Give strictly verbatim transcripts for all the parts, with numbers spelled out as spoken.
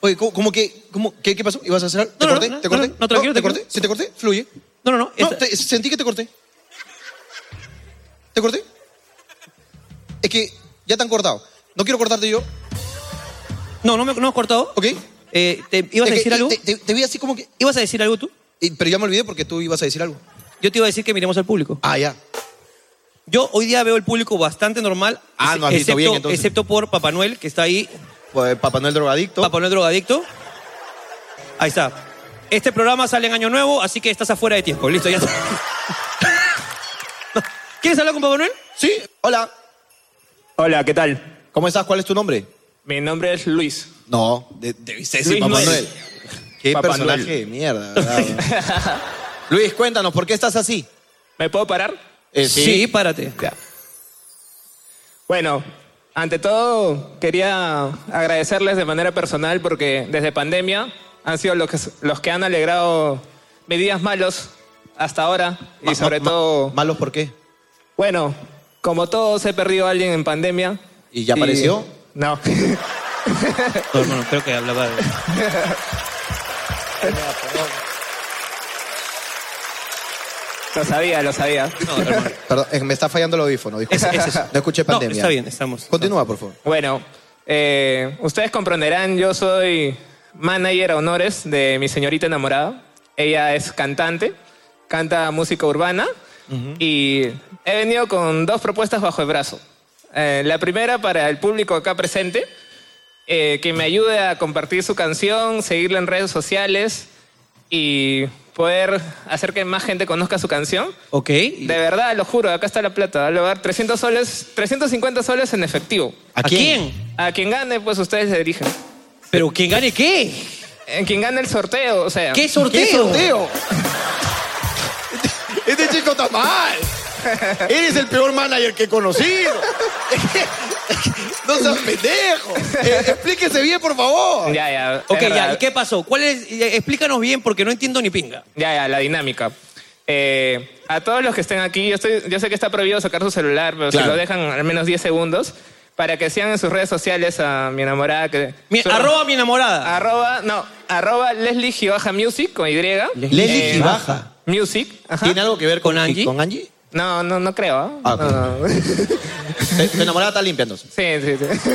Oye, ¿cómo, cómo que, cómo, qué, ¿qué pasó? ¿Ibas a hacer algo? ¿Te No, no, corté? no, ¿Te no, corté? no, no, tranquilo, ¿Te tranquilo. corté? ¿Sí te corté? Fluye. No, no, no. No, esta- te- sentí que te corté. ¿Te corté? Es que ya te han cortado. No quiero cortarte yo, No, no me no has cortado. ¿ok? Eh, ¿te, ¿Ibas Es a que decir algo? Te, te- te vi así como que... ¿Ibas a decir algo tú? eh, Pero ya me olvidé porque tú ibas a decir algo. Yo te iba a decir que miremos al público. Ah, ya. Yo hoy día veo el público bastante normal. Ah, no has visto excepto, bien, entonces. excepto por Papá Noel, que está ahí. Pues Papá Noel drogadicto. Papá Noel drogadicto. Ahí está. Este programa sale en Año Nuevo, así que estás afuera de tiempo. Listo, ya está. No. ¿Quieres hablar con Papá Noel? Sí, hola. Hola, ¿qué tal? ¿Cómo estás? ¿Cuál es tu nombre? Mi nombre es Luis. No, de, debiste decir Luis Papá Noel. Noel. Qué Papá personaje Noel. de mierda, ¿verdad? Luis, cuéntanos, ¿por qué estás así? ¿Me puedo parar? Eh, Sí, párate. Ya. Bueno, ante todo quería agradecerles de manera personal porque desde pandemia han sido los que, los que han alegrado mis días malos hasta ahora y Ma- sobre ma- todo, ¿Malos por qué? bueno, como todos he perdido a alguien en pandemia. ¿Y ya apareció? No. No, hermano, creo que hablaba de... Lo sabía, lo sabía. No, hermano. Perdón, eh, me está fallando el audífono, disculpa. Es- es eso. No escuché No, pandemia. está bien, estamos- Continúa, por favor. Bueno, eh, ustedes comprenderán, yo soy manager a honores de mi señorita enamorada. Ella es cantante, canta música urbana y he venido con dos propuestas bajo el brazo. Eh, la primera para el público acá presente, eh, que me ayude a compartir su canción, seguirla en redes sociales y poder hacer que más gente conozca su canción. Ok. De verdad, lo juro, acá está la plata. Le voy a dar trescientos soles, trescientos cincuenta soles en efectivo. ¿A quién? A quien gane, pues ustedes se dirigen. ¿Pero quién gane qué? En quien gane el sorteo, o sea. ¿Qué sorteo? ¿Qué sorteo? Este chico está mal. Eres el peor manager que he conocido. No seas pendejo. Eh, explíquese bien, por favor. Ya, ya. Ok, es ya, verdad. ¿y qué pasó? ¿Cuál es? eh, Explícanos bien porque no entiendo ni pinga. Ya, ya, la dinámica. Eh, a todos los que estén aquí, yo, estoy, yo sé que está prohibido sacar su celular, pero Claro. si lo dejan al menos diez segundos, para que sigan en sus redes sociales a mi enamorada. Que, Mi- su- arroba mi enamorada. Arroba, no, arroba Leslie Gibaja Music con Y. Leslie Eh, Gibaja. Music, ajá. ¿Tiene algo que ver con, ¿Con Angie? ¿Con Angie? No, no, no creo. ¿ah? Ah, ok. No, no. Tu tu enamorada está limpia, entonces. Sí, sí, sí.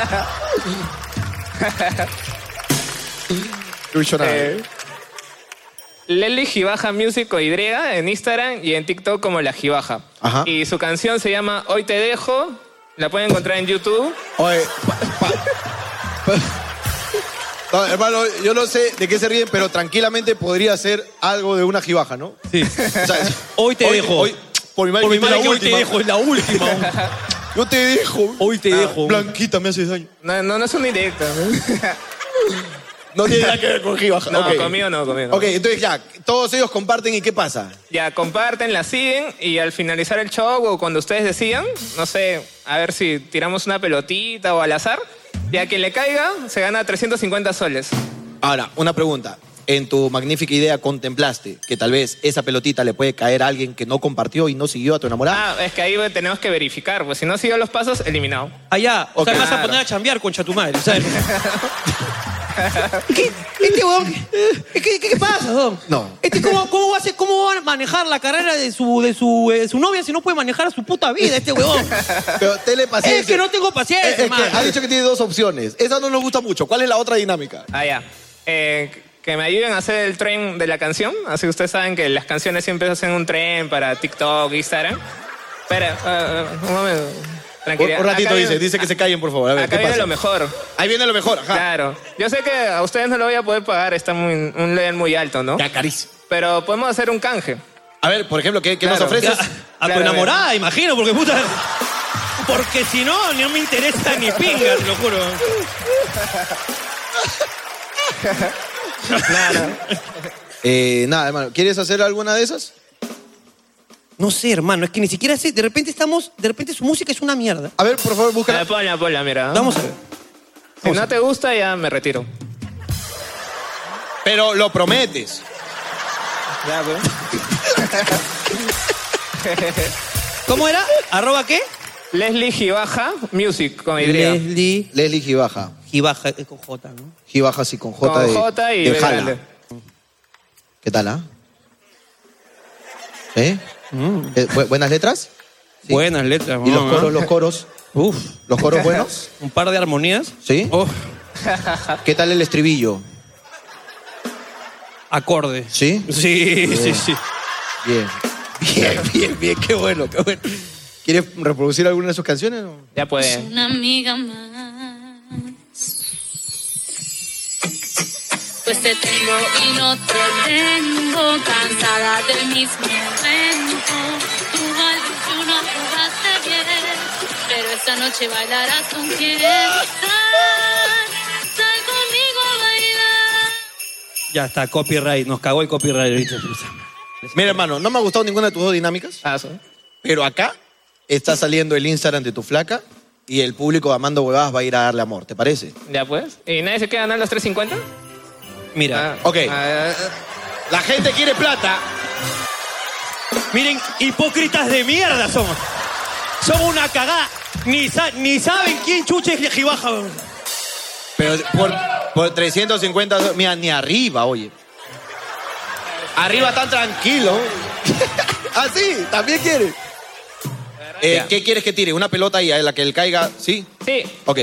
Eh, Leslie Gibaja Music con Y en Instagram y en TikTok como La Gibaja. Ajá. Y su canción se llama Hoy Te Dejo. La pueden encontrar en YouTube. Oye, pa- pa- pa- No, hermano, yo no sé de qué se ríen, pero tranquilamente podría ser algo de una jibaja, ¿no? Sí. O sea, Hoy te dejo. Hoy, por mi madre, Por mi que esta madre es que la hoy te última. dejo, es la última. Yo te dejo. Hoy te dejo. Blanquita, me haces daño. No, no, no es un directo. No tiene nada que ver con jibaja. No, Ok. conmigo no, conmigo no. Ok, entonces ya, todos ellos comparten y ¿qué pasa? Ya, comparten, la siguen y al finalizar el show o cuando ustedes decidan, no sé, a ver si tiramos una pelotita o al azar, y a quien le caiga se gana trescientos cincuenta soles. Ahora, una pregunta. En tu magnífica idea, ¿contemplaste que tal vez esa pelotita le puede caer a alguien que no compartió y no siguió a tu enamorada? Ah, es que ahí tenemos que verificar, pues si no siguió los pasos, eliminado. Allá, o sea, Ok. me vas a Claro. poner a chambear, concha tu madre, ¿sabes? ¿Qué? Este huevón, ¿qué, qué, qué pasa, don? No. Este, ¿cómo, cómo, va a hacer, ¿Cómo va a manejar la carrera de su, de su, eh, su novia si no puede manejar su puta vida, este huevón? Pero tenle paciencia. Es que no tengo paciencia, Es, es que hermano. ha dicho que tiene dos opciones. Esa no nos gusta mucho. ¿Cuál es la otra dinámica? Ah, ya. Eh, que me ayuden a hacer el tren de la canción. Así ustedes saben que las canciones siempre hacen un tren para TikTok, Instagram. Espera, ah, ah, un momento. Un, Tranquilidad. un ratito Acá dice, viene- dice que se callen, por favor. A ver, Acá ¿qué viene pasa? lo mejor. Ahí viene lo mejor, ajá. Claro. Yo sé que a ustedes no lo voy a poder pagar, está muy, un level muy alto, ¿no? Ya, carísimo. Pero podemos hacer un canje. A ver, por ejemplo, ¿qué, qué nos Claro. ofreces? Ya, a Claro, tu enamorada, imagino, porque puta. Porque si no, no me interesa ni pinga, te lo juro. Nada. Eh, nada, hermano. ¿Quieres hacer alguna de esas? No sé, hermano, es que ni siquiera sé. De repente estamos. De repente su música es una mierda. A ver, por favor, busca. Ponla, ponla, mira. Vamos a ver. Si no te gusta, ya me retiro. Pero lo prometes. Ya, pues. ¿Cómo era? ¿Arroba qué? Leslie Gibaja Music con Y. Leslie Leslie Gibaja. Gibaja es con J, ¿no? Gibaja sí con J Con de, J y de B Jala. grande. ¿Qué tal, ah? ¿Eh? Mm. Eh, bu- ¿Buenas letras? Sí. Buenas letras. ¿Y los ¿no? coros, los coros? Uf. ¿Los coros buenos? Un par de armonías. ¿Sí? Uf. ¿Qué tal el estribillo? Acorde. ¿Sí? Sí, sí, sí. Bien. Bien, bien, bien. Qué bueno, qué bueno. ¿Quieres reproducir alguna de sus canciones? o? Ya puede. Una amiga más. Pues te tengo y no te tengo, cansada del mismo cuento. Tú valiste una jugaste bien, pero esta noche bailarás con quien. Sal, sal conmigo a bailar. Ya está, copyright. Nos cagó el copyright ahorita. Mira, hermano, no me ha gustado ninguna de tus dos dinámicas, Ah, sí. pero acá está saliendo el Instagram de tu flaca y el público de Amando Huevadas va a ir a darle amor, ¿te parece? Ya pues. ¿Y nadie se queda ganar los trescientos cincuenta? Mira. Ok. Ah, La gente quiere plata. Miren, hipócritas de mierda somos. Son una cagada. Ni, sa- ni saben quién chucha es Gibaja. Pero por, por trescientos cincuenta, mira, ni arriba, oye. Arriba tan tranquilo. Ah, sí, también quiere. Eh, ¿Qué quieres que tire? ¿Una pelota ahí a la que él caiga? ¿Sí? sí. Ok.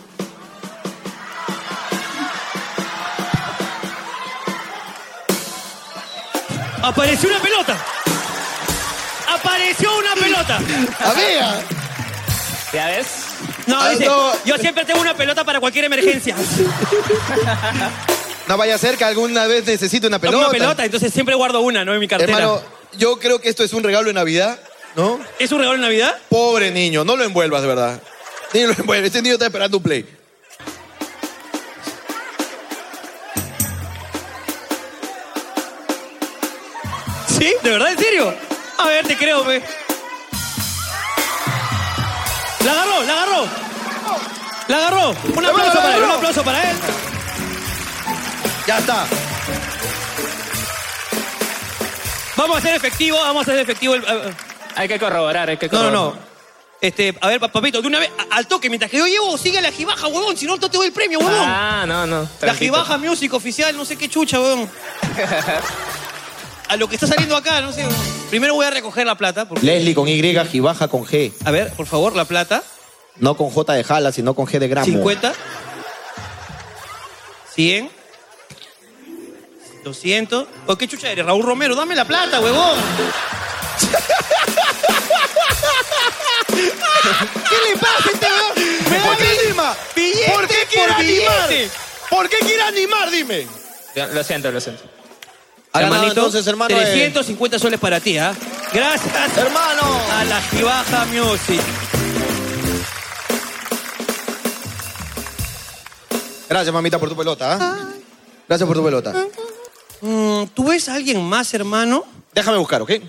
Apareció una pelota. Apareció una pelota. Amiga. ¿Ya ves? No, Ah, dice, no. yo siempre tengo una pelota para cualquier emergencia. No vaya a ser que alguna vez necesite una pelota. Una pelota, entonces siempre guardo una, ¿no? En mi cartera. Hermano, yo creo que esto es un regalo de Navidad, ¿no? ¿Es un regalo de Navidad? Pobre niño, no lo envuelvas, de verdad. Ni lo envuelvas, este niño está esperando un play. ¿Sí? ¿De verdad? ¿En serio? A ver, te creo, ve. La agarró, la agarró. La agarró. Un aplauso para él, un aplauso para él. Ya está. Vamos a hacer efectivo, vamos a hacer efectivo el... eh, Hay que corroborar, hay que No, corroborar. no, no. Este, a ver, pa- papito, de una vez, a- al toque, mientras que yo llevo, sigue la Gibaja, huevón, si no, no te doy el premio, huevón. Ah, no, no. la tranquilo. Gibaja Music oficial, no sé qué chucha, huevón. A lo que está saliendo acá, no sé. huevón. Primero voy a recoger la plata. Porque... Leslie con Y, Gibaja con G. A ver, por favor, la plata. No con J de jala, sino con G de gramo. cincuenta. cien. doscientos. ¿O qué chucha eres? Raúl Romero, dame la plata, huevón. ¿Qué le pasa a este huevón? Me da ¿Por qué bi- anima? billete ¿Por qué quiere por animar? billete. ¿Por qué quiere animar? Dime. Ya, Lo siento, lo siento. Ha ganado Hermanito, entonces, hermano. eh, trescientos cincuenta soles para ti, ¿ah? Gracias, Hermano. a la Gibaja Music. Gracias, mamita, por tu pelota. ¿ah? Gracias por tu pelota. Mm, ¿Tú ves a alguien más, hermano? Déjame buscar, ¿ok?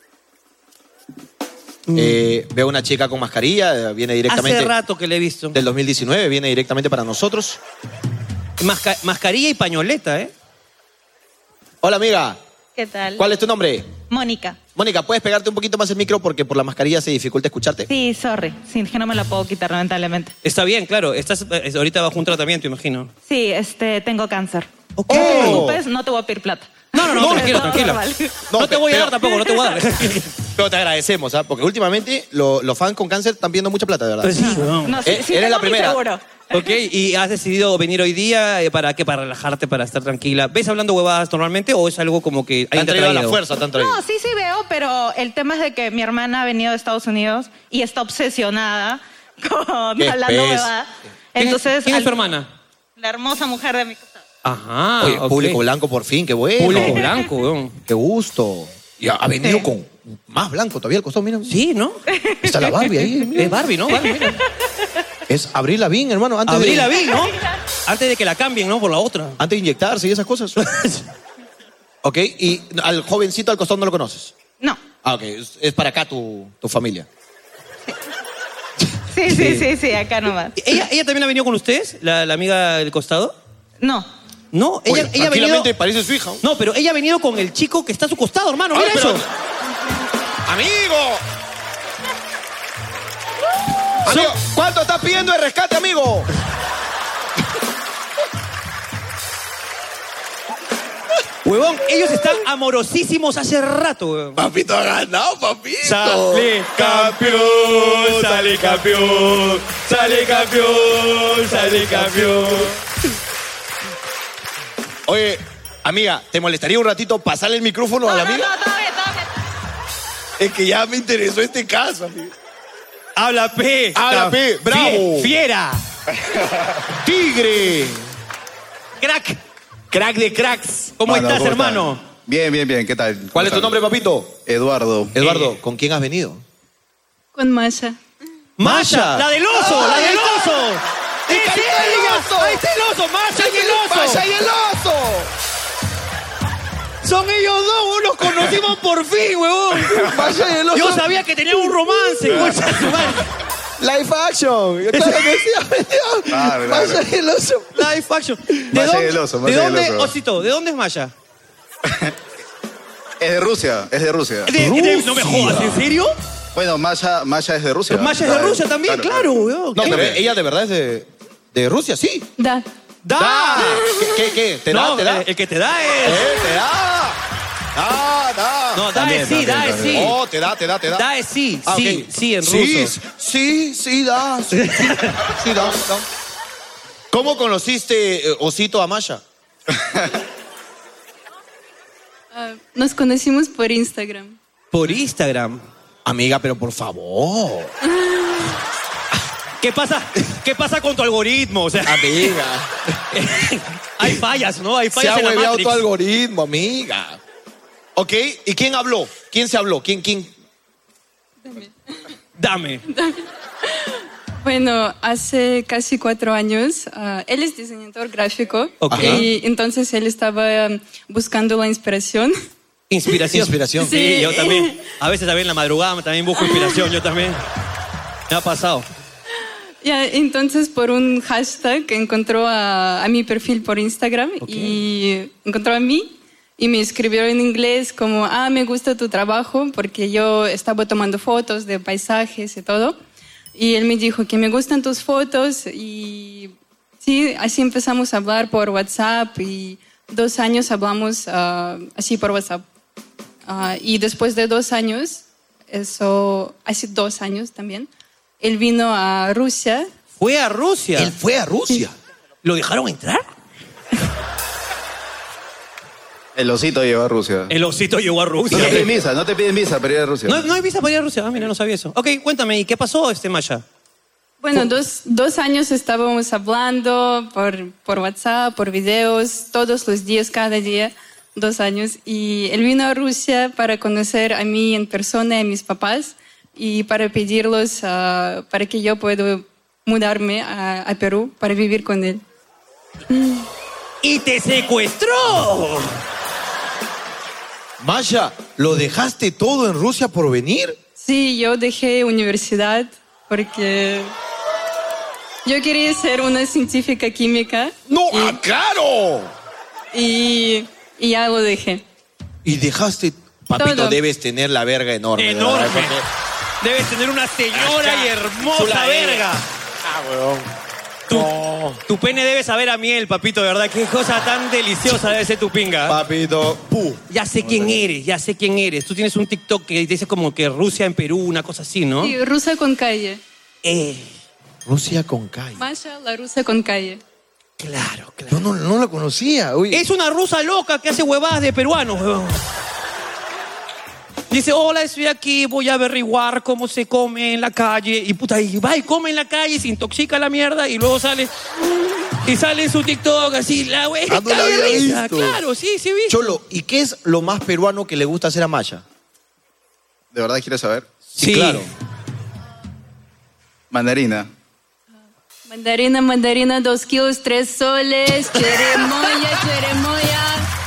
Eh, veo una chica con mascarilla, eh, viene directamente Hace rato que le he visto. del dos mil diecinueve, viene directamente para nosotros. Masca- mascarilla y pañoleta, ¿eh? Hola, amiga. ¿Qué tal? ¿Cuál es tu nombre? Mónica. Mónica, ¿puedes pegarte un poquito más el micro porque por la mascarilla se dificulta escucharte? Sí, sorry. Sí, es que no me la puedo quitar, lamentablemente. Está bien, claro. Estás eh, ahorita bajo un tratamiento, imagino. Sí, este, tengo cáncer. Ok. No te Oh. preocupes, no te voy a pedir plata. No, no, no, No, tranquilo, no, tranquilo. normal. No, No, te voy a pero- dar tampoco, no te voy a dar. Pero te agradecemos, ¿ah? Porque últimamente lo- los fans con cáncer están pidiendo mucha plata, de verdad. Pues sí, weón. No, sí, Eh, sí eres la tengo mi primera. seguro. Ok, y has decidido venir hoy día, eh, ¿para qué? Para relajarte, para estar tranquila. ¿Ves hablando huevadas normalmente o es algo como que Te han alguien te ha traído a la traído? fuerza, te han traído. No, sí, sí veo, pero el tema es de que mi hermana ha venido de Estados Unidos y está obsesionada con Qué hablando pez. huevadas. ¿Quién, Entonces, ¿quién es al- tu hermana? la hermosa mujer de mi casa. Ajá. Oye, ok. público blanco por fin, qué bueno. Público blanco, weón. Qué gusto. Y ha, ha venido Sí. con más blanco todavía el costado, mira. Sí, ¿no? Está la Barbie ahí. mira. Es Barbie, ¿no? Barbie, mira. Es Abril Lavigne, hermano. Antes Abril de, Lavigne, ¿no? Antes de que la cambien, ¿no? Por la otra. Antes de inyectarse y esas cosas. Ok, y al jovencito al costado no lo conoces. No. Ah, ok. Es, es para acá tu, tu familia. Sí, sí, sí, sí, acá nomás. ¿Ella, ¿Ella también ha venido con ustedes, la, la amiga del costado? No. No, ella, Oye, ella ha venido... tranquilamente parece su hija. No, pero ella ha venido con el chico que está a su costado, hermano. Mira Ay, pero- eso. ¡Amigo! amigo, ¿cuánto estás pidiendo de rescate, amigo? Huevón, ellos están amorosísimos hace rato, huevón. Papito ha ganado, papito. Sale campeón, sale campeón, sale campeón, sale campeón. Oye, amiga, ¿te molestaría un ratito pasarle el micrófono No, a la no, amiga? no, todo bien, todo bien. Es que ya me interesó este caso, amiga. Habla P. Habla, P, bravo. Fie- Fiera. ¡Tigre! Crack. Crack de cracks. ¿Cómo Mano, estás, ¿cómo hermano? están? Bien, bien, bien. ¿Qué tal? ¿Cómo ¿Cuál es tu están? nombre, papito? Eduardo. Eduardo, ¿con quién has venido? Con Masha. Masha, la del oso, Ah, la ahí del está. oso. ¡Es ¡Es ahí está el ella! oso! ¡Ahí está el oso! ¡Masha y el oso! ¡Masha y el oso! Son ellos dos, los conocimos por fin, huevón. ¡Masha y el oso! Yo sabía que tenían un romance, concha de su madre. Live action. Claro que sí, ha venido. Claro, claro. Masha y el oso. Live action. ¿De Masha y dónde, el oso, ¿de Masha y el dónde, oso. Osito, de dónde es Masha? Es de Rusia, es de Rusia. De- de- no me jodas, ¿en serio? Bueno, Masha, Masha es de Rusia. Masha es de Claro, Rusia también, claro, weón. No, ¿Qué? pero ella de verdad es de, de Rusia, sí. Da. ¡Da! ¿Qué, qué, qué? ¿Te da? No, ¿Te da? El, el que te da es... Eh, ¿Te da? Da, da. No, da También, es sí, también, da es sí. también. Oh, te da, te da, te da. Da es sí, Ah, sí, ok. sí, en sí, ruso. Sí, sí, da. Sí, sí, da, da. ¿Cómo conociste, eh, Osito, a Masha? Ah, nos conocimos por Instagram. Por Instagram. Amiga, pero por favor. ¿Qué pasa? ¿Qué pasa con tu algoritmo? O sea, Amiga. hay fallas, ¿no? Hay Se fallas ha en la hueveado Matrix. tu algoritmo, amiga. Ok, ¿y quién habló? ¿Quién se habló? ¿Quién, quién? Dame. Bueno, hace casi cuatro años, ah, él es diseñador gráfico. Ok. Y entonces él estaba um, buscando la inspiración. Inspiración. Inspiración. Sí, Sí. yo también. A veces también en la madrugada también busco inspiración, yo también. Me ha pasado. Ya, entonces por un hashtag encontró a, a mi perfil por Instagram y encontró a mí y me escribió en inglés como, ah, me gusta tu trabajo porque yo estaba tomando fotos de paisajes y todo. Y él me dijo que me gustan tus fotos y sí, así empezamos a hablar por WhatsApp y dos años hablamos ah, así por WhatsApp. Ah, y después de dos años, eso, hace dos años también, él vino a Rusia. Fue a Rusia. Él fue a Rusia. ¿Lo dejaron entrar? El osito llegó a Rusia. El osito llegó a No Rusia. te piden visa, no te piden visa para ir a Rusia. No, no hay visa para ir a Rusia. Ah, mira, no sabía eso. Ok, cuéntame, ¿y qué pasó, este Masha? Bueno, dos, dos años estábamos hablando por, por WhatsApp, por videos, todos los días, cada día, dos años. Y él vino a Rusia para conocer a mí en persona y a mis papás y para pedirlos ah, para que yo pueda mudarme a, a Perú para vivir con él. ¡Y te secuestró! Masha, ¿lo dejaste todo en Rusia por venir? Sí, yo dejé universidad porque yo quería ser una científica química. ¡No! y, ¡Ah, claro! y, y ya lo dejé. Y dejaste... Papito, Todo. debes tener la verga enorme. de Enorme. verdad, porque- Debes tener una señora y hermosa Chula verga. Ah, weón. Tu, tu pene debe saber a miel, papito, de verdad. Qué cosa tan deliciosa debe ser tu pinga. Papito, pu. Ya sé quién eres, ya sé quién eres. Tú tienes un TikTok que dice como que Rusia en Perú, una cosa así, ¿no? Sí, rusa con calle. Eh, Rusia con calle. Masha, la rusa con calle. claro, claro. Yo no, no la conocía. Uy. Es una rusa loca que hace huevadas de peruanos, weón. Dice, hola, estoy aquí, voy a averiguar cómo se come en la calle. Y puta, y va y come en la calle, se intoxica la mierda y luego sale... Y sale en su TikTok así, la wey, Ah, no la cae de había risa. visto. Claro, sí, sí, vi. Cholo, ¿y qué es lo más peruano que le gusta hacer a Masha? ¿De verdad quieres saber? Sí, claro. Mandarina. Mandarina, mandarina, dos kilos, tres soles. Cheremoya, cheremoya.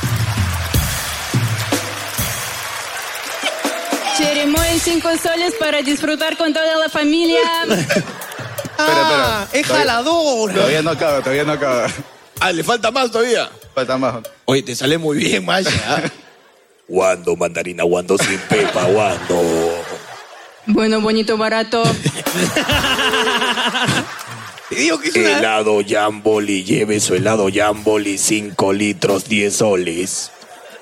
Cheremoya, cinco soles para disfrutar con toda la familia. Ah, es Todavía- jalador. Todavía no acaba, todavía no acaba. Ah, ¿le falta más todavía? Falta más. Oye, te sale muy bien, Masha. Guando, mandarina, guando sin pepa, guando. Bueno, bonito, barato. Te digo que es una... Helado Jamboli, lleve su helado Jamboli, cinco litros, diez soles.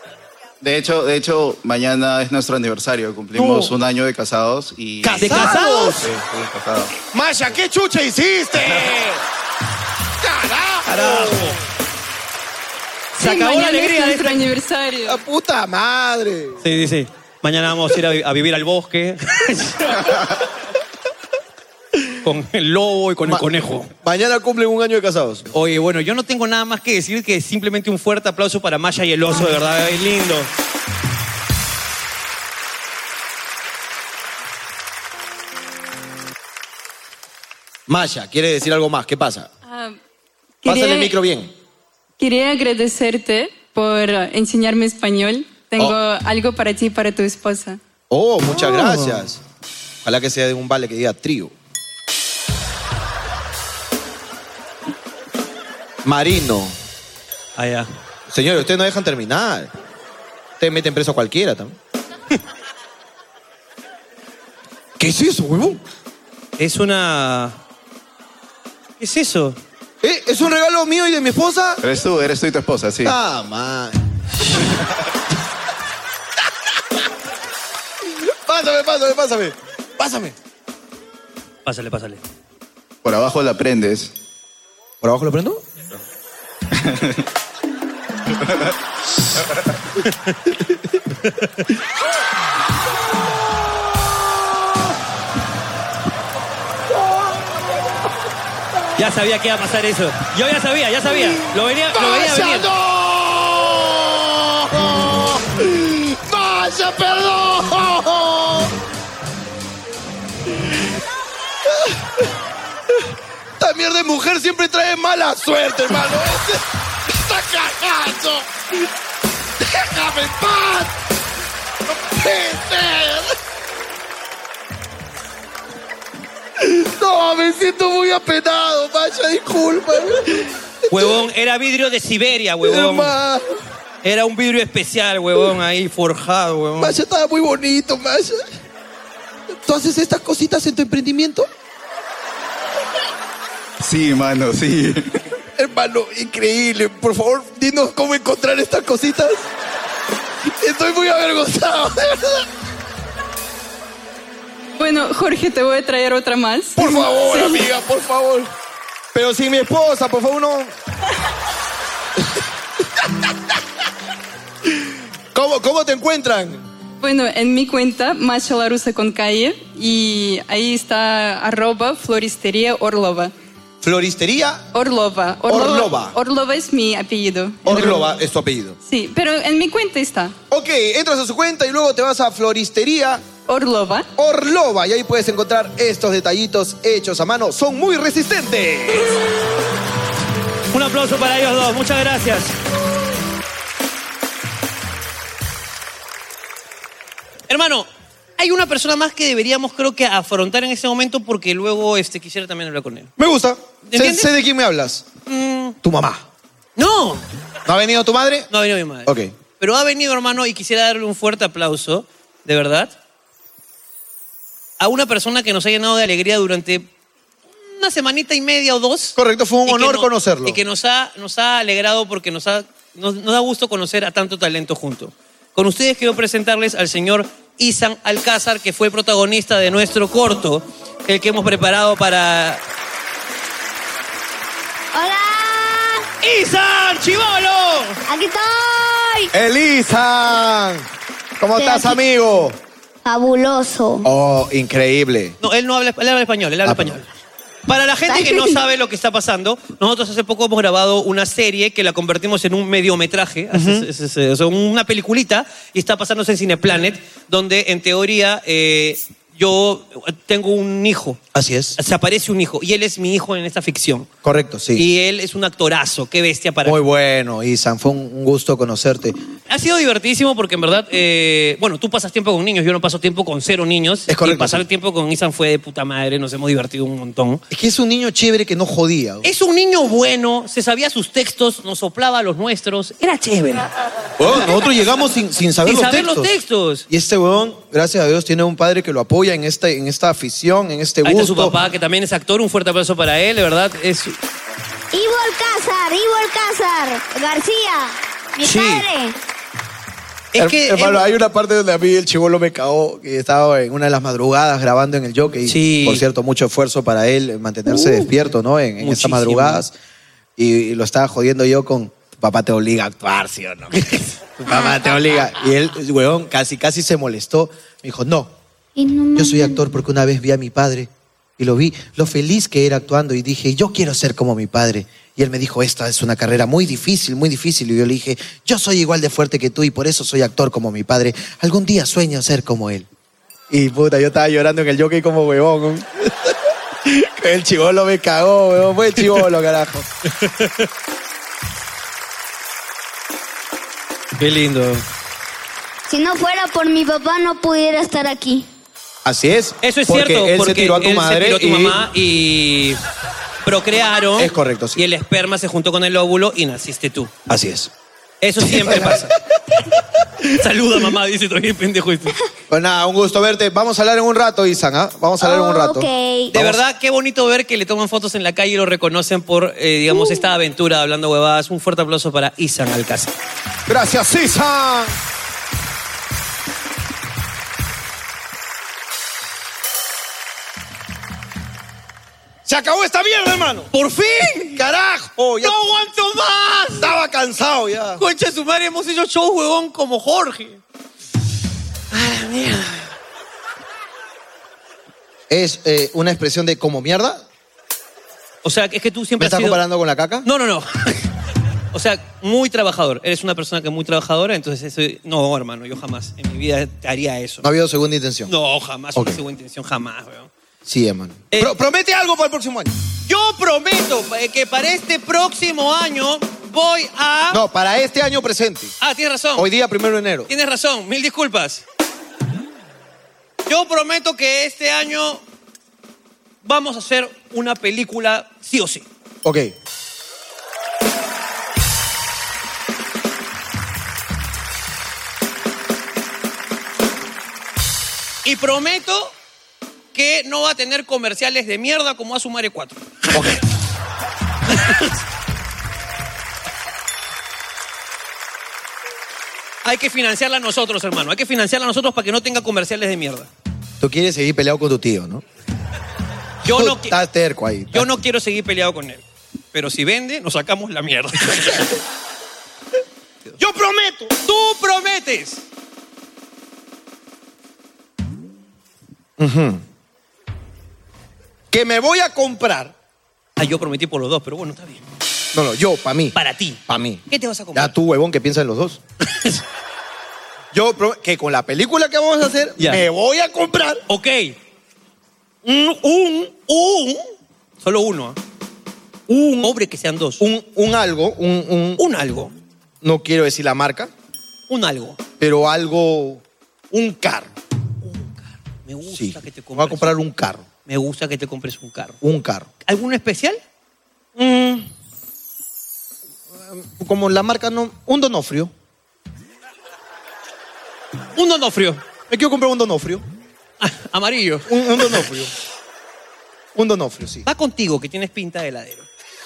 De hecho, de hecho, mañana es nuestro aniversario. Cumplimos No. un año de casados y... ¿Casados? ¿De casados? Sí, sí, casados. Masha, ¿qué chucha hiciste? ¡Carajo! Carajo. Se Sí, acabó la mañana alegría es de nuestro este... aniversario. ¡La puta madre! Sí, sí, sí. Mañana vamos a ir a, vi- a vivir al bosque. Con el lobo y con Ma- el conejo. Mañana cumplen un año de casados. Oye, bueno, yo no tengo nada más que decir que simplemente un fuerte aplauso para Masha y el oso, de verdad, es lindo. Masha, ¿quiere decir algo más? ¿Qué pasa? Ah, Pásale quería- el micro bien. Quería agradecerte por enseñarme español. Tengo Oh. algo para ti y para tu esposa. Oh, muchas gracias. Ojalá que sea de un vale que diga trío. Marino. Allá. Señores, ustedes no dejan terminar. Ustedes meten preso a cualquiera también. ¿Qué es eso, huevón? Es una... ¿Qué es eso? ¿Eh? ¿Es un regalo mío y de mi esposa? Eres tú, eres tú y tu esposa, sí. Ah, man. Pásame, pásame, pásame. Pásame. Pásale, pásale. Por abajo la prendes. ¿Por abajo lo prendo? Ya sabía que iba a pasar eso. Yo ya sabía, ya sabía. Lo venía, lo veía ¡Masha, venir. no! ¡Masha, perdón! Esta mierda de mujer siempre trae mala suerte, hermano. ¡Me está cagando! ¡Déjame en paz! ¡No puede ser! No, me siento muy apenado, Masha, discúlpame. Huevón, era vidrio de Siberia, huevón. Hermano, Era un vidrio especial, huevón, ahí forjado, huevón. Masha estaba muy bonito, Masha. ¿Tú haces estas cositas en tu emprendimiento? Sí, mano, sí. Hermano, increíble. Por favor, dinos cómo encontrar estas cositas. Estoy muy avergonzado, de verdad. Bueno, Jorge, te voy a traer otra más. Por favor, Sí. amiga, por favor. Pero sin mi esposa, por favor, no. ¿Cómo, cómo te encuentran? Bueno, en mi cuenta, Masha la Rusa con calle, y ahí está arroba floristería Orlova. Floristería Orlova. Orlova. Orlova es mi apellido. Orlova es tu apellido. Sí, pero en mi cuenta está Ok, entras a su cuenta y luego te vas a Floristería Orlova. Orlova y ahí puedes encontrar estos detallitos hechos a mano. Son muy resistentes. Un aplauso para ellos dos, muchas gracias. Hermano, hay una persona más que deberíamos, creo que, afrontar en ese momento porque luego este, quisiera también hablar con él. Me gusta. Sé, ¿Entiendes? sé de quién me hablas. Mm, Tu mamá. no, ¿No ha venido tu madre? no ha venido mi madre. Ok. Pero ha venido, hermano, y quisiera darle un fuerte aplauso, de verdad, a una persona que nos ha llenado de alegría durante una semanita y media o dos. Correcto, fue un Y que honor no- conocerlo. Y que nos ha, nos ha alegrado porque nos, ha, nos, nos da gusto conocer a tanto talento junto. Con ustedes quiero presentarles al señor Isan Alcázar, que fue el protagonista de nuestro corto, el que hemos preparado para... ¡Hola! ¡Isan, chivolo! ¡Aquí estoy! Elisa. ¿Cómo Estoy estás, aquí. amigo? Fabuloso. Oh, increíble. No, él no habla, él habla español, él habla Ah, español. Para la gente que no sabe lo que está pasando, nosotros hace poco hemos grabado una serie que la convertimos en un mediometraje, es- es- es- es- o sea, una peliculita, y está pasándose en Cineplanet, donde en teoría eh, yo tengo un hijo. Así es. Se aparece un hijo, y él es mi hijo en esta ficción. Correcto, sí. Y él es un actorazo, qué bestia para Muy bueno, Isan. Fue un un gusto conocerte. Ha sido divertidísimo porque en verdad, eh, bueno, tú pasas tiempo con niños, yo no paso tiempo con cero niños. Es correcto, Y pasar sí. tiempo con Isan fue de puta madre, nos hemos divertido un montón. Es que es un niño chévere que no jodía. Es un niño bueno, se sabía sus textos, nos soplaba los nuestros, era chévere. Weón, nosotros llegamos sin, sin saber, Sin los, saber textos. los textos. Y este weón, gracias a Dios, tiene un padre que lo apoya en, este, en esta afición, en este Ahí está gusto. su papá, que también es actor, un fuerte aplauso para él, de verdad. Es... Ivo Alcázar, Ivo Alcázar, García, mi Sí. padre. Es Her- que hermano, hemos- hay una parte donde a mí el chibolo me cagó, que estaba en una de las madrugadas grabando en el Jockey. Sí. Por cierto, mucho esfuerzo para él en mantenerse Uh, despierto, ¿no? En, en esas muchísimo. madrugadas. Y, y lo estaba jodiendo yo con, tu papá te obliga a actuar, ¿sí o no? Tu papá te obliga. Y él, huevón, casi, casi se molestó. Me dijo, no, Y no me- yo soy actor porque una vez vi a mi padre y lo vi, lo feliz que era actuando y dije, yo quiero ser como mi padre. Y él me dijo, esta es una carrera muy difícil, muy difícil. Y yo le dije, yo soy igual de fuerte que tú y por eso soy actor como mi padre. Algún día sueño ser como él. Y puta, yo estaba llorando en el Jockey como huevón. El chibolo me cagó, huevón. Fue el chibolo, carajo. Qué lindo. Si no fuera por mi papá, no pudiera estar aquí. Así es. Eso es porque cierto, él porque se tiró a tu él madre se tiró a tu y- mamá y procrearon. Es correcto, sí. Y el esperma se juntó con el óvulo y naciste tú. Así es. Eso siempre pasa. Saluda, mamá, dice todavía pendejo este. Pues nada, un gusto verte. Vamos a hablar en un rato, Isan, ¿ah? Vamos a hablar en un rato. Ok. De verdad, qué bonito ver que le toman fotos en la calle y lo reconocen por, eh, digamos, esta aventura hablando huevadas. Un fuerte aplauso para Isan Alcázar. Gracias, Isan. Se acabó esta mierda, hermano. ¡Por fin! ¡Carajo! Ya ¡No aguanto más! estaba cansado ya. Concha de su madre, hemos hecho show, huevón, como Jorge. ¡A la mierda! ¿Es eh, una expresión de como mierda? O sea, es que tú ¿Me siempre has estás sido... comparando con la caca? No, no, no. O sea, muy trabajador. Eres una persona que es muy trabajadora, entonces eso... No, hermano, yo jamás en mi vida te haría eso. No ha habido segunda intención. No, jamás, Ok. una segunda intención, jamás, weón. Sí, hermano. Eh, Pro- promete algo para el próximo año. Yo prometo eh, que para este próximo año voy a... No, para este año presente. Ah, tienes razón. Hoy día, primero de enero. Tienes razón, mil disculpas. Yo prometo que este año vamos a hacer una película sí o sí. Ok. Y prometo que no va a tener comerciales de mierda como a Sumare cuatro. Ok. Hay que financiarla nosotros, hermano. Hay que financiarla nosotros para que no tenga comerciales de mierda. Tú quieres seguir peleado con tu tío, ¿no? Yo Tú no, qui- estás terco ahí. yo no quiero seguir peleado con él. Pero si vende, nos sacamos la mierda. Yo prometo. Tú prometes. Que me voy a comprar. Ah, yo prometí por los dos, pero bueno, está bien. No, no, yo, para mí. Para ti. Para mí. ¿Qué te vas a comprar? Ya tú, huevón, que piensa en los dos. Yo, pro- que con la película que vamos a hacer, Ya. me voy a comprar. Ok. Un, un, un. Solo uno. ¿ah? Un. Pobre que sean dos. Un, un algo, un, un- Un algo. no quiero decir la marca, Un algo. pero algo, un carro. Me gusta Sí. que te Me voy compres. a comprar un carro, Me gusta que te compres un carro. un carro. ¿Alguno especial? Como la marca no, un Donofrio. Un Donofrio. Me quiero comprar un Donofrio. Ah, amarillo. Un, un Donofrio. Un Donofrio, sí. Va contigo, que tienes pinta de heladero.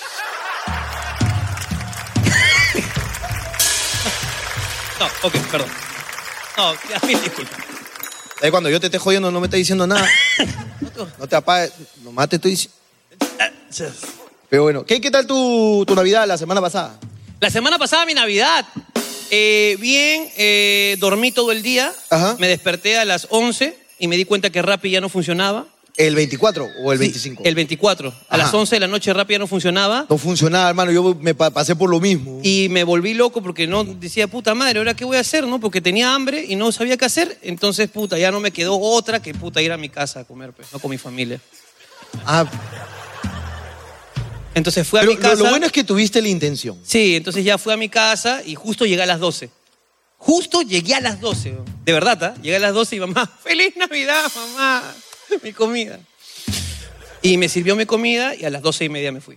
No, ok, perdón. No, ya, mil disculpas. Ahí cuando yo te esté jodiendo no me estás diciendo nada. No te apagues, nomás te estoy diciendo. Pero bueno, ¿qué, qué tal tu, tu Navidad la semana pasada? La semana pasada, mi Navidad. Eh, bien, eh, dormí todo el día. Ajá. Me desperté a las once y me di cuenta que Rappi ya no funcionaba. ¿El veinticuatro o el Sí, veinticinco? el veinticuatro. A Ajá. las once de la noche Rappi ya no funcionaba. No funcionaba, hermano. Yo me pa- pasé por lo mismo. Y me volví loco porque no decía, puta madre, ¿ahora qué voy a hacer? ¿No? Porque tenía hambre y no sabía qué hacer. Entonces, puta, ya no me quedó otra que puta ir a mi casa a comer, pues, no con mi familia. Ah, Entonces fui a pero mi casa. lo, lo bueno es que tuviste la intención. Sí, entonces ya fui a mi casa y justo llegué a las doce. Justo llegué a las doce. De verdad, ¿ah? Llegué a las doce y mamá, ¡feliz Navidad, mamá! Mi comida. Y me sirvió mi comida y a las doce y media me fui.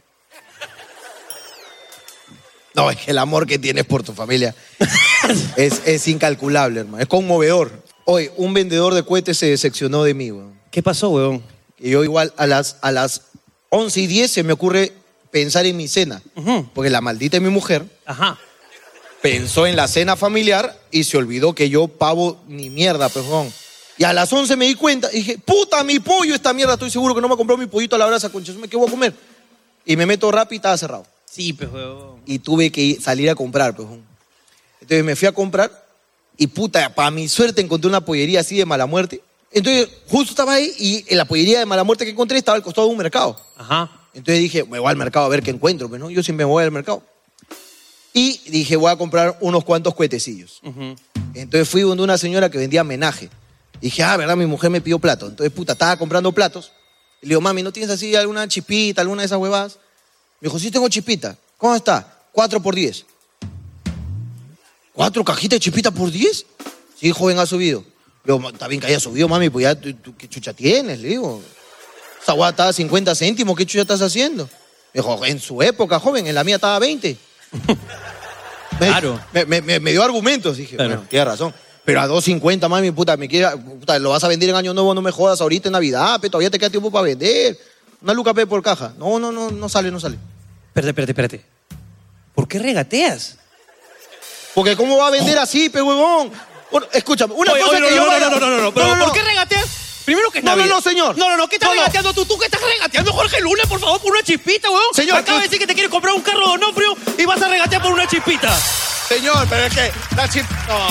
No, es que el amor que tienes por tu familia es, es incalculable, hermano. Es conmovedor. Hoy, un vendedor de cohetes se decepcionó de mí, weón. ¿Qué pasó, weón? Y yo igual a las, a las once y diez se me ocurre pensar en mi cena. Ujú. Porque la maldita es mi mujer. Ajá. pensó en la cena familiar y se olvidó que yo pavo ni mierda, pejón. Y a las once me di cuenta y dije, puta, mi pollo, esta mierda, estoy seguro que no me compró mi pollito a la brasa, concha, ¿qué voy a comer? Y me meto rápido y estaba cerrado. Sí, pejón. Y tuve que ir- salir a comprar, pejón. Entonces me fui a comprar y puta, para mi suerte encontré una pollería así de mala muerte. Entonces justo estaba ahí y en la pollería de mala muerte que encontré estaba al costado de un mercado. Ajá. Entonces dije, me voy al mercado a ver qué encuentro, pues, ¿no? Yo siempre me voy al mercado. Y dije, voy a comprar unos cuantos cuetecillos. Ujú. Entonces fui donde una señora que vendía homenaje. Dije, ah, ¿verdad? Mi mujer me pidió plato. Entonces, puta, estaba comprando platos. Y le digo, mami, ¿no tienes así alguna chipita, alguna de esas huevadas? Me dijo, sí tengo chipita. ¿Cómo está? Cuatro por diez. ¿Cuatro cajitas de chipita por diez? Sí, joven, ha subido. Le digo, está bien que haya subido, mami, pues ya, ¿tú, tú, ¿qué chucha tienes? Le digo, esa hueá estaba a cincuenta céntimos, ¿qué chucha estás haciendo? Me dijo, en su época, joven, en la mía estaba a veinte. Me- Claro. Me, me- me- me dio argumentos, dije, Claro. bueno, tiene razón. Pero a dos cincuenta, mami, puta, me quiere, puta, lo vas a vender en Año Nuevo, no me jodas ahorita en Navidad, pe, todavía te queda tiempo para vender. Una luca pe por caja. No, no, no, no sale, no sale. Espérate, espérate, espérate. ¿Por qué regateas? Porque ¿cómo va a vender así, pe huevón? Bueno, escúchame, una Oye, cosa oye, que no, yo no, vaya- no, no, no, no, pero ¿por qué regateas? Primero que es No, no, Navidad. no, señor. No, no, no, ¿qué estás No, no. regateando tú? ¿Tú qué estás regateando, Jorge Luna, por favor, por una chispita, weón? Señor, Acaba tú- de decir que te quieres comprar un carro Donofrio y vas a regatear por una chispita. Señor, pero es que la chip... No.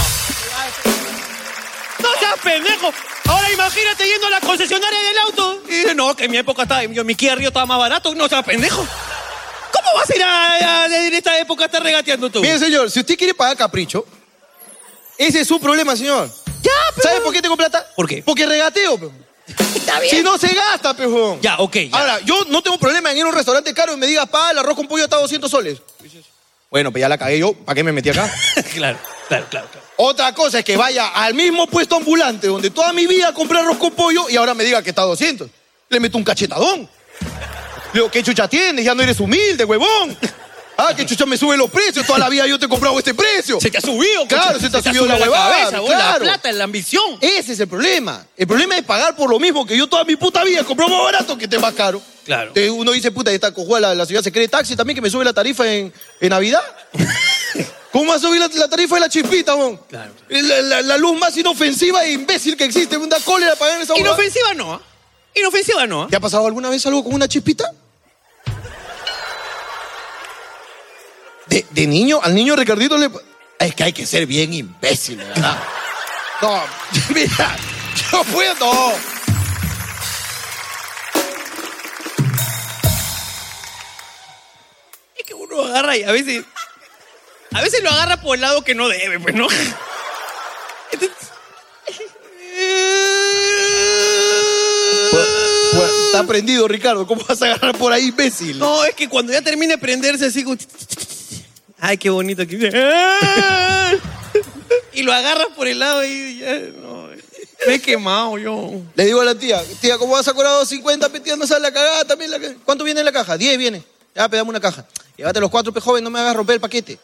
¡No seas pendejo! Ahora imagínate yendo a la concesionaria del auto y dices, no, que en mi época estaba, yo, mi Kia Rio estaba más barato. No seas pendejo. ¿Cómo vas a ir a, a- en esta época a estar regateando tú? Mire, señor, si usted quiere pagar capricho, ese es su problema, señor. Ya, pero... ¿Sabe por qué tengo plata? ¿Por qué? Porque regateo, pe. Está bien. Si no se gasta, pejón. Ya, ok, ya. Ahora, yo no tengo problema en ir a un restaurante caro y me digas, pa, el arroz con pollo está a doscientos soles. Bueno, pues ya la cagué yo, ¿para qué me metí acá? claro, claro, claro, claro. Otra cosa es que vaya al mismo puesto ambulante donde toda mi vida compré arroz con pollo y ahora me diga que está a doscientos. Le meto un cachetadón. Le digo, ¿qué chucha tienes? Ya no eres humilde, huevón. Ah, ¿qué chucha me sube los precios? Toda la vida yo te he comprado este precio. Se te ha subido, Claro, coche. se te ha subido la huevada, cabeza, vos, la claro. plata, la ambición. Ese es el problema. El problema es pagar por lo mismo que yo toda mi puta vida compré más barato que esté más caro. Claro. Entonces uno dice, puta, esta cojuda la, la ciudad se cree taxi también que me sube la tarifa en, en Navidad. ¿Cómo va a subir la, la tarifa de la chispita, bon? Claro. La, la- la luz más inofensiva e imbécil que existe. Una cólera pagar esa huevada. Inofensiva no, ¿ah? Inofensiva no, ¿ah? ¿Te ha pasado alguna vez algo con una chispita? De, de niño, al niño Ricardito le... Es que hay que ser bien imbécil, ¿verdad? No, mira, yo puedo. Es que uno agarra y a veces... A veces lo agarra por el lado que no debe, pues, ¿no? Entonces... Pues, pues, está prendido, Ricardo. ¿Cómo vas a agarrar por ahí, imbécil? No, es que cuando ya termine de prenderse así como... Ay, qué bonito que... Y lo agarras por el lado y ya... No, me he quemado yo. Le digo a la tía, tía, ¿cómo vas a cobrar dos cincuenta petiendo sal la cagada también? La... ca- ¿Cuánto viene en la caja? diez viene. Ya, pedame una caja. Llévate los cuatro, pe joven, no me hagas romper el paquete.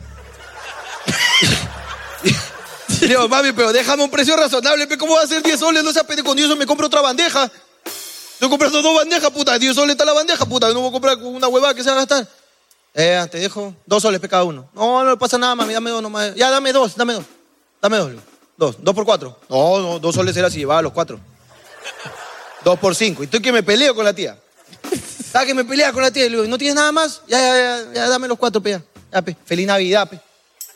Le digo, mami, pero déjame un precio razonable, pe, ¿cómo va a ser diez soles? No se pede con diez soles, me compro otra bandeja. Estoy comprando dos bandejas, puta. diez soles está la bandeja, puta. No voy a comprar una huevada que se va a gastar. Eh, te dejo dos soles, pe, cada uno. No, no pasa nada, mami, dame dos nomás. Ya, dame dos, dame dos. Dame dos. Dos, dos por cuatro. No, no, dos soles era si llevaba los cuatro. Dos por cinco. Y estoy que me peleo con la tía. ¿Sabes que me pelea con la tía? Y le digo, ¿no tienes nada más? Ya, ya, ya, ya, dame los cuatro, pe. Ya, Ya, pe. Feliz Navidad, pe.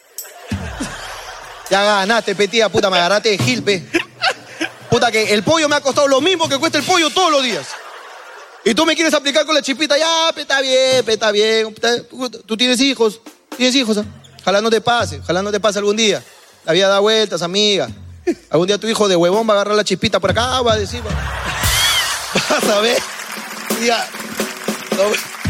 Ya ganaste, pe, tía, puta, me agarraste de gil, pe. Puta, que el pollo me ha costado lo mismo que cuesta el pollo todos los días. Y tú me quieres aplicar con la chispita, ya, pe, está bien, pe, está bien. Puta, tú tienes hijos, tienes hijos, ¿ah? Ojalá no te pase, ojalá no te pase algún día. La vida da vueltas, amiga. Algún día tu hijo de huevón va a agarrar la chispita por acá, va a decir, va. Vas a ver. Tía, no.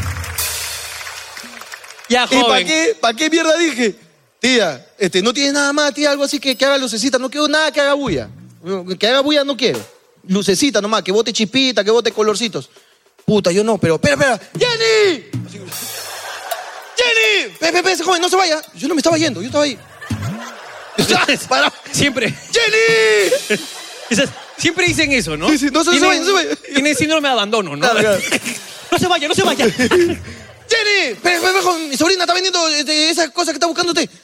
Ya, ¿Y para joven. qué, para qué mierda dije? Tía, este, no tienes nada más, tía, algo así que, que haga lucecita. No quiero nada que haga bulla. Que haga bulla no quiero. Lucecita nomás, que bote chispita, que bote colorcitos. Puta, yo no, pero espera, espera. ¡Jenny! Así, ¡Jenny! Ve, ve, ve, ese joven, no se vaya. Yo no me estaba yendo, yo estaba ahí. Para. Siempre. ¡Jenny! Esas- siempre dicen eso, ¿no? Sí, sí, no se Tienen- vaya, no se vaya. Tienen síndrome de abandono, ¿no? Claro, claro. No se vaya, no se vaya. ¡Jenny! Ve, ve, ve, joven, mi sobrina está vendiendo este, esas cosas que está buscando usted.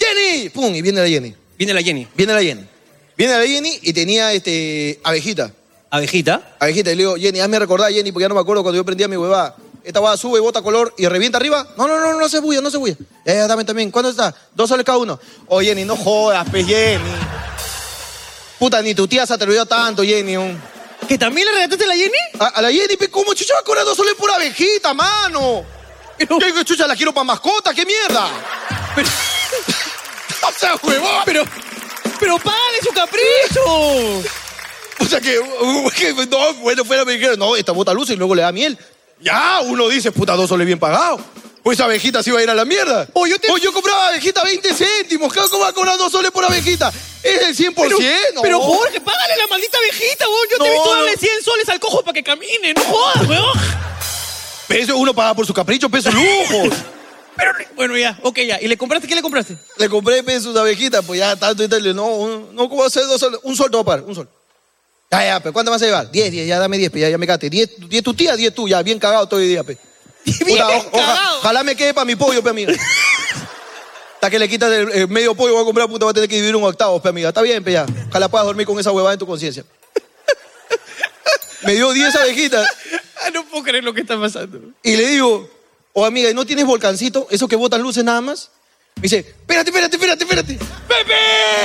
¡Jenny! ¡Pum! Y viene la Jenny. Viene la Jenny. Viene la Jenny. Viene la Jenny y tenía este, abejita. ¿Abejita? Abejita. Y le digo, Jenny, hazme recordar, Jenny, porque ya no me acuerdo cuando yo prendía mi huevada. Esta huevada sube, bota color y revienta arriba. No, no, no, no se bulla, no se bulla. Ya, ya, dame también. ¿Cuánto está? Dos soles cada uno. Oye, Jenny, no jodas, pe, Jenny. Puta, ni tu tía se atrevió tanto, Jenny. Un... ¿Que también le regalaste a la Jenny? A, a la Jenny, pe, ¿cómo chucha va a cobrar dos soles por abejita, mano? Pero... ¿Qué chucha la quiero para mascota? ¿Qué mierda? Pero... o sea, huevón. Pero... Pero págale su capricho. O sea que, que no, bueno, fuera me dijeron, no, esta bota luz y luego le da miel. Ya, uno dice, puta, dos soles bien pagados. Pues esa abejita se iba a ir a la mierda. O yo, te... o yo compraba abejita veinte céntimos. ¿Cómo va a cobrar dos soles por abejita? Es el cien por ciento. Pero, pero Jorge, págale la maldita abejita, weón. Yo no, te he visto darle no. cien soles al cojo para que camine. No jodas, weón. Pero eso uno paga por su capricho, pesos lujos. Pero, bueno, ya, ok, ya. ¿Y le compraste? ¿Qué le compraste? Le compré pesos de abejita, pues ya tanto y tal. No, no, ¿cómo va a ser dos soles? Un sol te va a pagar, un sol. Ya, ya, pero ¿cuánto vas a llevar? Diez, diez, ya dame diez, ya, ya me cate. Diez, diez tu tía, diez tú, ya, bien cagado todo el día, pe. Bien Puta, o, cagado. Ojalá me quede para mi pollo, pe, amiga. Hasta que le quitas el, el medio pollo, voy a comprar, puta, va a tener que dividir un octavo, pe, amiga. Está bien, pe, ya. Ojalá puedas dormir con esa huevada en tu conciencia. Me dio diez abejitas. Ah, no puedo creer lo que está pasando. Y le digo, oh, amiga, ¿y no tienes volcancito? ¿Eso que botan luces nada más? Me dice, espérate, espérate, espérate, espérate. ¡Pepe!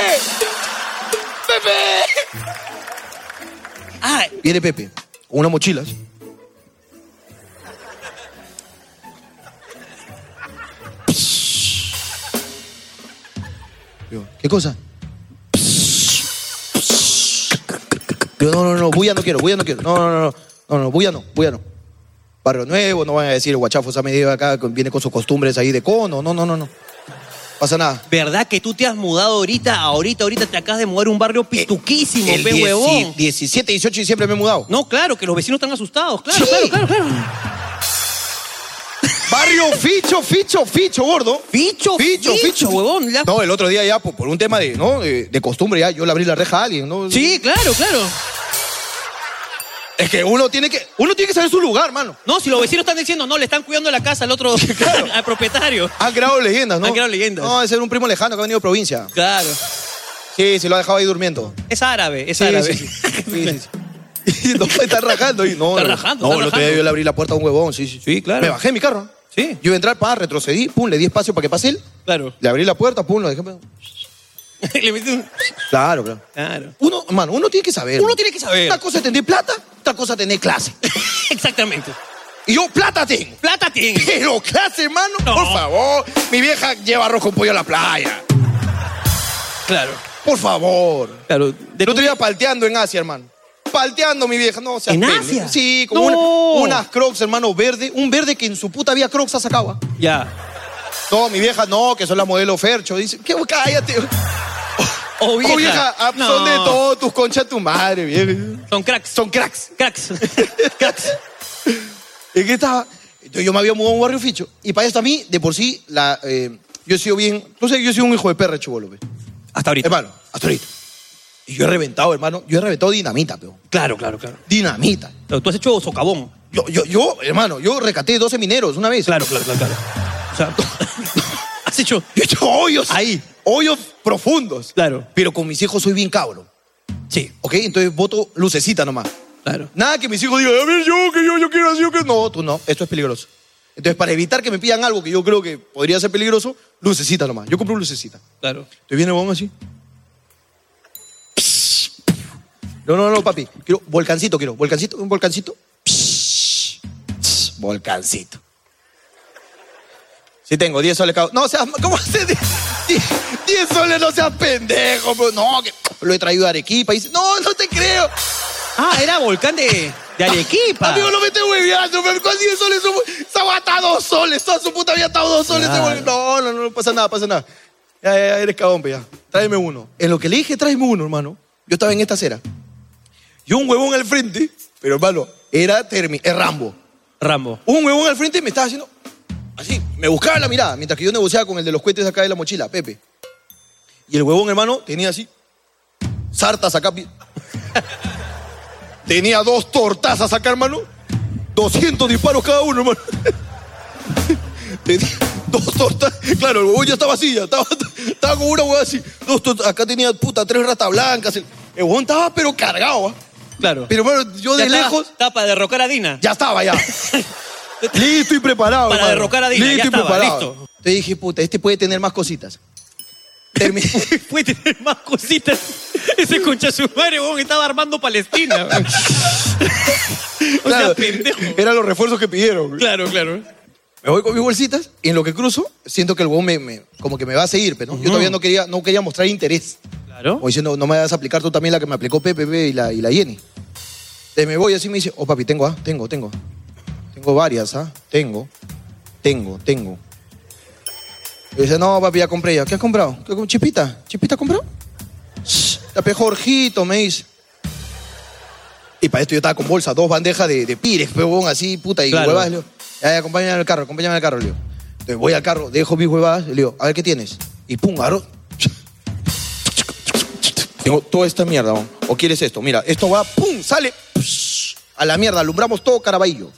¡Pepe! Ah, viene Pepe, con unas mochilas. Yo, ¿qué cosa? Yo, no, no, no, bulla no quiero, bulla no quiero. No, no, no, no, no, no, bulla no, bulla no. Barrio Nuevo, no van a decir el guachafo se ha medido acá, viene con sus costumbres ahí de cono. No, no, no, no. Pasa nada. ¿Verdad que tú te has mudado ahorita, ahorita, ahorita te acabas de mudar a un barrio pituquísimo, el pe dieci, huevón? diecisiete, dieciocho de diciembre me he mudado. No, claro, que los vecinos están asustados. Claro, Sí. claro, claro, claro. Barrio Ficho, Ficho, Ficho, gordo. Ficho, Ficho, ficho, Ficho. huevón. Ya. No, el otro día ya, por, por un tema de, ¿no? de, de costumbre, ya yo le abrí la reja a alguien, ¿no? Sí, claro, claro. Es que uno tiene que, uno tiene que saber su lugar, mano. No, si los vecinos están diciendo, no, le están cuidando la casa al otro, Claro. al propietario. Han creado leyendas, ¿no? Han creado leyendas. No, es ser un primo lejano que ha venido de provincia. Claro. Sí, se lo ha dejado ahí durmiendo. Es árabe, es Sí, árabe. sí, sí. Sí, sí, sí. No, está rajando. Y no, Está rajando, No, está el otro día rajando. yo le abrí la puerta a un huevón, sí, sí. Sí, claro. Me bajé en mi carro. Sí. Yo iba a entrar, pa, retrocedí, pum, le di espacio para que pase él. Claro. Le abrí la puerta, pum, lo dejé. Le metí un... Claro, claro. Claro. Uno, mano, uno tiene que saber. Uno tiene que saber. Una cosa es tener plata, otra cosa es tener clase. Exactamente. Y yo, plata tengo. Plata tiene. Pero clase, hermano, No. por favor. Mi vieja lleva arroz con pollo a la playa. Claro. Por favor. Claro. De otro día palteando en Asia, hermano. Palteando mi vieja, no, o sea, ¿En Asia? Sí, con No. una- unas crocs, hermano, verde. Un verde que en su puta vida crocs ha sacado. ¿Ah? Ya. No, mi vieja no, que son las modelo Fercho. Dice, ¿qué? Cállate. Oh, vieja. Oh, vieja, ah, No. son de todo, tus conchas, tu madre, vieja. Son cracks. Son cracks. Cracks. Cracks. ¿En qué estaba? Entonces yo me había mudado a un barrio ficho. Y para esto a mí, de por sí, la, eh, yo he sido bien... Tú sabes, yo he sido un hijo de perra, chubolo, pe. Hasta ahorita. Hermano, hasta ahorita. Y yo he reventado, hermano. Yo he reventado dinamita, peón. Claro, claro, claro. Dinamita. Pero tú has hecho socavón. Yo, yo, yo, hermano, yo rescaté doce mineros una vez. Claro, claro, claro, claro. O sea, has hecho... Yo he hecho hoyos. Ahí. Hoyos profundos. Claro. Pero con mis hijos soy bien cabro. Sí. ¿Ok? Entonces voto lucecita nomás. Claro. Nada que mis hijos digan, a ver, yo, que yo, yo quiero así, yo que... No, tú no. Esto es peligroso. Entonces, para evitar que me pidan algo que yo creo que podría ser peligroso, lucecita nomás. Yo compro lucecita. Claro. Entonces viene el huevón así. No, no, no, papi. Quiero volcancito, quiero. Volcancito, un volcancito. Volcancito. Sí tengo, diez soles cada uno. No, seas, ¿cómo haces? diez soles, no seas pendejo, bro. No, que lo he traído de Arequipa. Y dice, no, no te creo. Ah, era volcán de, de Arequipa. Amigo, no me estés hueveando, pero ¿cuál diez soles? Se aguanta dos soles. Toda su puta había estado dos soles. Claro. Ese vol- No, no, no, no pasa nada, pasa nada. Ya, ya, ya, eres cagón, pe, ya. Tráeme uno. En lo que le dije, tráeme uno, hermano. Yo estaba en esta acera. Y un huevón al frente, pero hermano, era termi es Rambo. Rambo. Un huevón al frente me estaba haciendo así, me buscaba la mirada, mientras que yo negociaba con el de los cohetes acá de la mochila, Pepe. Y el huevón, hermano, tenía así, sartas acá. pi- tenía dos tortazas acá, hermano. doscientos disparos cada uno, hermano. Tenía dos tortas. Claro, el huevón ya estaba así, ya estaba Estaba con una hueá así. No, esto- acá tenía, puta, tres ratas blancas. El, el huevón estaba, pero cargado, ¿ah? Claro. Pero bueno, yo Ya de estaba- lejos, Estaba para derrocar a Dina. ya estaba, ya. Listo y preparado, Para hermano. derrocar a Dina, ya Listo y estaba, preparado. listo. Te dije, puta, este puede tener más cositas. Terminé. Puede tener más cositas. Ese concha su madre, weón, estaba armando Palestina. weón. O sea, Claro, pendejo. eran los refuerzos que pidieron. Claro, claro. Me voy con mis bolsitas y en lo que cruzo, siento que el huevón me, me- como que me va a seguir, pero ¿no? Yo todavía no quería, no quería mostrar interés. Claro. Como diciendo, no me vas a aplicar tú también la que me aplicó Pepe Pepe y la, y la Jenny. Entonces me voy así y me dice, oh papi, tengo, ah, tengo, tengo. Tengo varias, ah, tengo, tengo, tengo. Y dice, no papi, ya compré ya. ¿Qué has comprado? ¿Qué, ¿Chipita? ¿Chipita has comprado? Shh, Tapé Jorgito, me dice. Y para esto yo estaba con bolsa, dos bandejas de, de pires, huevón, así, puta, y Claro. huevadas. Le digo, ya, ya, acompáñame al carro, acompáñame al carro, le digo. Entonces voy al carro, dejo mis huevadas, le digo, a ver qué tienes. Y pum, agarro. Tengo toda esta mierda, ¿no? ¿O quieres esto? Mira, esto va, pum, sale. Psh, a la mierda, alumbramos todo Caraballo.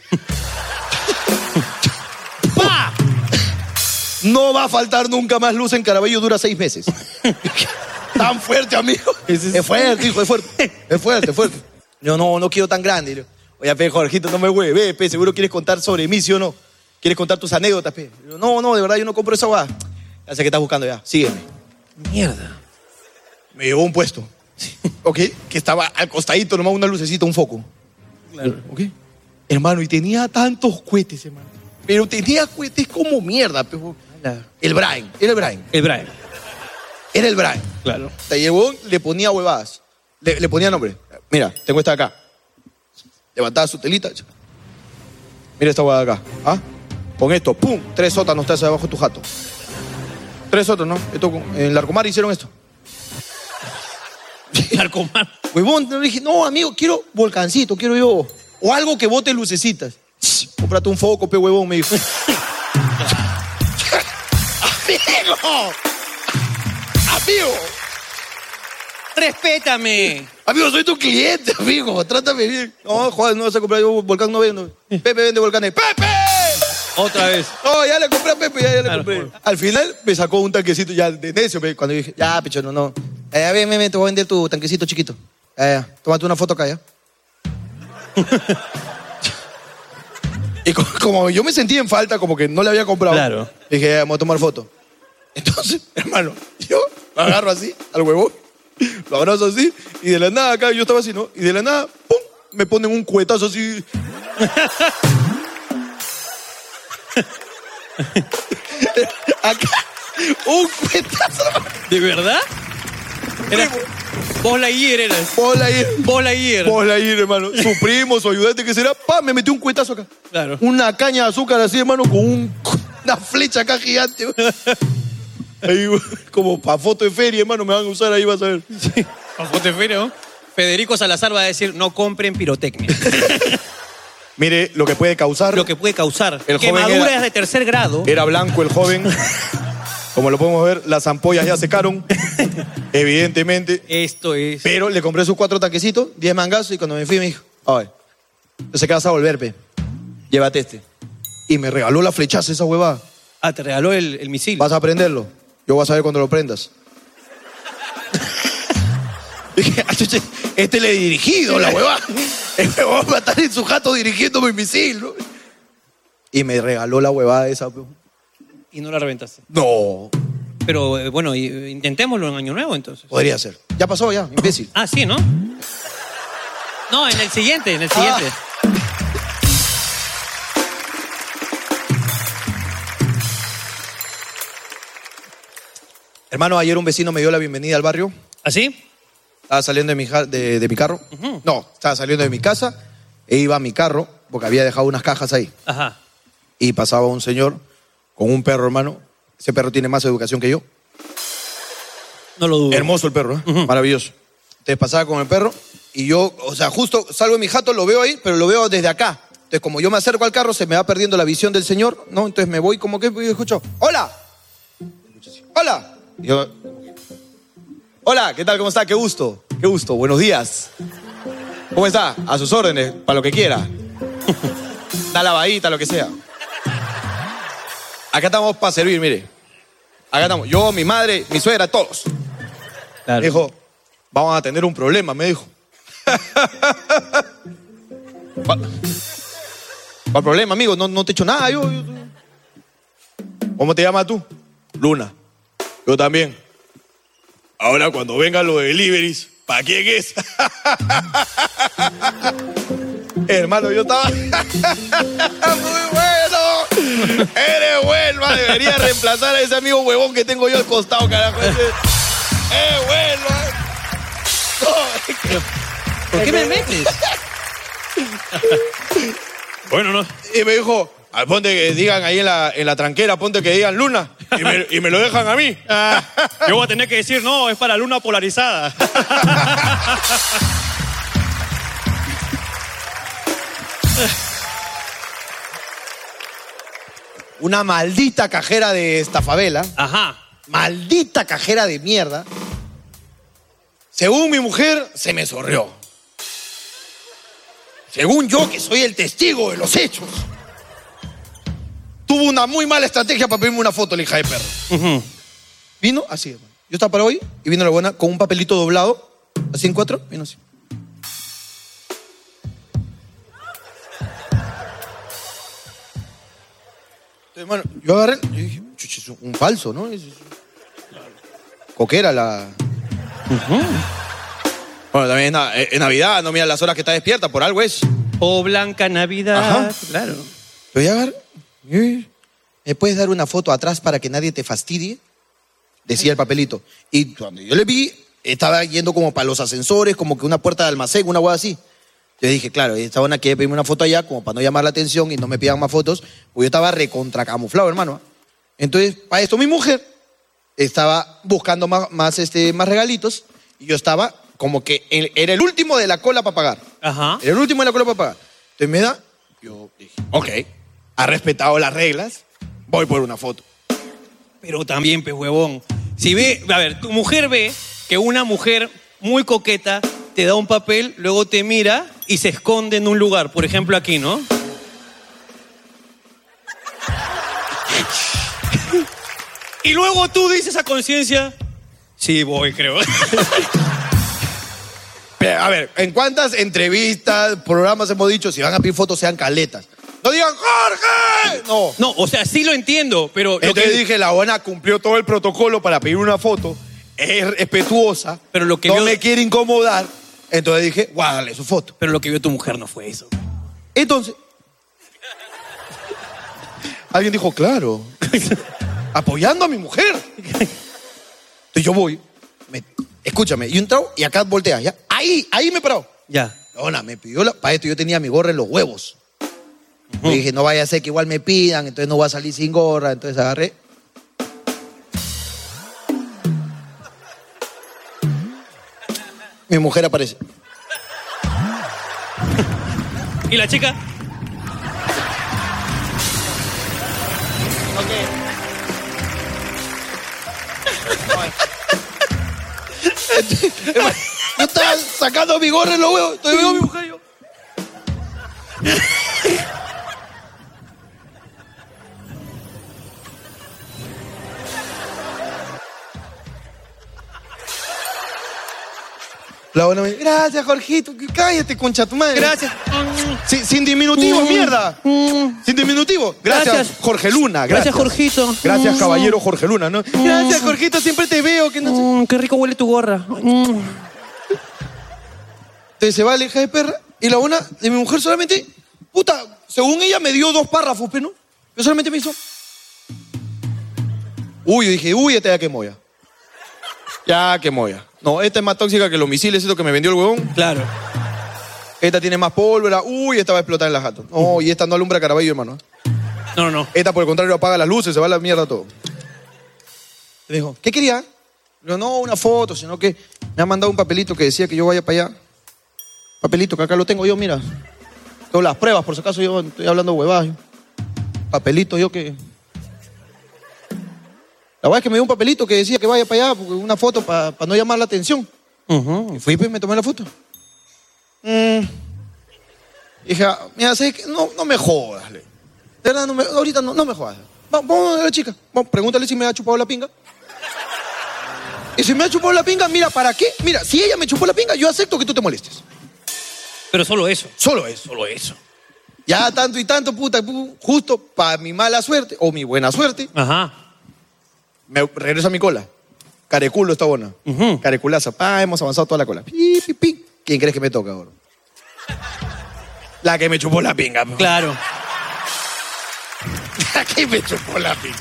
¡Pa! No va a faltar nunca más luz en Caraballo, dura seis meses. Tan fuerte, amigo. Es, es fuerte, hijo, es fuerte. Es fuerte, es fuerte. Yo no, no quiero tan grande. Le digo, oye, pe, Jorgito, no me hueves, pe, seguro quieres contar sobre mí, ¿sí o no? ¿Quieres contar tus anécdotas, pe? Le digo, no, no, de verdad yo no compro esa guada. Ya sé que estás buscando ya, sígueme. Mierda. Me llevó a un puesto, ¿ok? Que estaba al costadito, nomás una lucecita, un foco. Claro. ¿Ok? Hermano, y tenía tantos cohetes, hermano. Pero tenía cohetes como mierda, pe. El Brian, era el Brian. El Brian. Era el Brian. Claro. Te llevó, le ponía huevadas. Le, le ponía nombre. Mira, tengo esta acá. Levantaba su telita. Mira esta huevada acá. ¿Ah? Con esto, ¡pum! Tres sótanos te hace abajo tu jato. Tres sótanos, ¿no? Esto, con- en Larcomar hicieron esto. Narcomán. Huevón, le dije, no, amigo, quiero volcancito, quiero yo. O algo que bote lucecitas. Shh, cómprate un foco, pe huevón, me dijo. ¡Amigo! ¡Amigo! Respétame. Amigo, soy tu cliente, amigo. Trátame bien. No, joder, no vas a comprar yo volcán, no vendo. Pepe vende volcanes. ¡Pepe! Otra vez. No, ya le compré a Pepe, ya, ya le Claro, compré. bueno. Al final me sacó un tanquecito ya de necio, pe, cuando yo dije, ya, picho, no, no. Eh, ven, ven, ven, te voy a vender tu tanquecito chiquito. Ya, ya, tómate una foto acá, ya. Y co- como yo me sentí en falta, como que no le había comprado. Claro. Dije, ya, vamos a tomar foto. Entonces, hermano, yo lo agarro así, al huevón, lo abrazo así, y de la nada acá, yo estaba así, ¿no? Y de la nada, ¡pum! Me ponen un cuetazo así. Acá, un cuetazo. ¿De verdad? Era... Vos la hier eras. Bola ahí. Vos la hier. Bola ahí, hermano. Su primo, su ayudante, que será, pa, me metió un cuetazo acá. Claro. Una caña de azúcar así, hermano, con un- una flecha acá gigante. Ahí, como para foto de feria, hermano, me van a usar ahí, vas a ver. Fote feo. Federico Salazar va a decir, no compren pirotecnia. Mire lo que puede causar. Lo que puede causar. El joven Quemaduras era- de tercer grado. Era blanco el joven. Como lo podemos ver, las ampollas ya secaron. Evidentemente. Esto es... Pero le compré sus cuatro tanquecitos, diez mangazos, y cuando me fui me dijo, ay, yo sé que vas a volver, pe. Llévate este. Y me regaló la flechaza esa huevada. Ah, te regaló el, el misil. Vas a prenderlo. Yo voy a saber cuando lo prendas. Dije, "Ah, chuche, este le he dirigido la huevada. El huevón va a estar en su jato dirigiendo mi misil, ¿no?" Y me regaló la huevada esa, pe. Y no la reventaste. No, Pero eh, bueno, y- intentémoslo en Año Nuevo entonces. podría ser. Ya pasó, ya, imbécil. Ah, sí, ¿no? No, en el siguiente, en el siguiente. Hermano, ayer un vecino me dio la bienvenida al barrio. ¿Así? Estaba saliendo de mi, ja- de, de mi carro. No, estaba saliendo de mi casa e iba a mi carro porque había dejado unas cajas ahí. Ajá. Y pasaba un señor con un perro, hermano. Ese perro tiene más educación que yo. No lo dudo. Hermoso el perro, ¿eh? Maravilloso. Entonces pasaba con el perro y yo, o sea, justo salgo de mi jato, lo veo ahí, pero lo veo desde acá. Entonces, como yo me acerco al carro, se me va perdiendo la visión del señor, ¿no? Entonces me voy como que y escucho, ¡hola! ¡Hola! Y yo, hola, ¿qué tal? ¿Cómo está? Qué gusto, qué gusto, buenos días. ¿Cómo está? A sus órdenes, para lo que quiera. Da lavadita, lo que sea. Acá estamos para servir, mire. acá estamos. Yo, mi madre, mi suegra, todos. Claro. Me dijo, vamos a tener un problema, me dijo. ¿Cuál, ¿Cuál problema, amigo? No, no te he hecho nada, yo, yo... ¿Cómo te llamas tú? Luna. Yo también. Ahora cuando vengan los deliveries, ¿para quién es? Hermano, yo estaba... ¡Muy bueno! ¡Eres bueno! Debería reemplazar a ese amigo huevón que tengo yo al costado, carajo. ¡Es bueno! No, es que... ¿Por qué me metes? Bueno, no. Y me dijo, ah, ponte que digan ahí en la, en la tranquera, ponte que digan Luna. Y me, y me lo dejan a mí. Ah, yo voy a tener que decir, no, es para Luna polarizada. Una maldita cajera de esta favela. Ajá. Maldita cajera de mierda. Según mi mujer, se me sorrió. Según yo, que soy el testigo de los hechos, tuvo una muy mala estrategia para pedirme una foto, la hija de perro. Uh-huh. Vino así, hermano. Yo estaba para hoy y vino la buena con un papelito doblado, así en cuatro, vino así. Entonces, hermano, yo agarré y dije, chuchi, es un falso, ¿no? Es, es, coquera la... Uh-huh. Bueno, también es, es Navidad, no mira las horas que está despierta, por algo es. O Blanca Navidad, ajá, claro. Pero ya agarré, ¿me puedes dar una foto atrás para que nadie te fastidie? Decía el papelito. Y cuando yo le vi, estaba yendo como para los ascensores, como que una puerta de almacén, una hueá así. Yo dije, claro, esta buena quiere pedirme una foto allá, como para no llamar la atención y no me pidan más fotos, pues yo estaba recontracamuflado, hermano. Entonces, para esto mi mujer estaba buscando más, más, este, más regalitos y yo estaba como que el, era el último de la cola para pagar. Ajá. Era el último de la cola para pagar. Entonces me da, yo dije, ok, ha respetado las reglas, voy por una foto. Pero también, pues, huevón, si ve, a ver, tu mujer ve que una mujer muy coqueta te da un papel, luego te mira y se esconde en un lugar, por ejemplo aquí, ¿no? Y luego tú dices a conciencia, sí, voy, creo. A ver, ¿en cuántas entrevistas, programas hemos dicho, si van a pedir fotos sean caletas? No digan, ¡Jorge! No. No, o sea, sí lo entiendo, pero... Lo Entonces que... dije, la buena cumplió todo el protocolo para pedir una foto, es respetuosa, pero lo que no vio... me quiere incomodar, entonces dije, guárdale su foto. Pero lo que vio tu mujer no fue eso. Entonces, alguien dijo, claro, apoyando a mi mujer. Entonces yo voy, me, escúchame, y un trago, y acá voltea, ya. Ahí, ahí me he parado. Ya. Ona, me pidió la... Para esto yo tenía mi gorra en los huevos. Uh-huh. Y dije, no vaya a ser que igual me pidan, entonces no voy a salir sin gorra, entonces agarré. Mi mujer aparece. ¿Y la chica? Yo estaba sacando mi gorra en los huevos, entonces veo a mi mujer y yo. La buena me dice, gracias, Jorgito, cállate, concha tu madre. Gracias. Sí, sin diminutivo, mierda. Sin diminutivo. Gracias, gracias. Jorge Luna. Gracias, gracias Jorgito. Gracias, caballero Jorge Luna, ¿no? Gracias, Jorgito, siempre te veo. Que no sé. Qué rico huele tu gorra. Entonces se va la hija de perra y la buena de mi mujer solamente, puta, según ella me dio dos párrafos, pero no. Yo solamente me hizo. Uy, yo dije, uy, esta ya quemó ya. Ya quemó ya. No, esta es más tóxica que los misiles, esto que me vendió el huevón. Claro. Esta tiene más pólvora. Uy, esta va a explotar en la jato. No, y esta no alumbra Caraballo, hermano. No, no, no. Esta, por el contrario, apaga las luces, se va a la mierda todo. Me dijo, ¿qué quería? Yo, no, una foto, sino que me ha mandado un papelito que decía que yo vaya para allá. Papelito, que acá lo tengo yo, mira. Tengo las pruebas, por si acaso yo estoy hablando huevadas. Papelito, yo que... La verdad es que me dio un papelito que decía que vaya para allá, porque una foto para pa no llamar la atención. Uh-huh. Y fui y me tomé la foto. Mm. Dije, mira, ¿sabes qué? No, no me jodas. De verdad, no me, ahorita no, no me jodas. Vamos, vamos a la chica. Vamos, pregúntale si me ha chupado la pinga. Y si me ha chupado la pinga, mira, ¿para qué? Mira, si ella me chupó la pinga, yo acepto que tú te molestes. Pero solo eso. Solo eso. Solo eso. Ya tanto y tanto, puta, pu- justo para mi mala suerte, o mi buena suerte, Ajá. me regreso a mi cola. Careculo está buena. Ujú. Careculaza. Pa, hemos avanzado toda la cola. Pi, pi, pi. ¿Quién crees que me toca ahora? La que me chupó la pinga. po. Claro. La que me chupó la pinga.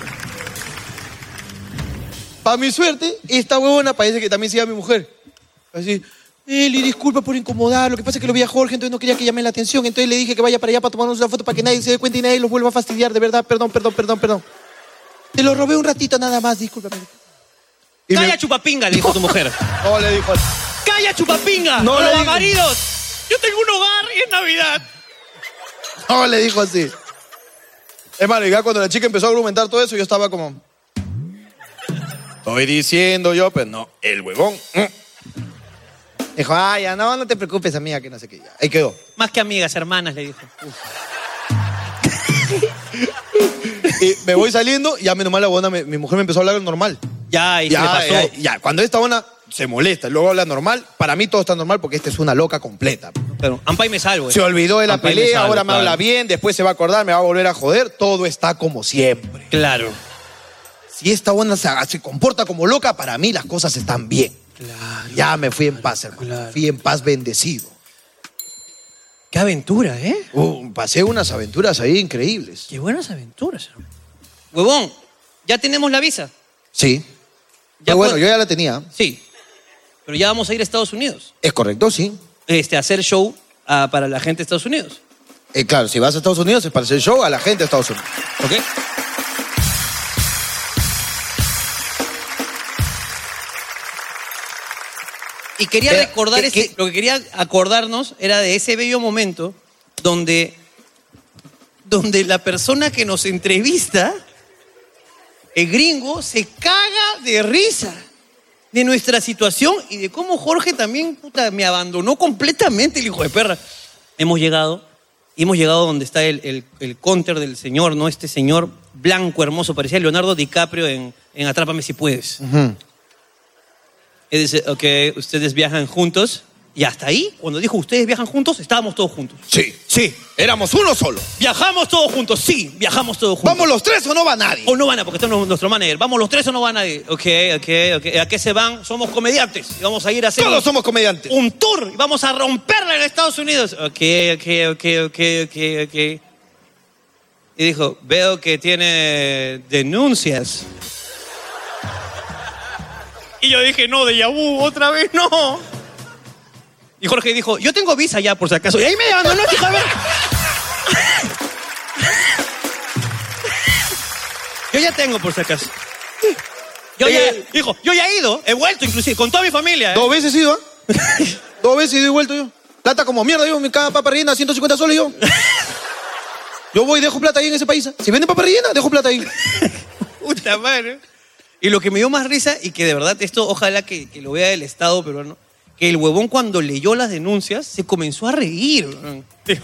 Para mi suerte, esta huevona parece que también se llama mi mujer. Así, Eli, disculpa por incomodar. Lo que pasa es que lo vi a Jorge, entonces no quería que llame la atención. Entonces le dije que vaya para allá para tomarnos una foto para que nadie se dé cuenta y nadie los vuelva a fastidiar. De verdad, perdón, perdón, perdón, perdón. Te lo robé un ratito nada más, discúlpame. Y Calla me- chupapinga, le dijo tu mujer. No, le dijo. Calla chupapinga. No le Roba digo. maridos. Yo tengo un hogar y es Navidad. No, le dijo así. Es más, ya cuando la chica empezó a argumentar todo eso, yo estaba como... Estoy diciendo yo, pero no, el huevón. mm. Dijo, ah, ya, no, no te preocupes, amiga, que no sé qué. Ya. Ahí quedó. Más que amigas, hermanas, le dijo. Y me voy saliendo, y ya menos mal la buena, mi mujer me empezó a hablar normal. Ya, y Ya, se le pasó. ya, ya. Cuando esta buena se molesta, luego habla normal, para mí todo está normal porque esta es una loca completa. Claro, Ampay me salvo. eh. Se olvidó de la Ampay me pelea, salvo, ahora me claro. habla bien, después se va a acordar, me va a volver a joder, todo está como siempre. Claro. Si esta buena se, se comporta como loca, para mí las cosas están bien. Claro. Ya me fui en paz, hermano. Claro. Fui en paz bendecido. Qué aventura, ¿eh? Uh, pasé unas aventuras ahí increíbles. Qué buenas aventuras, hermano. Huevón, ya tenemos la visa. Sí. Ya Pero bueno, puedo- yo ya la tenía. Sí. Pero ya vamos a ir a Estados Unidos. Es correcto, sí. Este, a hacer show ah, para la gente de Estados Unidos. Eh, claro, si vas a Estados Unidos es para hacer show a la gente de Estados Unidos. ¿Ok? Y quería Pero, recordar, ¿qué- ese- qué? lo que quería acordarnos era de ese bello momento donde, donde la persona que nos entrevista, el gringo, se caga de risa de nuestra situación y de cómo Jorge también, puta, me abandonó completamente el hijo de perra. Hemos llegado, y hemos llegado donde está el, el, el counter del señor, ¿no? Este señor blanco, hermoso, parecía Leonardo DiCaprio en, en Atrápame si puedes. Ujú. Y dice, ok, ustedes viajan juntos. Y hasta ahí, cuando dijo ustedes viajan juntos, estábamos todos juntos. Sí, sí. Éramos uno solo. ¿Viajamos todos juntos? Sí, viajamos todos juntos. ¿Vamos los tres o no va nadie? O no van a, porque está nuestro manager. ¿Vamos los tres o no va nadie? Ok, ok, ok. ¿A qué se van? Somos comediantes. Y vamos a ir a hacer Todos un, somos comediantes. un tour. Y vamos a romperla en Estados Unidos. Ok, ok, ok, ok, ok, ok. Y dijo, veo que tiene denuncias. Y yo dije, no, de vu, otra vez no. Y Jorge dijo, yo tengo visa ya, por si acaso. Y ahí me abandonó, chico, a ver. Yo ya tengo, por si acaso. Yo ya, hijo, yo ya he ido, he vuelto inclusive, con toda mi familia. ¿eh? Dos veces he ido, ¿ah? Dos veces he ido y vuelto yo. Plata como mierda, yo, mi cada papa rellena, ciento cincuenta soles yo. Yo voy y dejo plata ahí en ese país. ¿eh? Si venden papa rellena, dejo plata ahí. Puta madre. Y lo que me dio más risa, y que de verdad esto ojalá que, que lo vea el Estado peruano, que el huevón cuando leyó las denuncias se comenzó a reír. weón. Dijo,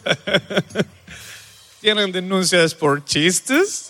¿tienen denuncias por chistes?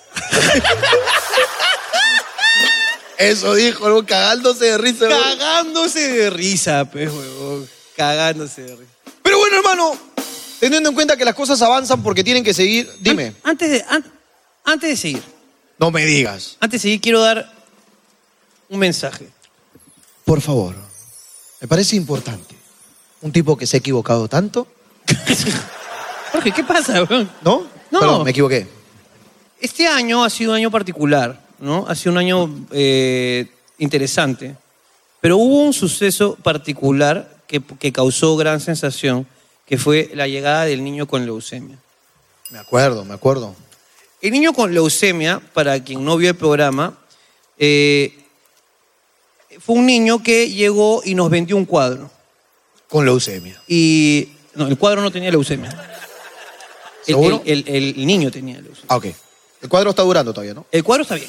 Eso dijo, algo cagándose de risa. ¿no? Cagándose de risa, pues, huevón. Cagándose de risa. Pero bueno, hermano, teniendo en cuenta que las cosas avanzan porque tienen que seguir, dime. An- Antes de, an- antes de seguir, No me digas. antes de seguir, quiero dar un mensaje. Por favor, me parece importante. Un tipo que se ha equivocado tanto, Jorge, ¿qué pasa, weón? ¿no? No. Perdón, me equivoqué. Este año ha sido un año particular, ¿no? Ha sido un año eh, interesante. Pero hubo un suceso particular que, que causó gran sensación, que fue la llegada del niño con leucemia. Me acuerdo, me acuerdo. El niño con leucemia, para quien no vio el programa, eh, fue un niño que llegó y nos vendió un cuadro. Con leucemia. Y no, el cuadro no tenía leucemia. El, ¿Seguro? el- el- el niño tenía leucemia. Ah, ok. El cuadro está durando todavía, ¿no? El cuadro está bien.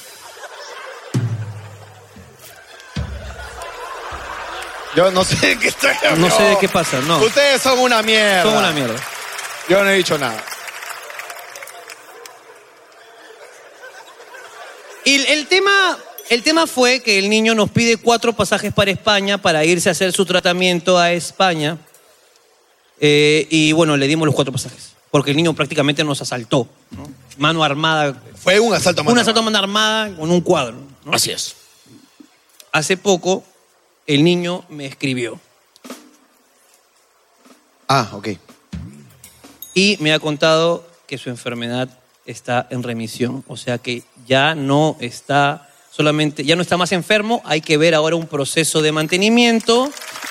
Yo no sé de qué estoy hablando. No sé de qué pasa, no. Ustedes son una mierda. Son una mierda. Yo no he dicho nada. Y el, el tema, El tema fue que el niño nos pide cuatro pasajes para España para irse a hacer su tratamiento a España. Eh, y bueno, le dimos los cuatro pasajes. Porque el niño prácticamente nos asaltó, ¿no? Mano armada. Fue un asalto a mano Un asalto a mano armada con un cuadro, ¿no? Así es. Hace poco, el niño me escribió. Ah, ok. Y me ha contado que su enfermedad está en remisión. O sea que ya no está solamente, ya no está más enfermo. Hay que ver ahora un proceso de mantenimiento.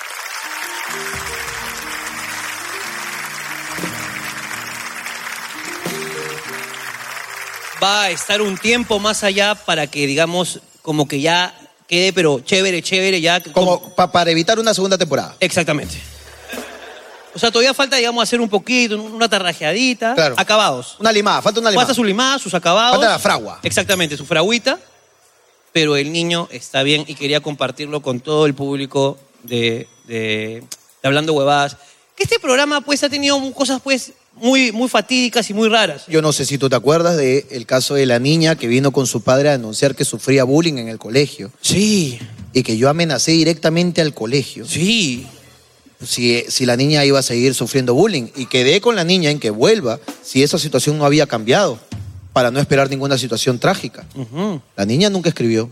Va a estar un tiempo más allá para que, digamos, como que ya quede, pero chévere, chévere, ya. Como, como pa, para evitar una segunda temporada. Exactamente. O sea, todavía falta, digamos, hacer un poquito, una tarrajeadita. Claro. Acabados. Una limada, falta una limada. Falta su limada, sus acabados. Falta la fragua. Exactamente, su fragüita. Pero el niño está bien y quería compartirlo con todo el público de, de, de Hablando Huevadas. Que este programa, pues, ha tenido cosas, pues, muy, muy fatídicas y muy raras. Yo no sé si tú te acuerdas del caso de la niña que vino con su padre a denunciar que sufría bullying en el colegio. Sí. Y que yo amenacé directamente al colegio. Sí. Si, si la niña iba a seguir sufriendo bullying. Y quedé con la niña en que vuelva si esa situación no había cambiado, para no esperar ninguna situación trágica. Uh-huh. La niña nunca escribió.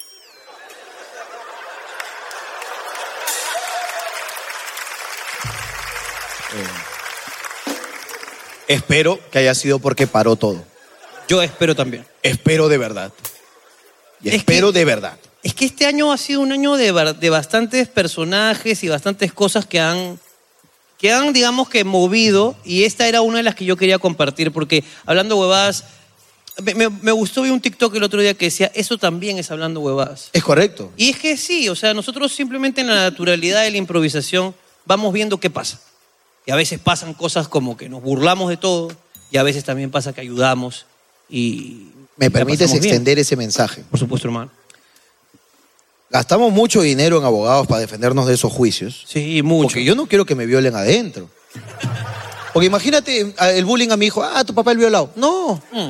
Eh, espero que haya sido porque paró todo. Yo espero también. Espero de verdad. Y Es espero que- de verdad. Es que este año ha sido un año de, ba- de bastantes personajes y bastantes cosas que han, que han, digamos que, movido. Y esta era una de las que yo quería compartir porque, hablando huevadas, me, me- me gustó, vi un TikTok el otro día que decía, eso también es hablando huevadas. Es correcto. Y es que sí, o sea, nosotros simplemente en la naturalidad de la improvisación vamos viendo qué pasa. Y a veces pasan cosas como que nos burlamos de todo y a veces también pasa que ayudamos y... ¿Me la permites pasamos bien. extender ese mensaje? Por supuesto, hermano. Gastamos mucho dinero en abogados para defendernos de esos juicios. Sí, mucho. Porque yo no quiero que me violen adentro. Porque imagínate a- el bullying a mi hijo. Ah, tu papá el violado. No. Mm.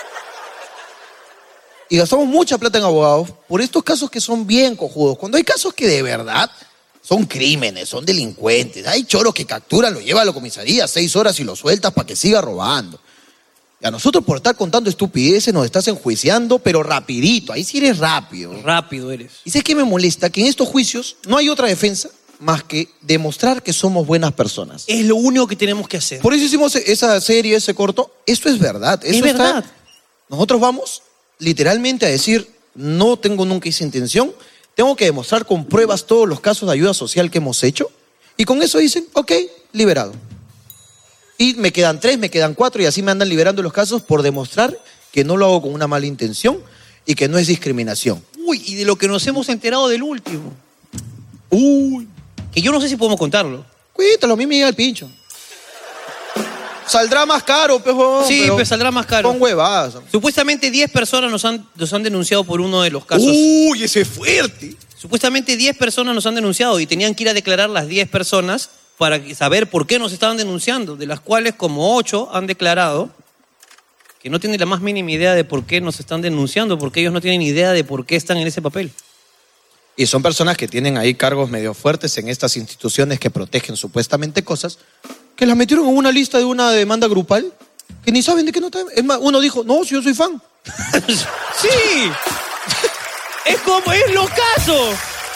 Y gastamos mucha plata en abogados por estos casos que son bien cojudos. Cuando hay casos que de verdad son crímenes, son delincuentes. Hay choros que capturan, lo llevan a la comisaría seis horas y lo sueltas para que siga robando. Y a nosotros por estar contando estupideces nos estás enjuiciando, pero rapidito. Ahí sí eres rápido. Rápido eres. ¿Y sabes qué me molesta? Que en estos juicios no hay otra defensa más que demostrar que somos buenas personas. Es lo único que tenemos que hacer. Por eso hicimos esa serie, ese corto. Esto es verdad. Eso Es está- verdad. Nosotros vamos literalmente a decir, no tengo nunca esa intención, tengo que demostrar con pruebas todos los casos de ayuda social que hemos hecho, y con eso dicen, ok, liberado. Y me quedan tres, me quedan cuatro, y así me andan liberando los casos por demostrar que no lo hago con una mala intención y que no es discriminación. Uy, y de lo que nos hemos enterado del último. Uy. Que yo no sé si podemos contarlo. Cuéntalo, a mí me llega el pincho. Saldrá más caro, pejo. Sí, pero saldrá más caro. Con huevadas. Supuestamente diez personas nos han, nos han denunciado por uno de los casos. Uy, ese es fuerte. Supuestamente diez personas nos han denunciado y tenían que ir a declarar las diez personas para saber por qué nos estaban denunciando, de las cuales como ocho han declarado que no tienen la más mínima idea de por qué nos están denunciando, porque ellos no tienen idea de por qué están en ese papel. Y son personas que tienen ahí cargos medio fuertes en estas instituciones que protegen supuestamente cosas, que las metieron en una lista de una demanda grupal, que ni saben de qué nota. Es más, uno dijo, no, si yo soy fan. ¡Sí! ¡Es como, es lo caso!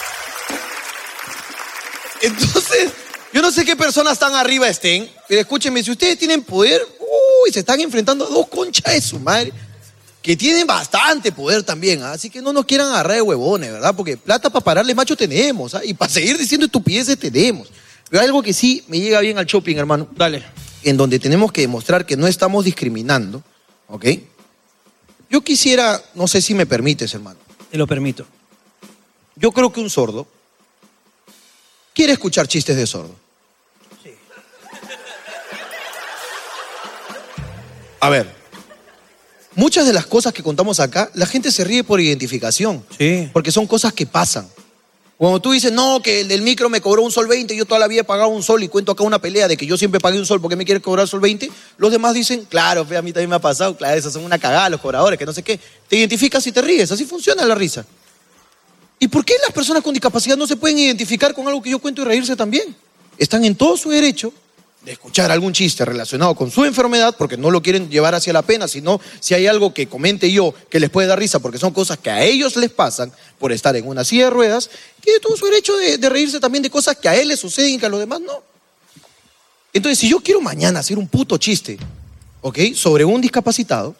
Entonces, yo no sé qué personas tan arriba estén, pero escúchenme, si ustedes tienen poder, uy, se están enfrentando a dos conchas de su madre, que tienen bastante poder también, ¿ah? Así que no nos quieran agarrar de huevones, ¿verdad? Porque plata para pararle macho tenemos, ¿ah? Y para seguir diciendo estupideces tenemos. Pero hay algo que sí me llega bien al shopping, hermano. Dale. En donde tenemos que demostrar que no estamos discriminando, ¿ok? Yo quisiera, no sé si me permites, hermano. Te lo permito. Yo creo que un sordo quiere escuchar chistes de sordo. Sí. A ver, muchas de las cosas que contamos acá, la gente se ríe por identificación. Sí. Porque son cosas que pasan. Cuando tú dices, no, que el del micro me cobró un sol veinte, yo toda la vida he pagado un sol y cuento acá una pelea de que yo siempre pagué un sol, ¿por qué me quieres cobrar sol veinte? Los demás dicen, claro, fe, a mí también me ha pasado, claro, esos son una cagada los cobradores, que no sé qué. Te identificas y te ríes, así funciona la risa. ¿Y por qué las personas con discapacidad no se pueden identificar con algo que yo cuento y reírse también? Están en todo su derecho de escuchar algún chiste relacionado con su enfermedad porque no lo quieren llevar hacia la pena, sino si hay algo que comente yo que les puede dar risa porque son cosas que a ellos les pasan por estar en una silla de ruedas, tiene todo su derecho de, de reírse también de cosas que a él le suceden y que a los demás no. Entonces, si yo quiero mañana hacer un puto chiste, ¿ok?, sobre un discapacitado,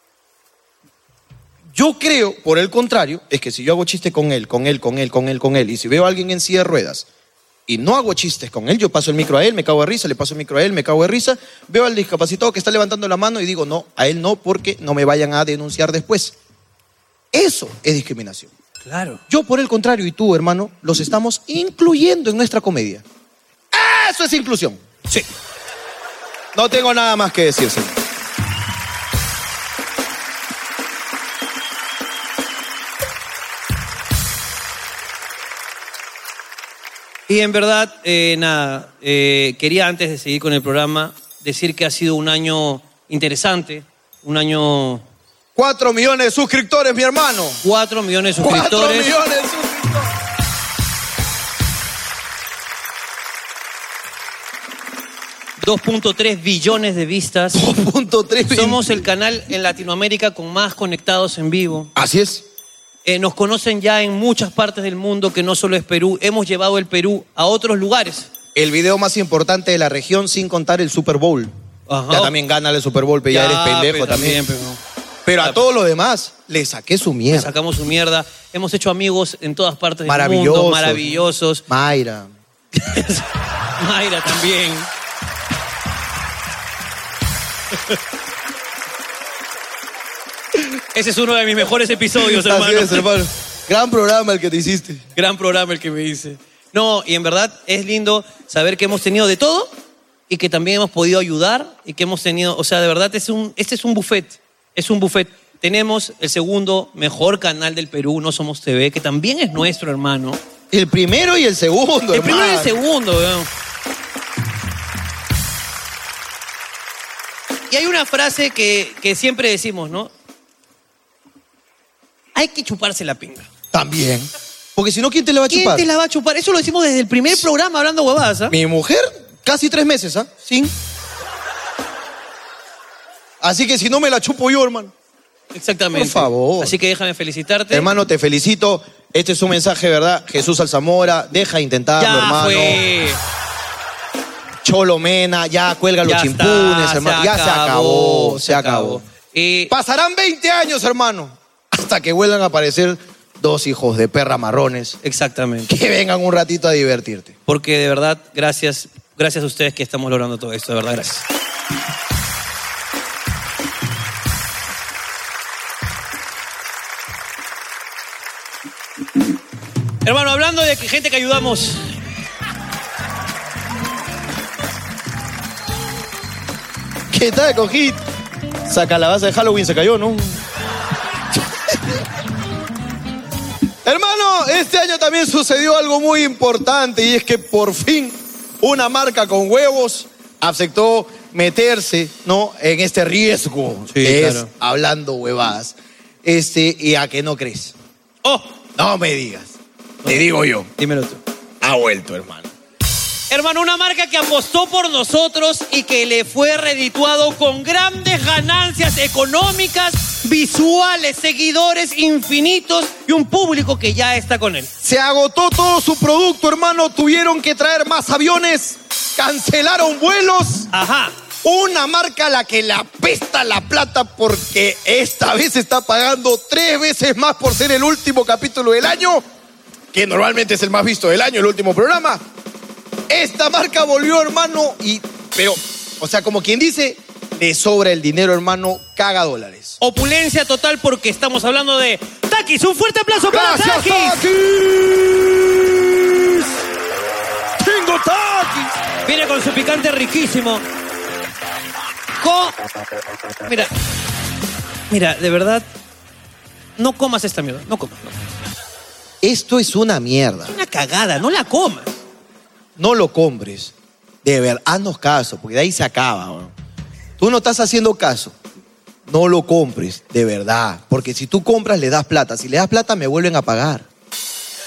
yo creo, por el contrario, es que si yo hago chiste con él, con él, con él, con él, con él, y si veo a alguien en silla de ruedas y no hago chistes con él, yo paso el micro a él, me cago de risa, le paso el micro a él, me cago de risa, veo al discapacitado que está levantando la mano y digo, no, a él no, porque no me vayan a denunciar después. Eso es discriminación. Claro. Yo, por el contrario, y tú, hermano, los estamos incluyendo en nuestra comedia. Eso es inclusión. Sí. No tengo nada más que decir, señor. Y en verdad, eh, nada, eh, quería antes de seguir con el programa decir que ha sido un año interesante, un año... Cuatro millones de suscriptores, mi hermano. Cuatro millones de suscriptores. Cuatro millones de suscriptores. dos punto tres billones de vistas. dos punto tres Somos el canal en Latinoamérica con más conectados en vivo. Así es. Eh, nos conocen ya en muchas partes del mundo, que no solo es Perú. Hemos llevado el Perú a otros lugares. El video más importante de la región sin contar el Super Bowl. Ajá. Ya también gana el Super Bowl, pero ya, Ya, eres pendejo pero también. también, pero- Pero a todos los demás le saqué su Le mierda. sacamos su mierda. Hemos hecho amigos en todas partes del Maravillosos. mundo. Maravillosos. Mayra. Mayra también. Ese es uno de mis mejores episodios, hermano. Así es, hermano. Gran programa el que te hiciste. Gran programa el que me hice. No, y en verdad es lindo saber que hemos tenido de todo y que también hemos podido ayudar y que hemos tenido, o sea, de verdad es un, este es un buffet, es un buffet. Tenemos el segundo mejor canal del Perú, No Somos T V, que también es nuestro, hermano. El primero y el segundo, El primero y el hermano. segundo, weón. Y hay una frase que, que siempre decimos, ¿no? Hay que chuparse la pinga. También. Porque si no, ¿quién te la va a ¿Quién chupar? te la va a chupar? Eso lo decimos desde el primer programa hablando huevadas, ¿ah? Mi mujer, casi tres meses, ¿ah? Sin. Así que si no me la chupo yo, hermano. Exactamente. Por favor. Así que déjame felicitarte. Hermano, te felicito. Este es un mensaje, ¿verdad? Jesús Alzamora, deja de intentarlo, ya hermano. fue. Cholo Mena, ya cuelga los Ya chimpunes, está, hermano. se ya se acabó, acabó, se se acabó. acabó. Eh, Pasarán veinte años, hermano, hasta que vuelvan a aparecer dos hijos de perra marrones Exactamente. que vengan un ratito a divertirte. Porque de verdad, gracias, gracias a ustedes que estamos logrando todo esto, de verdad, gracias. Hermano, hablando de que gente que ayudamos. ¿Qué tal, cogí? Esa calabaza de Halloween se cayó, ¿no? Hermano, este año también sucedió algo muy importante y es que por fin una marca con huevos aceptó meterse, ¿no?, en este riesgo Sí, que claro. es hablando huevadas. Este, ¿y a qué no crees? Oh, No me digas. Te digo yo. dímelo tú. Ha vuelto, hermano. Hermano, una marca que apostó por nosotros y que le fue redituado con grandes ganancias económicas, visuales, seguidores infinitos y un público que ya está con él. Se agotó todo su producto, hermano. Tuvieron que traer más aviones. Cancelaron vuelos. Ajá. Una marca a la que le apesta la plata porque esta vez está pagando tres veces más por ser el último capítulo del año, que normalmente es el más visto del año, el último programa. Esta marca volvió, hermano, y... Pero, o sea, como quien dice, le sobra el dinero, hermano, caga dólares. Opulencia total porque estamos hablando de Takis. Un fuerte aplauso para ¡Gracias, Takis. Takis! ¡Tengo Takis! Viene con su picante riquísimo. Co- Mira, mira, de verdad, no comas esta mierda, no comas. No. Esto es una mierda. Es una cagada, no la comas. No lo compres. De verdad, haznos caso, porque de ahí se acaba. ¿No? Tú no estás haciendo caso. No lo compres, de verdad. Porque si tú compras, le das plata. Si le das plata, me vuelven a pagar.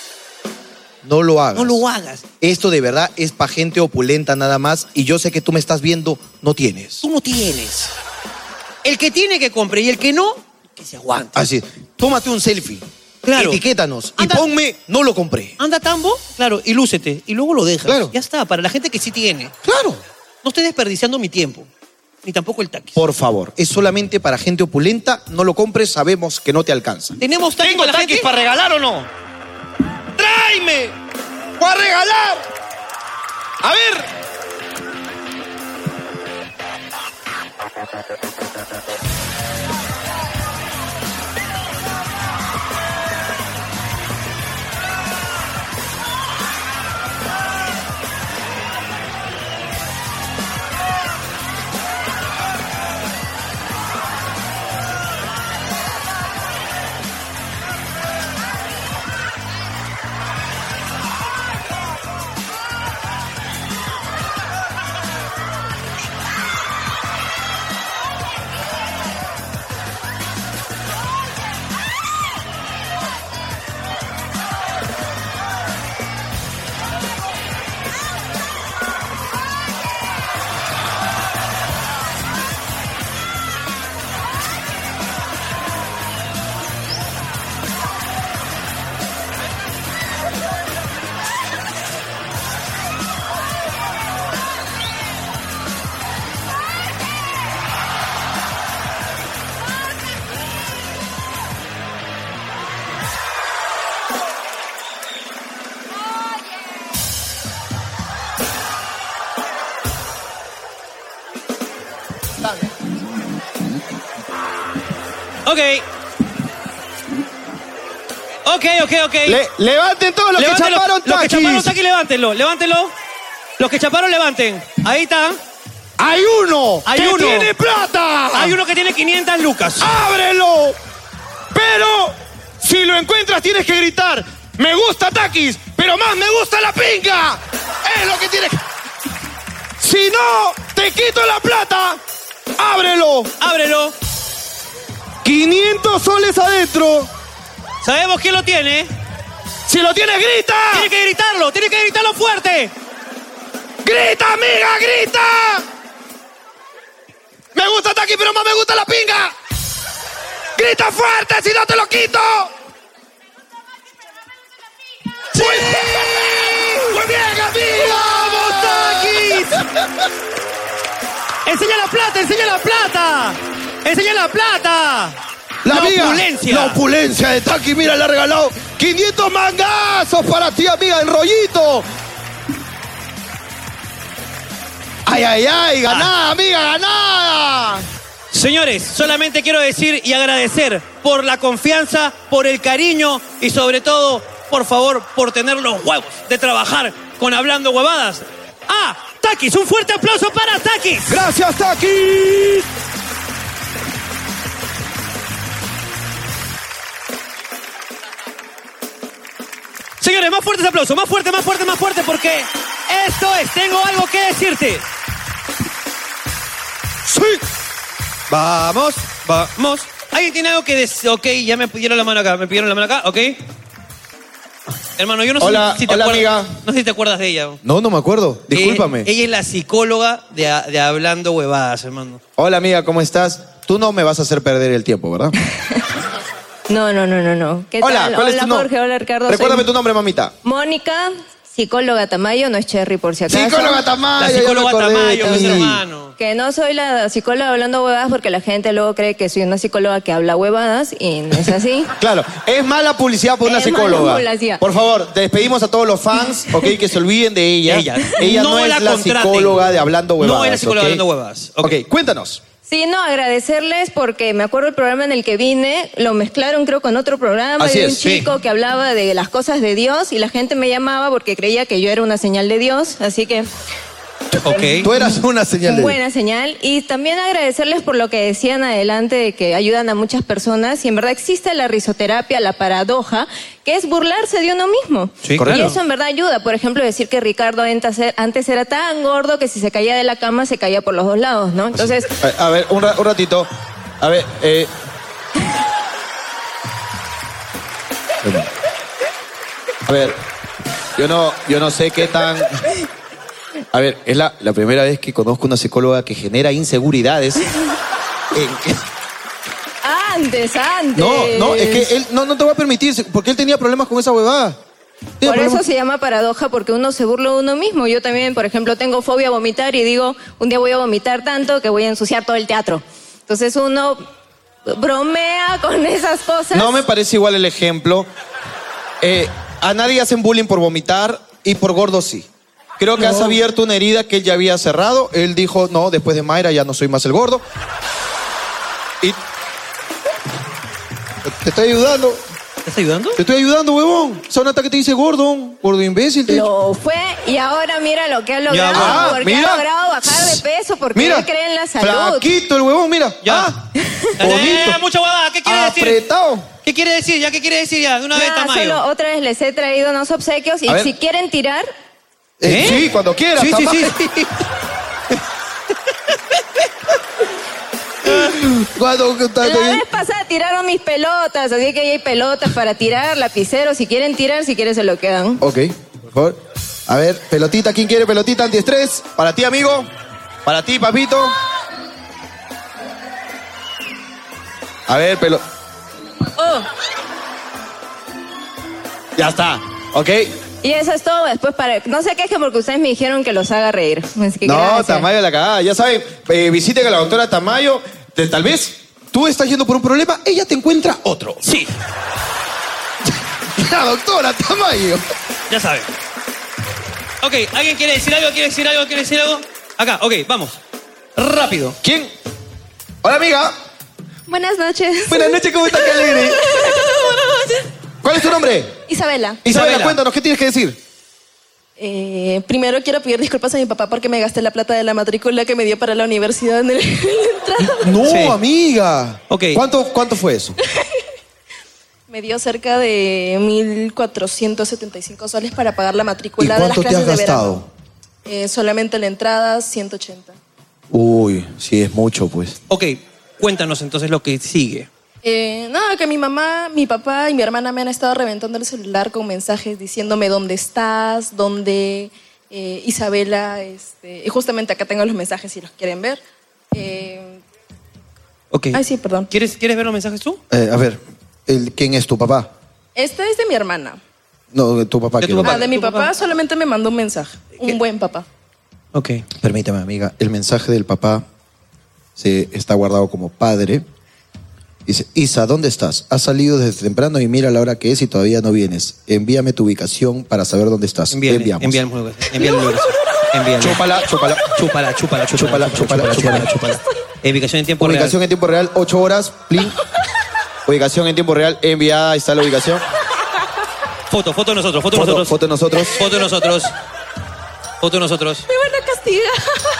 no lo hagas. No lo hagas. Esto de verdad es para gente opulenta nada más y yo sé que tú me estás viendo, no tienes. Tú no tienes. El que tiene que compre y el que no, que se aguante. Así, tómate un selfie. Claro. Etiquétanos Anda. y ponme, no lo compré. Anda tambo, claro, y lúcete. Y luego lo dejas. Claro. Ya está, para la gente que sí tiene. Claro. No estoy desperdiciando mi tiempo. Ni tampoco el taquis. Por favor, es solamente para gente opulenta, no lo compres, sabemos que no te alcanza. ¿Tenemos taquis ¿Tengo para la taquis gente? para regalar o no? ¡Tráeme! ¡Voy a regalar! A ver. Ok. Ok, ok, ok. Le- levanten todos los Levántelo. que chaparon Los que taquis. chaparon taquis, levántenlo, levántenlo. Los que chaparon, levanten. Ahí está. Hay uno Hay que uno. tiene plata. Hay uno que tiene quinientas lucas. ¡Ábrelo! Pero si lo encuentras tienes que gritar, me gusta taquis, pero más me gusta la pinga. Es lo que tienes que... Si no, te quito la plata. Ábrelo. Ábrelo. quinientos soles adentro. ¿Sabemos quién lo tiene? Si lo tienes, grita. Tiene que gritarlo, tiene que gritarlo fuerte. ¡Grita, amiga, grita! Me gusta taquis, pero más me gusta la pinga. ¡Grita fuerte, si no te lo quito! ¡Sí! ¡Muy bien, amiga! ¡Vamos, taquis! ¡Enseña la plata, enseña la plata! ¡Enseña la plata! La, amiga, opulencia. La opulencia de Taki, mira, le ha regalado quinientos mangazos para ti, amiga, el rollito. Ay, ay, ay, ganada, Ah. amiga, ganada. Señores, solamente quiero decir y agradecer por la confianza, por el cariño y sobre todo, por favor, por tener los huevos de trabajar con Hablando Huevadas. ¡Ah! Takis, un fuerte aplauso para Takis. Gracias, Taki. Señores, más fuertes aplausos, más fuerte, más fuerte, más fuerte, porque esto es, tengo algo que decirte. Sí. Vamos, vamos. ¿Alguien tiene algo que decir? Ok, ya me pidieron la mano acá, me pidieron la mano acá, ok. Hermano, yo no Hola, sé si te hola, acuerdas. amiga. No sé si te acuerdas de ella. No, no me acuerdo. Discúlpame. Ella, ella es la psicóloga de, de Hablando Huevadas, hermano. Hola, amiga, ¿cómo estás? Tú no me vas a hacer perder el tiempo, ¿verdad? No, no, no, no, no. ¿Qué Hola, tal? ¿cuál es Hola, tu nombre? Jorge. Hola, Ricardo. Recuérdame Soy tu nombre, mamita. Mónica, psicóloga Tamayo, no es Cherry por si acaso. Psicóloga Tamayo. La ya psicóloga me acordé de Tamayo, ti. mi hermano. Que no soy la psicóloga hablando huevadas porque la gente luego cree que soy una psicóloga que habla huevadas y no es así. Claro, es mala publicidad por una Es mala psicóloga. publicidad. Por favor, te despedimos a todos los fans, ok, que se olviden de ella. Ella. Ella no, No es la la contraten. psicóloga de Hablando Huevadas. No es la psicóloga de ¿ok? Hablando Huevadas. Ok, cuéntanos. Sí, no, agradecerles porque me acuerdo el programa en el que vine, lo mezclaron creo con otro programa Así de un es, sí. chico que hablaba de las cosas de Dios y la gente me llamaba porque creía que yo era una señal de Dios, así que Ok. Tú eras una señal de... buena señal. Y también agradecerles por lo que decían adelante de que ayudan a muchas personas y en verdad existe la risoterapia, la paradoja, que es burlarse de uno mismo. Sí, y claro. eso en verdad ayuda. Por ejemplo, decir que Ricardo antes antes era tan gordo que si se caía de la cama se caía por los dos lados, ¿no? Entonces, A, a ver, un, ra- un ratito. A ver, eh... A ver, Yo no, yo no sé qué tan... A ver, es la, la primera vez que conozco una psicóloga que genera inseguridades. en que- Antes, antes. No, no, es que él no, no te va a permitir, porque él tenía problemas con esa huevada. Tenía Por eso problemas- se llama paradoja, porque uno se burla de uno mismo. Yo también, por ejemplo, tengo fobia a vomitar y digo, un día voy a vomitar tanto que voy a ensuciar todo el teatro. Entonces uno bromea con esas cosas. No me parece igual el ejemplo. Eh, a nadie hacen bullying por vomitar y por gordo sí. Creo que No. has abierto una herida que él ya había cerrado. Él dijo, no, después de Mayra ya no soy más el gordo. Y... Te estoy ayudando. ¿Te estás ayudando? Te estoy ayudando, huevón. Esa nota que te dice gordo, gordo imbécil. te- Lo fue y ahora mira lo que ha logrado. Ah, porque mira. ha logrado bajar de peso, porque Mira, él cree en la salud. flaquito el huevón, mira. Ya. Ah, Eh, bonito. mucha huevada, ¿qué quiere decir? Apretado. ¿Qué quiere decir ya? ¿Qué quiere decir ya? De una vez, Nada, Tamayo. solo otra vez les he traído unos obsequios y A ver. si quieren tirar, Eh, ¿Eh? Sí, cuando quieras. Sí, sí, Tamayo. sí. Cuando, la vez pasada tiraron mis pelotas, así que ahí hay pelotas para tirar, lapiceros, si quieren tirar, si quieren se lo quedan. Ok, por favor. A ver, pelotita, ¿quién quiere pelotita antiestrés? Para ti, amigo. Para ti, papito. A ver, pelo... Oh, Ya está, ¿ok? y eso es todo, después para... No se quejen porque ustedes me dijeron que los haga reír. Así que No, gracias. Tamayo la cagada. Ya saben, eh, visiten a la doctora Tamayo. Te- tal vez tú estás yendo por un problema, ella te encuentra otro. Sí, La doctora Tamayo. ya saben. Ok, ¿alguien quiere decir algo? ¿Quiere decir algo? ¿Quiere decir algo? Acá, ok, vamos. Rápido. ¿Quién? Hola, amiga. Buenas noches. Buenas noches, ¿cómo estás? Qué alegre. ¿Cuál es tu nombre? Isabela. Isabela, Isabela. cuéntanos, ¿qué tienes que decir? Eh, primero quiero pedir disculpas a mi papá porque me gasté la plata de la matrícula que me dio para la universidad en el, en la entrada. No, Sí. amiga. Ok. ¿Cuánto, ¿Cuánto fue eso? Me dio cerca de mil cuatrocientos setenta y cinco soles para pagar la ¿Y matrícula de las cuánto te has clases de gastado? verano. Eh, solamente la entrada, ciento ochenta. Uy, sí, es mucho, pues. Ok, cuéntanos entonces lo que sigue. Eh, no, que mi mamá, mi papá y mi hermana me han estado reventando el celular con mensajes diciéndome dónde estás, dónde eh, Isabela, este, y justamente acá tengo los mensajes si los quieren ver. Eh, Ok. ay, sí, perdón. ¿Quieres, ¿Quieres ver los mensajes tú? Eh, a ver, el, ¿quién es tu papá? Este es de mi hermana. No, de tu papá. De tu quiero papá. Ah, de mi ¿Tu papá, papá? solamente me mandó un mensaje. Un buen papá. Ok. Permítame, amiga. El mensaje del papá se está guardado como padre. Dice, Isa, ¿dónde estás? Has salido desde temprano y mira la hora que es y todavía no vienes. Envíame tu ubicación para saber dónde estás. Te Envíale, enviamos. envíale, envíale, envíale, envíale. Chúpala, chúpala. Chúpala, chúpala, chúpala, Chúpala, chúpala, chúpala, chúpala. Ubicación en tiempo Ubicación real. en tiempo real, ocho horas, plin. Ubicación en tiempo real, enviada, ahí está la ubicación. Foto, foto de nosotros, foto de Foto, nosotros. foto de nosotros. Foto de nosotros. Foto de nosotros. Me van a castigar.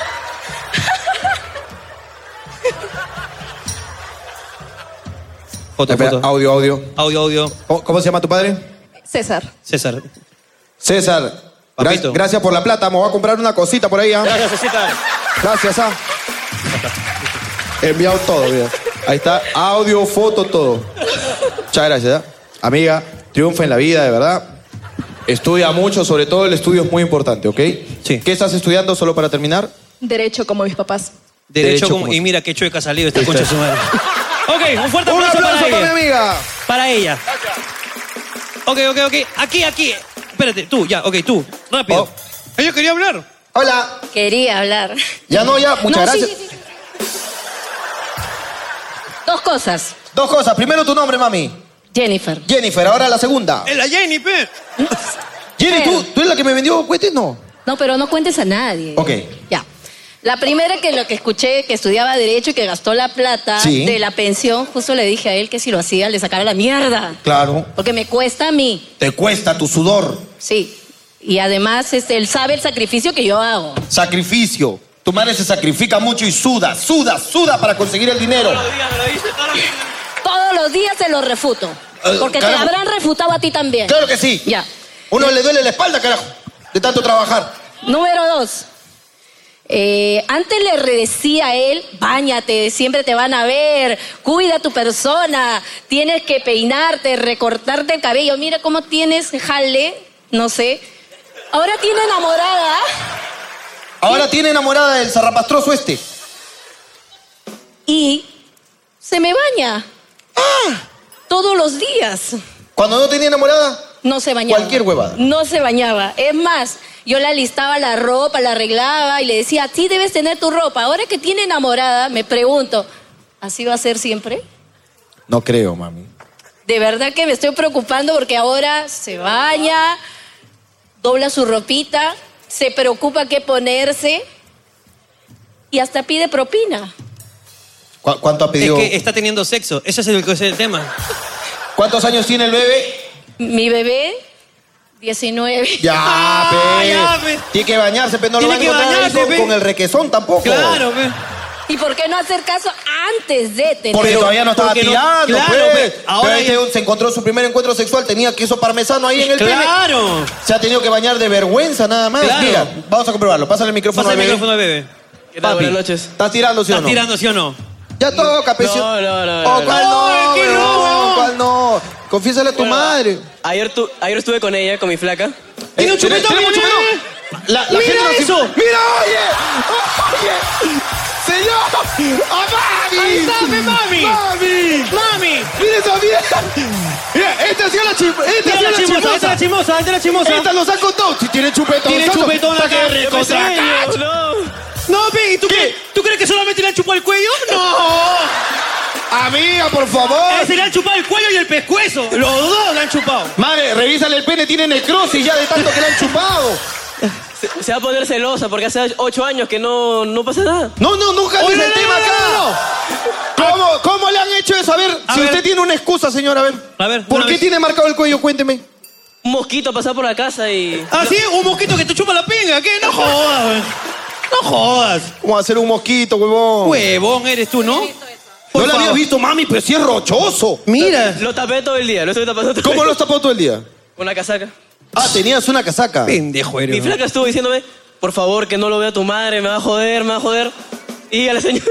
Foto, Espera, foto. audio, audio. Audio, audio. ¿Cómo, cómo se llama tu padre? César. César. César. gra- Papito. gracias por la plata, me voy a comprar una cosita por ahí. ¿ah? Gracias, César. Gracias, ah. He enviado todo, mira. Ahí está, audio, foto, todo. Muchas gracias, ¿ah? Amiga, triunfa en la vida, de verdad. Estudia mucho, sobre todo el estudio es muy importante, ¿ok? Sí. ¿Qué estás estudiando, solo para terminar? Derecho como mis papás. Derecho, Derecho como... como- Y mira qué chueca ha salido esta Listo. concha de su madre. Ok, un fuerte ¡Un aplauso, aplauso para para ella. mi amiga! Para ella. Ok, ok, ok. Aquí, aquí. Espérate, tú, ya, ok, tú. Rápido. Oh. Ella quería hablar. Hola. Quería hablar. Ya no, ya, muchas No, sí, gracias. sí, sí. Dos cosas. Dos cosas. Primero tu nombre, mami. Jennifer. Jennifer, ahora la segunda. Es la Jenny, pe. Jenny, ¿tú, ¿tú eres la que me vendió cohetes? No. No, pero no cuentes a nadie. Ok. Ya. La primera que lo que escuché, que estudiaba Derecho y que gastó la plata Sí. de la pensión, justo le dije a él que si lo hacía le sacara la mierda. Claro. Porque me cuesta a mí, Te cuesta tu sudor. sí. Y además este, él sabe el sacrificio que yo hago. Sacrificio. Tu madre se sacrifica mucho y suda, suda, suda para conseguir el dinero. Todos los días me lo dice, todos los días. Todos los días se lo refuto. Eh, Porque te carajo. habrán refutado a ti también. Claro que sí. Ya. Uno le duele la espalda, carajo, de tanto trabajar. Número dos. Eh, antes le decía a él, báñate, siempre te van a ver, cuida tu persona, tienes que peinarte, recortarte el cabello. Mira cómo tienes jale, no sé. Ahora tiene enamorada. Ahora tiene enamorada el zarrapastroso este. Y se me baña. ¡Ah! Todos los días. Cuando no tenía enamorada, no se bañaba. Cualquier huevada. No se bañaba. Es más, yo le alistaba la ropa, la arreglaba y le decía, sí debes tener tu ropa. Ahora que tiene enamorada, me pregunto, ¿así va a ser siempre? No creo, mami. De verdad que me estoy preocupando porque ahora se baña, dobla su ropita, se preocupa qué ponerse y hasta pide propina. ¿Cu ¿Cuánto ha pedido? Es que está teniendo sexo. Ese es el, ese es el tema. ¿Cuántos años tiene el bebé? Mi bebé, diecinueve. Ya, Ah, pe. ya, pe. Tiene que bañarse, pero no lo va a Tiene que encontrar ahí bañarse, con, pe. con el requesón tampoco. Claro, pe. ¿Y por qué no hacer caso antes de tener? Porque todavía no estaba porque no- tirando, claro, pues. pe. Ahora Pero este se encontró su primer encuentro sexual, tenía queso parmesano ahí en el pene. Claro. Se ha tenido que bañar de vergüenza nada más. Claro. Mira, vamos a comprobarlo. Pásale el micrófono Pasa el al bebé. micrófono al bebé. ¿Qué tal? Papi, Buenas noches. ¿Estás tirando, sí o ¿Estás no? tirando, sí o no? Ya toca, pe. No, no, no, no, Oh, no. ¿cuál no, No, es que no, huevón? huevón. ¿Cuál no? Confiésale a tu Bueno, madre. Ayer, tu- ayer estuve con ella, con mi flaca. ¡Tiene un Eh, chupetón, ¿tenemos mi bebé! chupetón? La, la ¡Mira gente nos- eso! ¡Mira, oye! ¡Oye! ¡Señor! ¡A mami! ¡Ahí está, pe, mami! ¡Mami! ¡Mami! ¡Mira esa mierda! Mira, esta ha sido la chip- esta ha Mira sido la la chimosa, esta es chimosa. la chimosa, esta es la chimosa. Esta lo saco todo. Si tiene chupetón. Tiene saco- chupetón acá, saca- recontra saca- cacho. No. No, pe, ¿y tú, crees, ¿tú crees que solamente le han chupado el cuello? ¡No! Amiga, por favor. Ese le han chupado el cuello y el pescuezo. Los dos le han chupado. Madre, revísale el pene, tiene necrosis ya de tanto que le han chupado. Se, se va a poner celosa porque hace ocho años que no, no pasa nada. No, no, nunca Oye, dice el no, tema no, no, acá. ¿Cómo, ¿Cómo le han hecho eso? A ver, A si ver. usted tiene una excusa, señor, a ver. A ver, ¿Por una qué vez. tiene marcado el cuello? Cuénteme. Un mosquito pasó por la casa y... ¿Ah, sí? Un mosquito que te chupa la pinga. ¿Qué? No jodas, güey. No jodas. ¿Cómo hacer un mosquito, huevón? Huevón eres tú, ¿no? No Por lo había favor. visto, mami, pero sí es rochoso. Mira. Lo tapé todo el día, lo estoy tapando todo ¿Cómo el lo día. tapó todo el día? Con una casaca. Ah, tenías una casaca. Pendejo eres. Mi flaca estuvo diciéndome, por favor, que no lo vea tu madre, me va a joder, me va a joder. Y a la señora...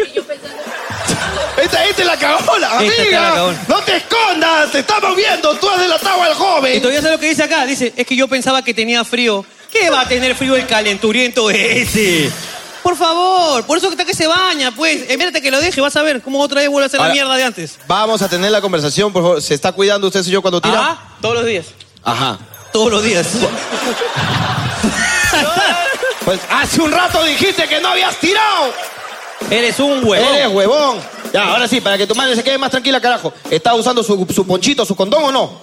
Esta, esta es la cagona, Esta es amiga. la cagona. No te escondas, te estamos viendo. Tú has delatado al Y joven. todavía sabes lo que dice acá. Dice, es que yo pensaba que tenía frío. ¿Qué va a tener frío el calenturiento ese? Por favor, por eso que está que se baña, pues. Espérate que lo deje, vas a ver cómo otra vez vuelve a hacer la Ahora- mierda de antes. Vamos a tener la conversación, por favor. ¿Se está cuidando usted, señor, cuando tira? Ah, Todos los días. Ajá. todos los días. Pues hace un rato dijiste que no habías tirado. Eres un huevón. Eres huevón. Ya, ahora sí, para que tu madre se quede más tranquila, carajo. ¿Está usando su, su ponchito, su condón o no?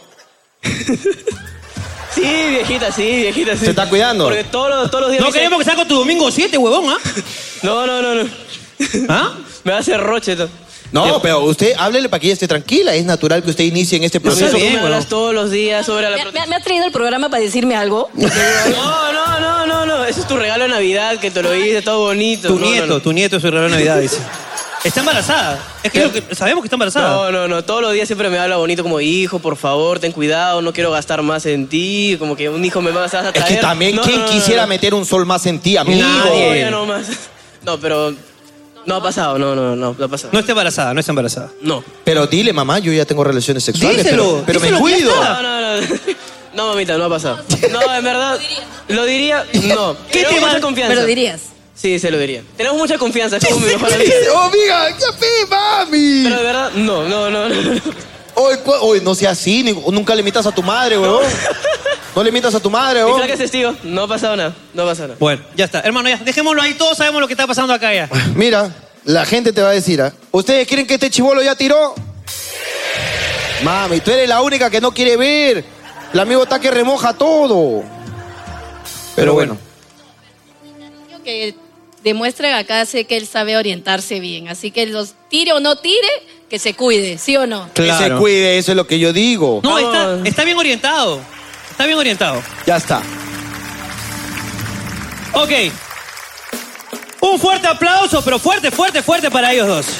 Sí, viejita, sí, viejita, sí. ¿Se está cuidando? Porque todos los, todos los días... No me dice, queremos que salga tu domingo siete, huevón, ¿ah? No, no, no, no. ¿Ah? Me va a hacer roche. todo. No, pero usted háblele para que ella esté tranquila. Es natural que usted inicie en este No sé, proceso. tú bien, me bueno. hablas todos los días sobre la ¿Me, protección. me- me ha traído el programa para decirme algo? No, no, no, no, no. Eso es tu regalo de Navidad, que te lo hice todo bonito. Tu No, nieto, no, no. tu nieto es su regalo de Navidad, dice. Está embarazada. Es que, lo que sabemos que está embarazada. No, no, no. Todos los días siempre me habla bonito como, hijo, por favor, ten cuidado, no quiero gastar más en ti. Como que un hijo me vas a traer. Es que también, No, ¿quién no, no, quisiera no. meter un sol más en ti, amigo? No, ya no más. No, pero no ha pasado, no, no, no, no ha pasado. No está embarazada, no está embarazada. No. Pero dile, mamá, yo ya tengo relaciones sexuales. Díselo, pero pero me díselo que ya cuido. está. No, no, no. No, mamita, no ha pasado. No, en verdad. Lo diría. No. ¿Qué Tenemos te mucha va- confianza. Me lo dirías. Sí, se lo diría. Tenemos mucha confianza, es como mi mejor amiga. Oh, amiga, ¿qué pe, mami? Pero de verdad, no, no, no, no. Oye, cu- oye, no sea así, ni- nunca le imitas a tu madre, huevón. No le imitas a tu madre, Mi huevón. flaca es testigo, no ha pasado nada, no ha pasado nada. Bueno, ya está. Hermano, ya, dejémoslo ahí. Todos sabemos lo que está pasando acá ya. Mira, la gente te va a decir, ¿ah? ¿Ustedes creen que este chibolo ya tiró? Mami, tú eres la única que no quiere ver. El amigo está que remoja todo. Pero bueno. Que demuestre acá sé que él sabe orientarse bien. Así que los tire o no tire, que se cuide, ¿sí o no? Que se cuide, eso es lo que yo digo. No, está, está bien orientado. Está bien orientado. Ya está. Ok. Un fuerte aplauso, pero fuerte, fuerte, fuerte para ellos dos.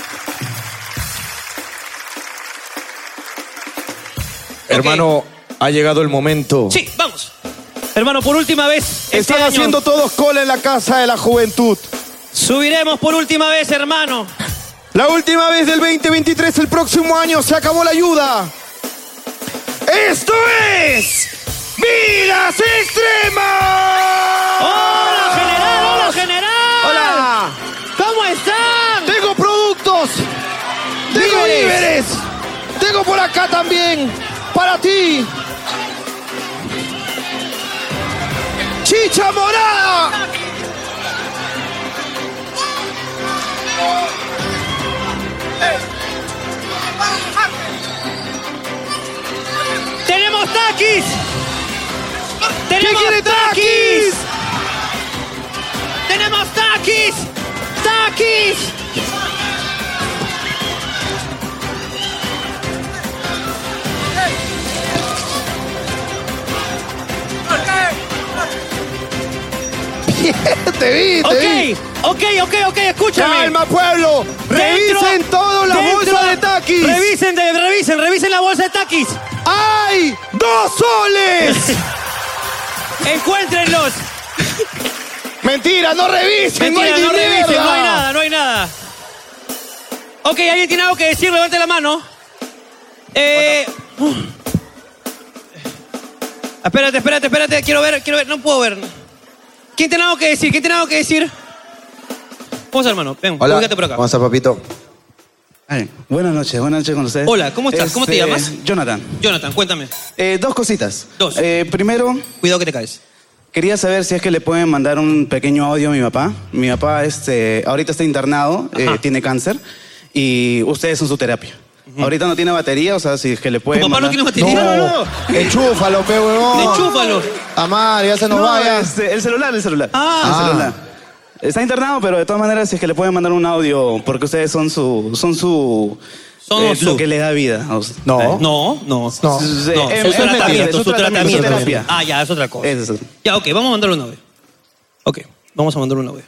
Hermano, ha llegado el momento. Sí, vamos. Hermano, por última vez. este Están año haciendo todos cola en la casa de la juventud. Subiremos por última vez, hermano. La última vez del veinte veintitrés, el próximo año, se acabó la ayuda. ¡Esto es Vidas Extremas! acá también, para ti. Chicha morada. ¡Tenemos taquis! ¿Quién ¡Tenemos quiere taquis? ¡Tenemos taquis! ¡Taquis! Te vi, te Ok, vi. ok, ok, ok, escúchame. Calma, pueblo. Revisen todas las dentro- bolsas de taquis. Revisen, de- revisen, revisen la bolsa de taquis. ¡Hay dos soles! Encuéntrenlos. Mentira, no revisen, Mentira, no no hay revisen, mierda. no hay nada, no hay nada. Ok, ¿alguien tiene algo que decir? Levante la mano. Eh... uf. Espérate, espérate, espérate. Quiero ver, quiero ver. No puedo ver. ¿Quién tiene algo que decir? ¿Quién tiene algo que decir? ¿Cómo estás, hermano? Ven, Hola, ubícate por acá. ¿cómo estás, papito? Ay, buenas noches, buenas noches con ustedes. Hola, ¿cómo estás? ¿Cómo te Este, llamas? Jonathan. Jonathan, cuéntame. Eh, dos cositas. Dos. Eh, primero, Cuidado que te caes. quería saber si es que le pueden mandar un pequeño audio a mi papá. Mi papá este, ahorita está internado, eh, tiene cáncer y ustedes son su terapia. Ahorita no tiene batería, o sea, si es que le pueden ¿Tu papá no mandar- tiene batería? No, no, Enchúfalo, pe, huevón. Enchúfalo. Amar, ya se nos No, vaya. este, el celular, el celular. Ah. El Ah. celular. Está internado, pero de todas maneras, si es que le pueden mandar un audio, porque ustedes son su... Son su... Somos eh, lo su- que le da vida. a usted. No. Eh, No, no. No. Sí, No, eh, su es mentira, tratamiento, es su un tratamiento, tratamiento. es terapia. Ah, ya, es otra cosa. Eso es. Ya, ok, vamos a mandarle un audio. Ok, vamos a mandarle un audio.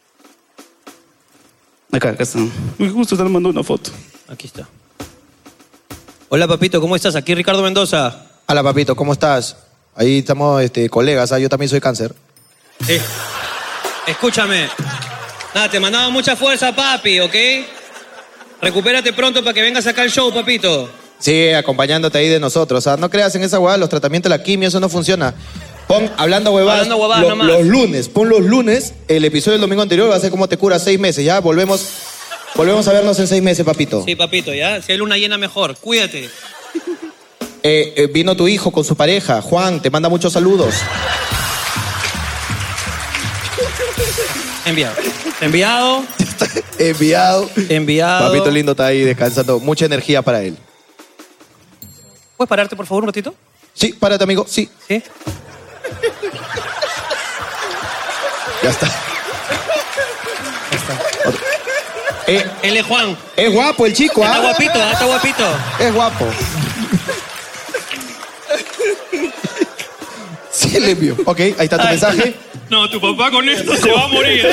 Acá, acá está. Me gusta estar mandando una foto. Aquí está. Hola, papito, ¿cómo estás? Aquí Ricardo Mendoza. Hola, papito, ¿cómo estás? Ahí estamos este, colegas, ¿ah? Yo también soy cáncer. Eh, escúchame. Nada, te mandamos mucha fuerza, papi, ¿ok? Recupérate pronto para que vengas acá al show, papito. Sí, acompañándote ahí de nosotros. ¿Ah? No creas en esa huevada, los tratamientos de la quimio, eso no funciona. Pon, hablando huevadas, Hablando huevadas lo- nomás. los lunes, pon los lunes, el episodio del domingo anterior va a ser cómo te cura seis meses, ¿ya? Volvemos, volvemos a vernos en seis meses, papito. Sí, papito, ya. Si hay luna llena, mejor. Cuídate. Eh, eh, vino tu hijo con su pareja, Juan, te manda muchos saludos. Enviado. Enviado. Enviado. Enviado. Papito lindo está ahí descansando, mucha energía para él. ¿Puedes pararte, por favor, un ratito? Sí, párate, amigo, sí. ¿Sí? Ya está. Eh, Él es Juan. es guapo el chico, ¿ah? Está guapito, ¿ah? Está guapito. Es guapo. Sí, le envió. Ok, ahí está tu Ay. mensaje. No, tu papá con esto se va a morir.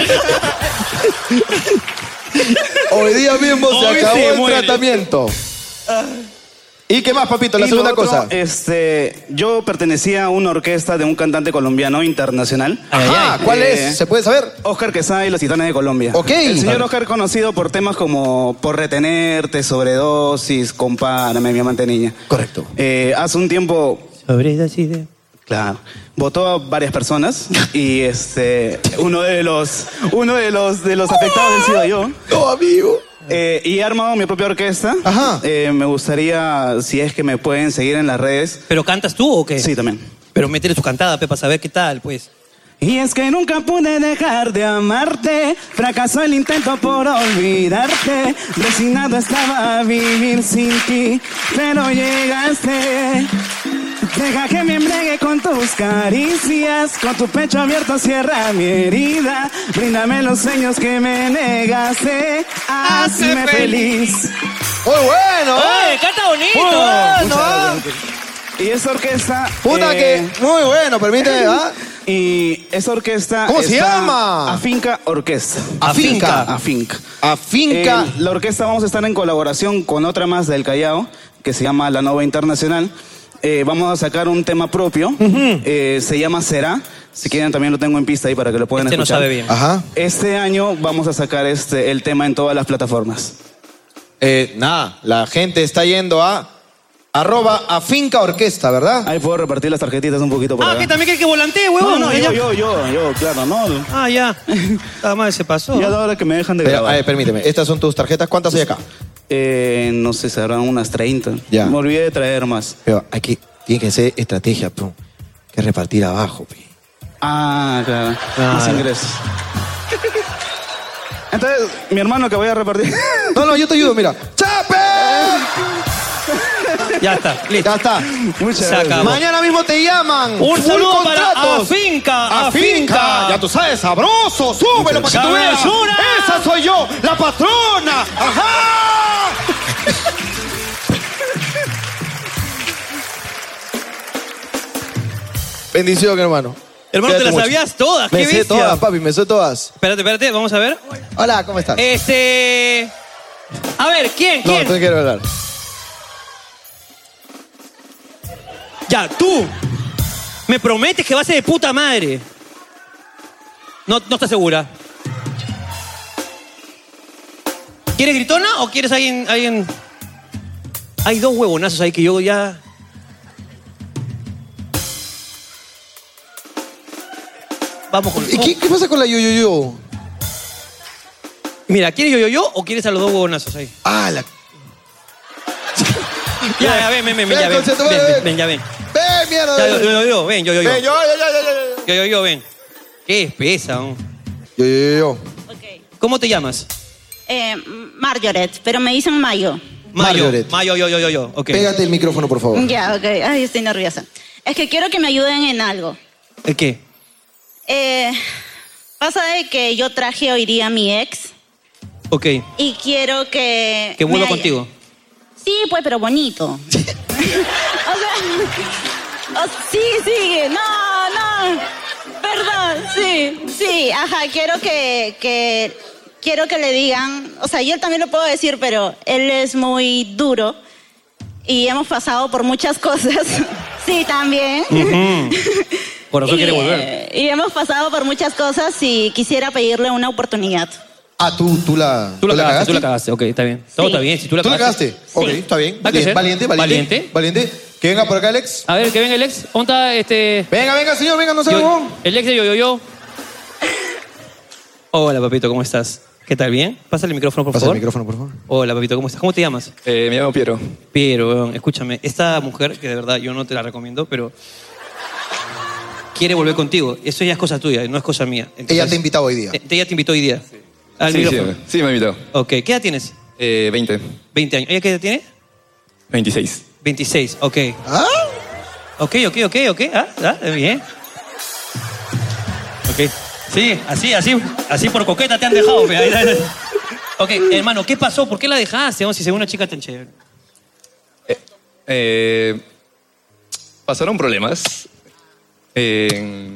Hoy día mismo se Hoy acabó se el muere. tratamiento. ¿Y qué más, papito? La Y segunda lo otro, cosa. Este, yo pertenecía a una orquesta de un cantante colombiano internacional. Ajá, ¿cuál Eh, es? ¿Se puede saber? Oscar Quesada y los Titanes de Colombia. Ok. El señor Oscar conocido por temas como Por Retenerte, Sobredosis, Compárame, Mi Amante Niña. Correcto. Eh, hace un tiempo, Sobredosis de... claro, votó a varias personas y este, uno de los, uno de los, de los afectados he sido yo. No, amigo. Eh, y he armado mi propia orquesta. Ajá. Eh, me gustaría, si es que me pueden seguir en las redes. ¿Pero cantas tú o qué? Sí, también. Pero métele su cantada, Pepa, para saber qué tal, pues. Y es que nunca pude dejar de amarte, fracasó el intento por olvidarte, resignado estaba a vivir sin ti, pero llegaste. Deja que me embriague con tus caricias, con tu pecho abierto cierra mi herida, bríndame los sueños que me negaste, hazme feliz. Muy bueno, ¡Oye, ¿eh? canta bonito! Muy bueno, Muchas ¿ah? gracias. Y esa orquesta... Puta eh, que. Muy bueno, permíteme, ¿ah? Y esa orquesta... ¿Cómo se está llama? Afinca Orquesta. Afinca. Afinca. Afinca. Eh, la orquesta vamos a estar en colaboración con otra más del Callao, que se llama La Nova Internacional. Eh, vamos a sacar un tema propio, eh, se llama Será. Si quieren también lo tengo en pista ahí para que lo puedan Este no escuchar. sabe bien. Ajá. Este año vamos a sacar este, el tema en todas las plataformas. Eh, nada, la gente está yendo a arroba Afinca Orquesta, ¿verdad? Ahí puedo repartir las tarjetitas un poquito por Ah, acá. que también quiere que volantee, No, huevón. no, Ella- yo, yo, yo, yo, claro, no. Ah, ya. Nada más se pasó. Ya ahora que me dejan de Pero, grabar. a ver, permíteme, estas son tus tarjetas, ¿cuántas hay acá? Eh, no sé, serán unas treinta. Ya. Me olvidé de traer más. Pero hay que, tiene que ser estrategia, pe. Que repartir abajo, pe. Ah, claro. Claro. Más ingresos. Entonces, mi hermano que voy a repartir. No, no, yo te ayudo, mira. ¡Chape! Ya está, listo. Ya está. Muchas Se gracias. acabó. Mañana mismo te llaman. Un Full saludo para contratos. Afinca, Afinca. Ya tú sabes, sabroso. Súbelo para que tú veas. ¡Sabrosura! Esa soy yo, la patrona. ¡Ajá! Bendición, hermano. Hermano, te Cuídate las mucho. sabías todas, Me qué sé bestia. todas, papi, me sé todas. Espérate, espérate, vamos a ver. Hola, ¿cómo estás? Este. A ver, ¿quién? No, ¿Quién? tú quiero hablar. Ya, tú. Me prometes que va a ser de puta madre. No, no estás segura. ¿Quieres gritona o quieres alguien, alguien? Hay dos huevonazos ahí que yo ya. Vamos con. ¿Y qué, qué pasa con la yo-yo-yo? Mira, ¿quieres yo, yo, yo o quieres a los dos huevonazos ahí? Ah, la... Ya, ya, ven, ven, ven, ven, ya, ven. Ven, concha tu Ven, madre, ven, ven, ya, ven. ¡Ven, mierda! Ya, yo, yo, yo, ven, yo, yo, yo. Ven, yo, yo, yo, yo, yo. Yo, yo, yo, ven. Qué espesa, ¿no? Yo, yo, yo, yo. ¿Cómo te llamas? Eh, Marjoret, pero me dicen Mayo. Mayo. Margaret. Mayo, yo, yo, yo, yo. Ok. Pégate el micrófono, por favor. Ya, ok. Ay, estoy nerviosa. Es que quiero que me ayuden en algo. ¿El qué? Eh, pasa de que yo traje hoy día a mi ex Ok. y quiero que... Que vuelva me haya- contigo. Sí, pues, pero bonito. o sea... oh, sí, sí, no, no. Perdón, sí, sí, ajá. Quiero que, que... Quiero que le digan... O sea, yo también lo puedo decir, pero él es muy duro y hemos pasado por muchas cosas. Sí, también. Ujú. Por eso Y, quiere volver. eh, y hemos pasado por muchas cosas y quisiera pedirle una oportunidad. Ah, tú, tú la... Tú la cagaste, tú la cagaste. Ok, está bien. Todo Sí. está bien. Si tú la ¿Tú la cagaste. cagaste? Ok, está bien. Va a crecer. Valiente, valiente. Valiente. Valiente. Que venga por acá el ex. A ver, que venga el ex. ¿Dónde está este...? Venga, venga, señor, venga, no se Yo- huevón. el ex de yo, yo, yo. Hola, papito, ¿cómo estás? ¿Qué tal? ¿Bien? Pásale el micrófono, por Pasa el favor. micrófono, por favor. Hola, papito, ¿cómo estás? ¿Cómo te llamas? Eh, me llamo Piero. Piero, weón, escúchame. Esta mujer, que de verdad yo no te la recomiendo, pero... quiere volver contigo. Eso ya es cosa tuya, no es cosa mía. Entonces, Ella te ha invitado hoy día. eh, ella te invitó hoy día. Al Sí, sí, micrófono. sí, me ha invitado. Ok, ¿qué edad tienes? Eh, veinte. veinte años. ¿Ella qué edad tiene? veintiséis. veintiséis, ok. ¿Ah? Ok, ok, ok, ok. Ah, ah, bien. Ok. Sí, así, así, así por coqueta te han dejado. pe. Ahí, ahí, ahí. Ok, hermano, ¿qué pasó? ¿Por qué la dejaste? Vamos, si se ve una chica tan chévere. Eh, pasaron problemas. Eh,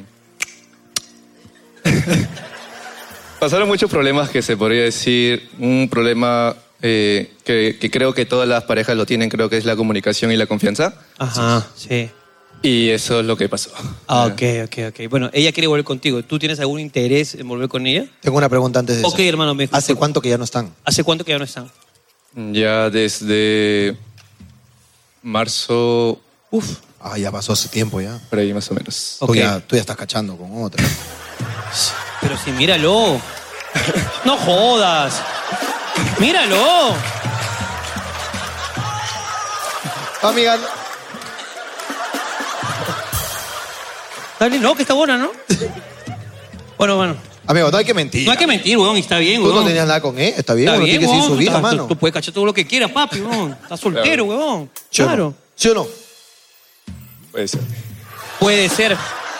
pasaron muchos problemas que se podría decir. Un problema eh, que, que creo que todas las parejas lo tienen, creo que es la comunicación y la confianza. Ajá, sí. Y eso es lo que pasó. Ah, ok, ok, ok. Bueno, ella quiere volver contigo. ¿Tú tienes algún interés en volver con ella? Tengo una pregunta antes de eso. Ok, hermano, me... ¿Hace cuánto que ya no están? ¿Hace cuánto que ya no están? Ya desde marzo, Uf. Ah, ya pasó hace tiempo ya. por ahí más o menos. Tú, Ok. ya, tú ya estás cachando con otra. Pero sí, míralo. No jodas. Míralo. Amiga, Está bien, no, que está buena, ¿no? Bueno, bueno. amigo, no hay que mentir. No hay que mentir, weón, y está bien, Tú weón. no tenías nada con él, está bien, Está uno bien, tiene que seguir weón. su vida, Tú- mano. Tú, tú puedes cachar todo lo que quieras, papi, weón. Estás soltero, weón. ¿Sí o no? Claro. ¿Sí o no? Puede ser. Puede ser.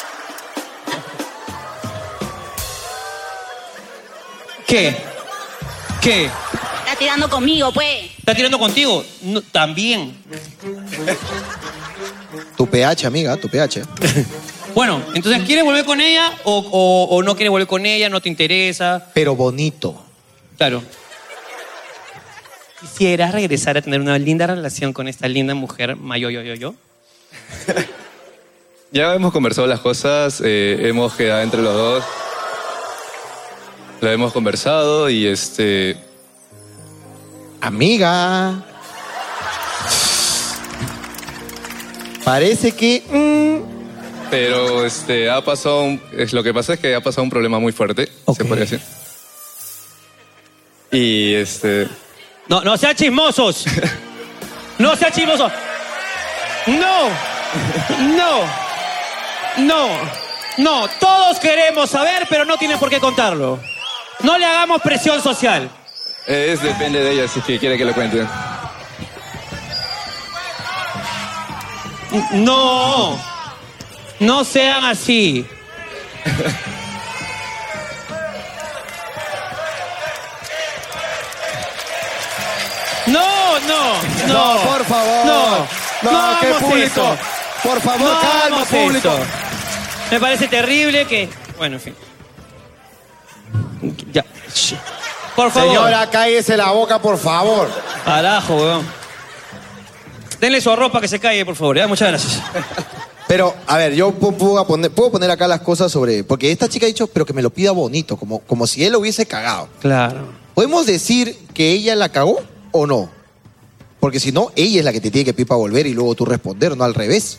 ¿Qué? ¿Qué? Está tirando conmigo, pues. ¿Está tirando contigo? No, también. Tu pH, amiga, tu pH. Bueno, entonces, ¿quieres volver con ella o, o- o no quieres volver con ella? ¿No te interesa? Pero bonito. Claro. ¿Quisieras regresar a tener una linda relación con esta linda mujer, Mayo, yo, yo, yo? Ya hemos conversado las cosas, eh, hemos quedado entre los dos. Lo hemos conversado y este. Amiga. Parece que... mm, Pero este ha pasado un- es lo que pasa es que ha pasado un problema muy fuerte, Ok. se podría decir. Y este No, no sean chismosos. No sean chismosos. No. No. No. No. Todos queremos saber, pero no tienen por qué contarlo. No le hagamos presión social. Es depende de ella si que quiere que lo cuente. No. No sean así. No, no, no. No, por favor. No, No, no qué hagamos público. eso. Por favor, No calma, hagamos público. eso. Me parece terrible que... Bueno, en fin. Ya. Por favor. Señora, cállese la boca, por favor. Carajo, weón. Denle su ropa que se calle, por favor. ¿eh? Muchas gracias. Pero, a ver, yo pu- puedo poner, puedo poner acá las cosas sobre... Porque esta chica ha dicho, pero que me lo pida bonito, como, como si él lo hubiese cagado. Claro. ¿Podemos decir que ella la cagó o no? Porque si no, ella es la que te tiene que pedir para volver y luego tú responder, no al revés.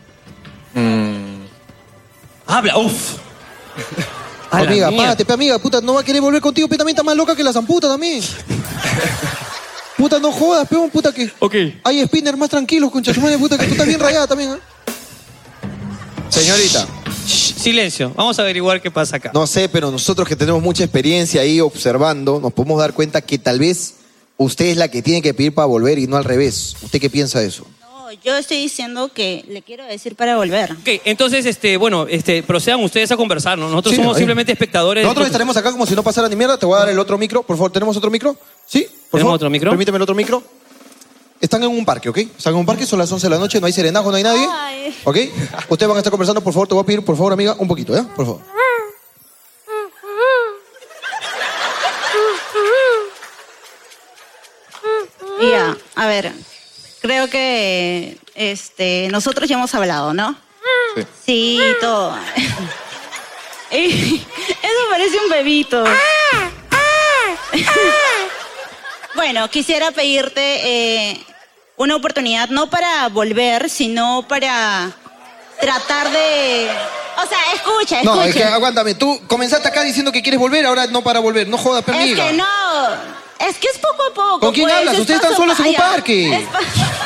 Habla, uff. A la Amiga, mierda. párate, pe, amiga, puta, no va a querer volver contigo, pe, también está más loca que la zamputa también. Puta, no jodas, peón, puta, que... Ok. Hay spinners más tranquilos, concha su madre, puta, que tú estás bien rayada también, ¿eh? Señorita. Shh, silencio. Vamos a averiguar qué pasa acá. No sé, pero nosotros que tenemos mucha experiencia ahí observando, nos podemos dar cuenta que tal vez usted es la que tiene que pedir para volver y no al revés. ¿Usted qué piensa de eso? No, yo estoy diciendo que le quiero decir para volver. Ok, entonces, este, bueno, este, procedan ustedes a conversar, ¿no? Nosotros Sí, somos ahí. simplemente espectadores. Nosotros de- estaremos acá como si no pasara ni mierda. Te voy a dar el otro micro. Por favor, ¿tenemos otro micro? ¿Sí? Por ¿Tenemos favor. otro micro? Permíteme el otro micro. Están en un parque, ¿ok? Están en un parque, son las once de la noche, no hay serenajo, no hay nadie. Ay. ¿Ok? Ustedes van a estar conversando, por favor, te voy a pedir, por favor, amiga, un poquito, ¿ya? Por favor. Ya, a ver, creo que este, nosotros ya hemos hablado, ¿no? Sí. Sí, todo. Ey, eso parece un bebito. Bueno, quisiera pedirte eh, una oportunidad, no para volver, sino para tratar de... O sea, escucha, escucha. No, es que aguántame, tú comenzaste acá diciendo que quieres volver, ahora no para volver, no jodas, pe, Es amiga. que no, es que es poco a poco. ¿Con quién pues, hablas? es Ustedes están paso solos en un pa- ya, parque. es pa-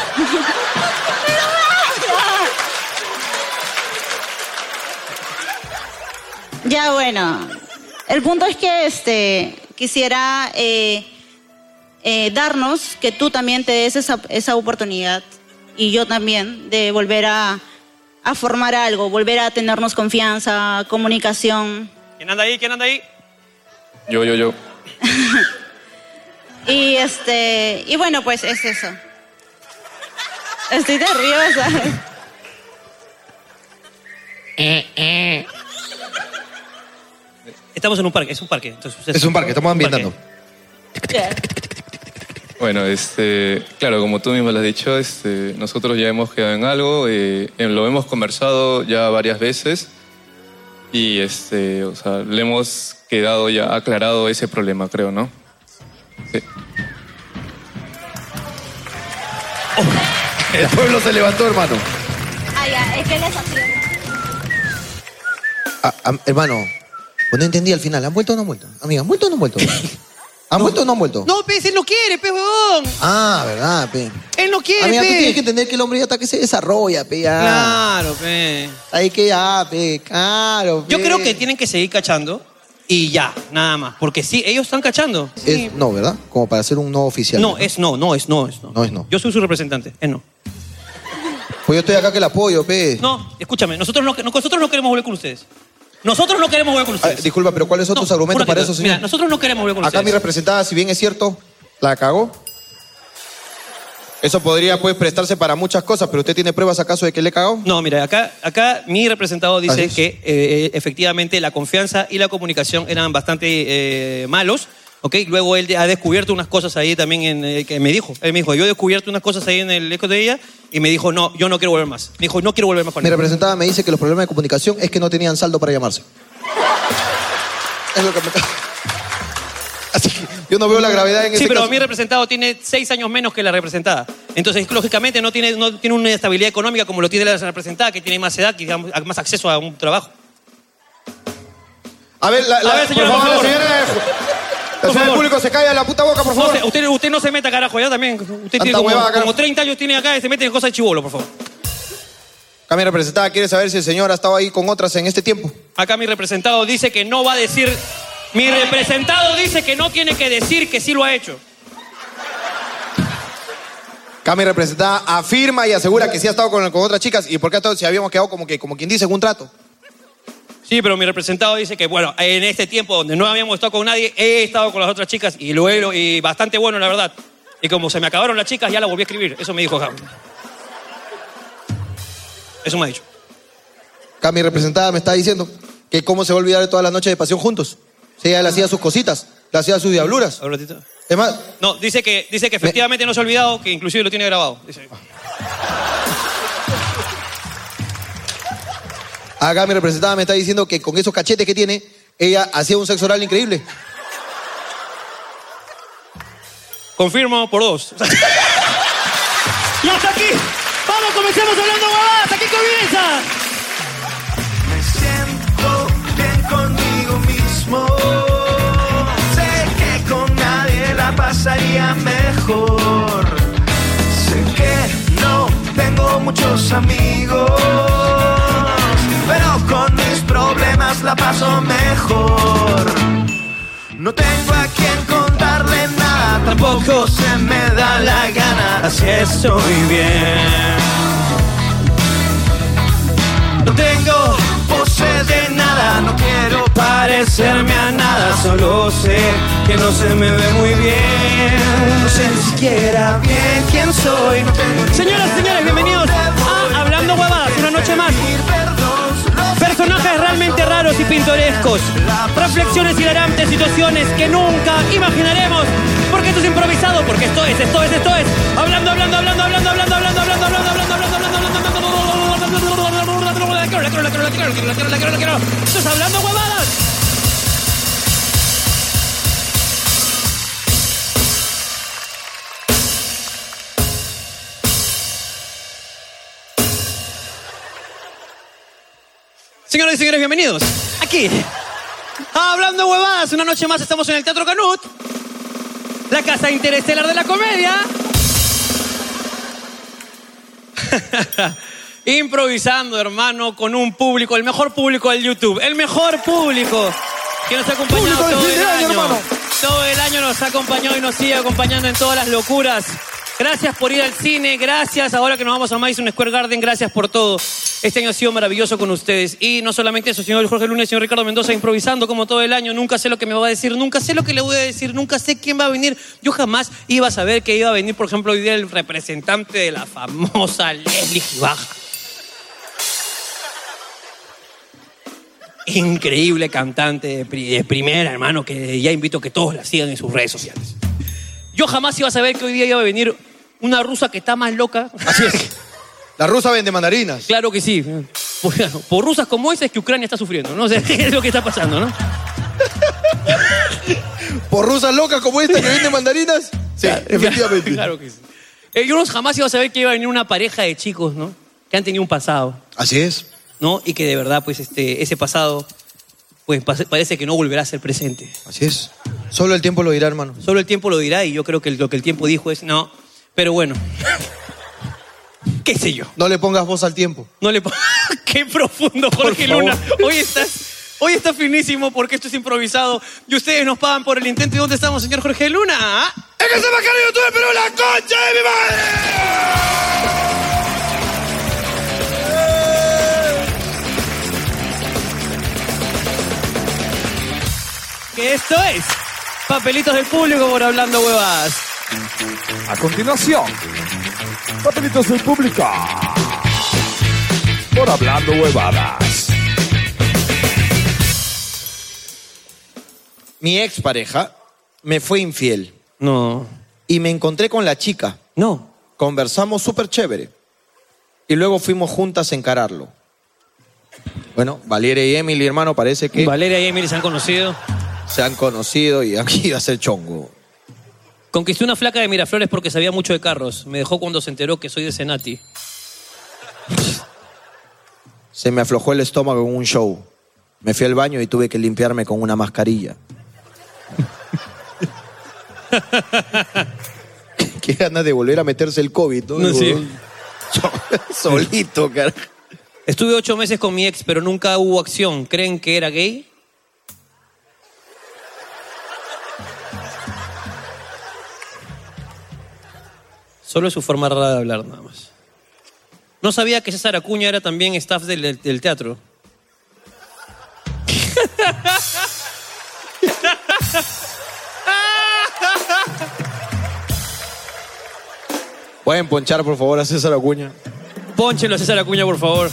Ya, bueno. El punto es que este, quisiera eh, eh, darnos, que tú también te des esa, esa oportunidad y yo también, de volver a, a formar algo, volver a tenernos confianza, comunicación. ¿Quién anda ahí? ¿Quién anda ahí? Yo, yo, yo. Y este, y bueno, pues es eso. Estoy nerviosa. Estamos en un parque, es un parque. Entonces, Es un parque, estamos ambientando. Bueno, este, claro, como tú mismo lo has dicho, este, nosotros ya hemos quedado en algo, eh, eh, lo hemos conversado ya varias veces y este, o sea, le hemos quedado ya aclarado ese problema, creo, ¿no? Sí. El pueblo se levantó, hermano. Ah, ya, es que les hacía. Ah, ah, hermano, pues no entendí al final. ¿Han vuelto o no han vuelto? Amiga, ¿han vuelto o no han vuelto? ¿Han vuelto o no han vuelto? No, pe, él no quiere, pe, huevón. Ah, verdad, pe. Él no quiere, Amiga, tú pe. tienes que entender que el hombre ya está que se desarrolla, pe, ya. Claro, pe. Ahí que ya, pe, claro, pe. Yo creo que tienen que seguir cachando y ya, nada más. Porque sí, ellos están cachando. Es no, ¿verdad? Como para hacer un no oficial. No, es no, no, es no, es no. No es no. Yo soy su representante, es no. Pues yo estoy acá que la apoyo, pe. No, escúchame, nosotros no, nosotros no queremos volver con ustedes. Nosotros no queremos volver con Ah, ustedes. disculpa, pero ¿cuáles son No, tus argumentos un para ratito. eso, señor? Mira, nosotros no queremos volver con Acá mi ustedes. representada, si bien es cierto, la cagó. Eso podría, pues, prestarse para muchas cosas, pero ¿usted tiene pruebas acaso de que le cagó? No, mira, acá, acá mi representado Así dice es. que eh, efectivamente la confianza y la comunicación eran bastante eh, malos. ¿Ok? Luego él ha descubierto unas cosas ahí también en, eh, que me dijo. Él me dijo, yo he descubierto unas cosas ahí en el eco de ella y me dijo, no, yo no quiero volver más. Me dijo, no quiero volver más con Mi él. representada me dice que los problemas de comunicación es que no tenían saldo para llamarse. Es lo que me... Así que yo no veo la gravedad en Sí, ese pero caso. mi representado tiene seis años menos que la representada. Entonces, lógicamente, no tiene, no tiene una estabilidad económica como lo tiene la representada, que tiene más edad, que tiene más acceso a un trabajo. A ver, la, la- A ver, señora, por favor, por la favor. señora... La señora del público se calla la puta boca, por favor. No, se- usted, usted no se meta, carajo, ya también. Usted tiene como, huevada, carajo. como treinta años tiene acá y se mete en cosas de chibolo, por favor. Acá mi representada quiere saber si el señor ha estado ahí con otras en este tiempo. Acá mi representado dice que no va a decir... Mi representado dice que no tiene que decir que sí lo ha hecho. Acá mi representada afirma y asegura que sí ha estado con, con otras chicas. ¿Y por qué ha estado, si habíamos quedado como que, como quien dice, en un trato? Sí, pero mi representado dice que, bueno, en este tiempo donde no habíamos estado con nadie, he estado con las otras chicas y lo he, y bastante bueno, la verdad. Y como se me acabaron las chicas, ya la volví a escribir. Eso me dijo acá. Eso me ha dicho. Acá mi representada me está diciendo que cómo se va a olvidar de todas las noches de pasión juntos. Si ella le hacía sus cositas, le hacía sus diabluras. Un ratito. Es más, No, dice que, dice que efectivamente no se ha olvidado, que inclusive lo tiene grabado. Dice. acá mi representada me está diciendo que con esos cachetes que tiene, ella hacía un sexo oral increíble. Confirmo por dos. Y hasta aquí. Vamos, comencemos hablando huevadas. Aquí comienza. Me siento bien conmigo mismo. Sé que con nadie la pasaría mejor. Sé que no tengo muchos amigos, pero con mis problemas la paso mejor. No tengo a quien contarle nada, tampoco se me da la gana. Así estoy bien. No tengo pose de nada, no quiero parecerme a nada. Solo sé que no se me ve muy bien. No sé ni siquiera bien quién soy. No tengo Señoras y señores, bienvenidos a Hablando Huevadas, una noche más. Personajes realmente raros y pintorescos. Reflexiones hilarantes, situaciones que nunca imaginaremos. Porque esto es improvisado, porque esto es, esto es, esto es. Hablando, hablando, hablando, hablando, hablando, hablando, hablando, hablando, hablando, hablando, hablando, hablando. Esto es Hablando Huevadas. Señoras y señores, bienvenidos. Aquí, Hablando Huevadas, una noche más estamos en el Teatro Canut, la casa interestelar de la comedia. Improvisando, hermano, con un público, el mejor público del YouTube, el mejor público que nos ha acompañado Público de todo fin el de año, año. hermano. Todo el año nos ha acompañado y nos sigue acompañando en todas las locuras. Gracias por ir al cine, gracias ahora que nos vamos a Madison Square Garden, gracias por todo. Este año ha sido maravilloso con ustedes. Y no solamente eso, señor Jorge Luna y señor Ricardo Mendoza improvisando como todo el año. Nunca sé lo que me va a decir, nunca sé lo que le voy a decir, nunca sé quién va a venir. Yo jamás iba a saber que iba a venir, por ejemplo, hoy día el representante de la famosa Leslie Gibaja. Increíble cantante de, pri- de primera, hermano, que ya invito a que todos la sigan en sus redes sociales. Yo jamás iba a saber que hoy día iba a venir una rusa que está más loca. Así es. La rusa vende mandarinas. Claro que sí. Por, por rusas como esa es que Ucrania está sufriendo, ¿no? O sea, es lo que está pasando, ¿no? Por rusas locas como esta que vende mandarinas. Sí, efectivamente. Claro que sí. Eh, yo no jamás iba a saber que iba a venir una pareja de chicos, ¿no? Que han tenido un pasado. Así es. ¿No? Y que de verdad, pues, este, ese pasado, pues, pa- parece que no volverá a ser presente. Así es. Solo el tiempo lo dirá, hermano. Solo el tiempo lo dirá y yo creo que lo que el tiempo dijo es no. Pero bueno. ¿Qué sé yo? No le pongas voz al tiempo. No le pongas... ¡Qué profundo, Jorge favor. Luna! Hoy estás... Hoy está finísimo porque esto es improvisado y ustedes nos pagan por el intento. ¿Y dónde estamos, señor Jorge Luna? ¡Es que se me ha caído todo el Perú, la concha de mi madre! Que esto es Papelitos del Público por Hablando Huevadas. A continuación, Papelitos del Público por Hablando Huevadas. Mi expareja me fue infiel. No. Y me encontré con la chica. No. Conversamos súper chévere. Y luego fuimos juntas a encararlo. Bueno, Valeria y Emily, hermano, parece que... Valeria y Emily se han conocido. Se han conocido y aquí iba a ser chongo. Conquisté una flaca de Miraflores porque sabía mucho de carros. Me dejó cuando se enteró que soy de Senati. Se me aflojó el estómago en un show. Me fui al baño y tuve que limpiarme con una mascarilla. Qué ganas de volver a meterse el COVID, ¿no? No, sí. Solito, carajo. Estuve ocho meses con mi ex, pero nunca hubo acción. ¿Creen que era gay? Solo es su forma rara de hablar, nada más. No sabía que César Acuña era también staff del, del- del teatro. Pueden ponchar, por favor, a César Acuña. Pónchelo a César Acuña, por favor.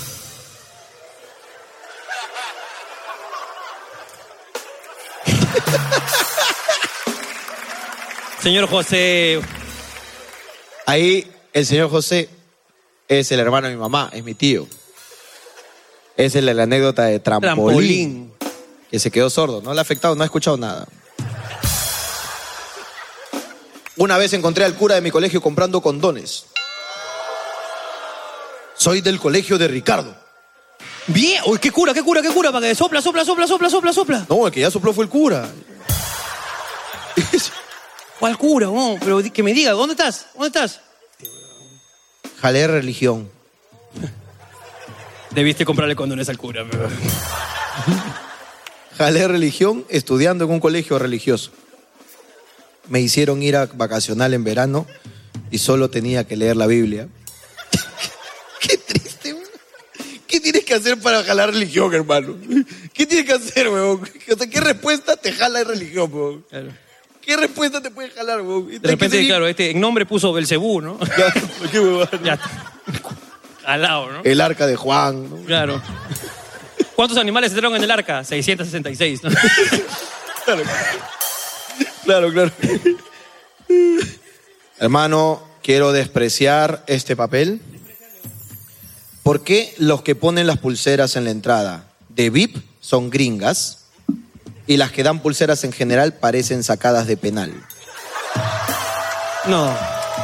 Señor José. Ahí, el señor José es el hermano de mi mamá, es mi tío. Esa es la, la anécdota de trampolín, Trampolín. que se quedó sordo, no le ha afectado, no ha escuchado nada. Una vez encontré al cura de mi colegio comprando condones. Soy del colegio de Ricardo. Bien. Uy, qué cura, qué cura, qué cura. Para que sopla, sopla, sopla, sopla, sopla, sopla. No, el que ya sopló fue el cura. ¿Cuál cura? No, pero di- que me diga, ¿dónde estás? ¿Dónde estás? Jalé religión. Debiste comprarle condones al cura. Pero... Jalé religión estudiando en un colegio religioso. Me hicieron ir a vacacional en verano y solo tenía que leer la Biblia. Qué triste, weón. ¿Qué tienes que hacer para jalar religión, hermano? ¿Qué tienes que hacer, weón? O sea, ¿qué respuesta te jala religión, weón? Claro. ¿Qué respuesta te puede jalar, weón? De repente, claro, este en nombre puso Belcebú, ¿no? ¿Qué huevada? Ya. Al lado, ¿no? El arca de Juan, ¿no? Claro. ¿Cuántos animales entraron en el arca? seiscientos sesenta y seis, ¿no? Claro, claro, claro. Hermano, quiero despreciar este papel. ¿Por qué los que ponen las pulseras en la entrada de V I P son gringas y las que dan pulseras en general parecen sacadas de penal? No.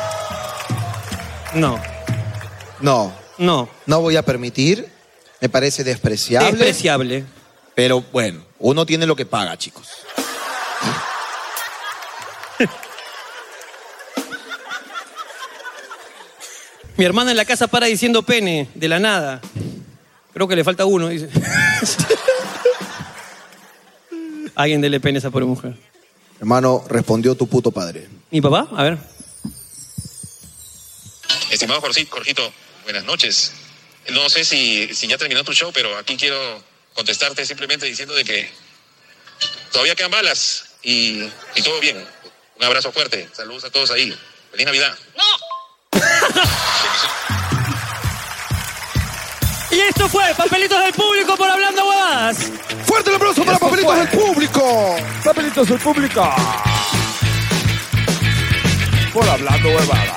No. No. No. No voy a permitir. Me parece despreciable. Despreciable. Pero bueno, uno tiene lo que paga, chicos. Mi hermana en la casa para diciendo pene, de la nada. Creo que le falta uno, dice. Alguien dele pene a esa pobre mujer. Hermano, respondió tu puto padre. ¿Mi papá? A ver. Estimado Jorgito, Jorgito, buenas noches. No sé si, si ya terminó tu show, pero aquí quiero contestarte simplemente diciendo de que todavía quedan balas y, y todo bien. Un abrazo fuerte. Saludos a todos ahí. Feliz Navidad. Y esto fue Papelitos del Público por Hablando Huevadas. ¡Fuerte el aplauso para Papelitos del Público! Papelitos del Público. Por Hablando Huevadas.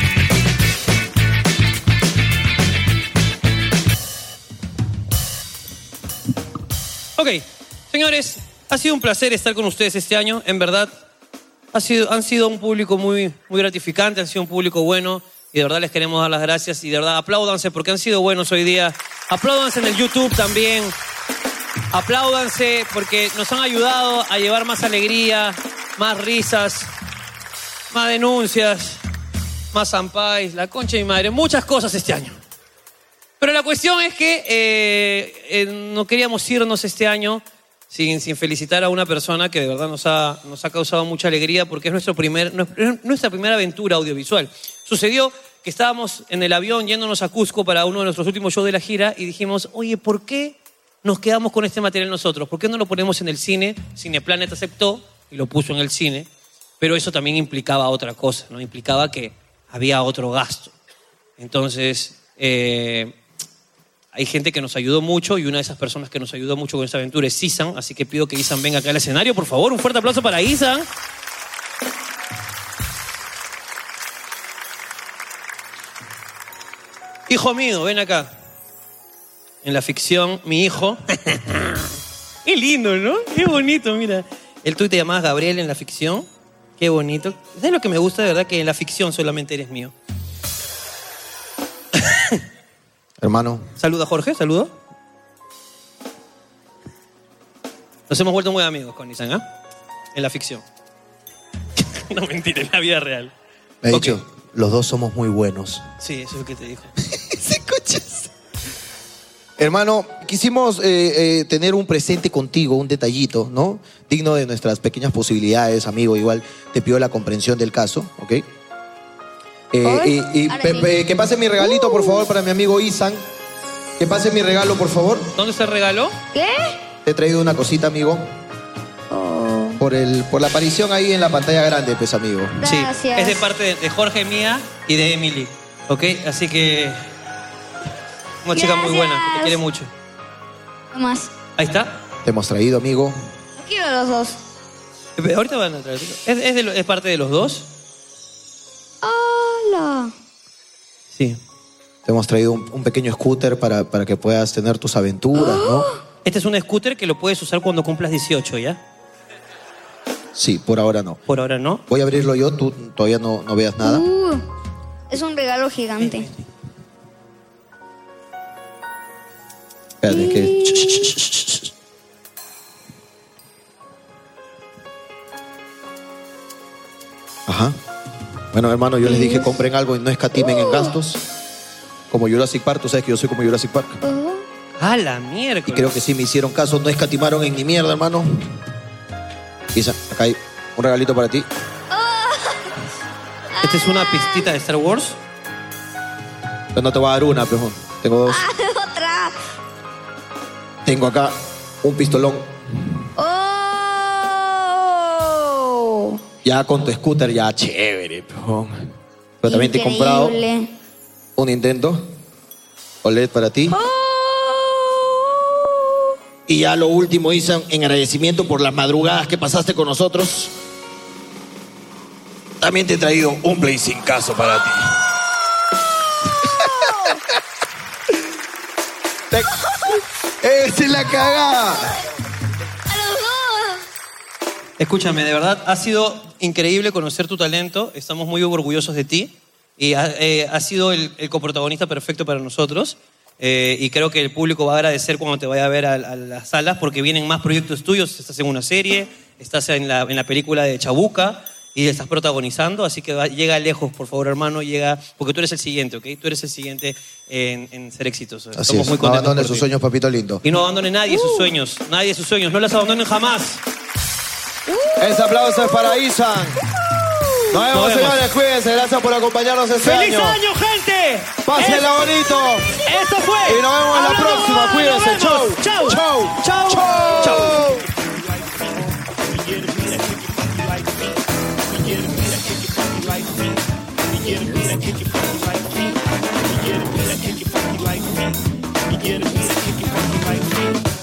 Ok, señores, ha sido un placer estar con ustedes este año. En verdad, ha sido, han sido un público muy, muy gratificante, han sido un público bueno. Y de verdad les queremos dar las gracias. Y de verdad, apláudanse porque han sido buenos hoy día. Apláudanse en el YouTube también. Apláudanse porque nos han ayudado a llevar más alegría, más risas, más denuncias, más zampais, la concha de mi madre. Muchas cosas este año. Pero la cuestión es que eh, eh, no queríamos irnos este año sin, sin felicitar a una persona que de verdad nos ha, nos ha causado mucha alegría porque es nuestro primer, nuestra primera aventura audiovisual. Sucedió que estábamos en el avión yéndonos a Cusco para uno de nuestros últimos shows de la gira y dijimos, oye, ¿por qué nos quedamos con este material nosotros? ¿Por qué no lo ponemos en el cine? Cineplanet aceptó y lo puso en el cine, pero eso también implicaba otra cosa, ¿no? Implicaba que había otro gasto. Entonces, eh, hay gente que nos ayudó mucho y una de esas personas que nos ayudó mucho con esta aventura es Isan, así que pido que Isan venga acá al escenario, por favor. Un fuerte aplauso para Isan. Hijo mío, ven acá. En la ficción, mi hijo. Qué lindo, ¿no? Qué bonito, mira. El tú te llamabas Gabriel en la ficción. Qué bonito. ¿Sabes lo que me gusta de verdad? Que en la ficción solamente eres mío. Hermano. Saluda, Jorge, saluda. Nos hemos vuelto muy amigos con Isan, ¿ah? ¿eh? En la ficción. No, mentira, en la vida real. Me ha dicho, los dos somos muy buenos. Sí, eso es lo que te dijo. Hermano, quisimos eh, eh, tener un presente contigo, un detallito, ¿no? Digno de nuestras pequeñas posibilidades, amigo. Igual te pido la comprensión del caso, ¿ok? Eh, y y pe- pe- que pase mi regalito, por favor, para mi amigo Isan. Que pase mi regalo, por favor. ¿Dónde está el regalo? ¿Qué? Te he traído una cosita, amigo. Por, el, por la aparición ahí en la pantalla grande, pues, amigo. Sí, Gracias. es de parte de, de Jorge, mía y de Emily. ¿Ok? Así que... Una chica muy buena, que te quiere mucho. No más. Ahí está. Te hemos traído, amigo. No quiero los dos. Eh, Ahorita van a traer. ¿Es, es, de lo- es parte de los dos? Hola. Sí. Te hemos traído un, un pequeño scooter para, para que puedas tener tus aventuras, ¿no? Este es un scooter que lo puedes usar cuando cumplas dieciocho, ¿ya? Sí, por ahora no. Por ahora no. Voy a abrirlo yo, tú todavía no, no veas nada. Uh, es un regalo gigante. Espérate, que... Ajá. Bueno, hermano, yo les dije compren algo y no escatimen en gastos. Como Jurassic Park, tú sabes que yo soy como Jurassic Park. ¡A la mierda! Y creo que sí me hicieron caso, no escatimaron en ni mierda, hermano. Isa, acá hay un regalito para ti. ¿Esta es una pistita de Star Wars? Pero no te voy a dar una, pero tengo dos. Otra. Tengo acá un pistolón. Oh. Ya con tu scooter, ya chévere, pejón. Pero también te he comprado Increíble. un Nintendo O L E D para ti. Y ya lo último, Isan, en agradecimiento por las madrugadas que pasaste con nosotros, también te he traído un Play sin caso para ti. ¡Esa es la cagada! Escúchame, de verdad, ha sido increíble conocer tu talento. Estamos muy orgullosos de ti. Y ha, eh, has sido el, el coprotagonista perfecto para nosotros. Eh, y creo que el público va a agradecer cuando te vaya a ver a, a las salas, porque vienen más proyectos tuyos. Estás en una serie, estás en la, en la película de Chabuca y estás protagonizando. Así que va- llega lejos, por favor, hermano. Llega, porque tú eres el siguiente, ¿ok? Tú eres el siguiente en, en ser exitoso. Así Estamos es, muy no contentos abandones por sus ti. sueños, papito lindo. Y no abandone nadie sus sueños. Nadie sus sueños. No las abandonen jamás. Ese aplauso es para Isan. Nos vemos, Nos vemos. señores. Cuídense. Gracias por acompañarnos este ¡Feliz año. año, gente! Pásenla bonito. Eso fue. Y nos vemos en la Hablando próxima. Huevada, Cuídense. nos Chau. vemos. Chau. Chau. Chau. Chau. Chau. Yeah.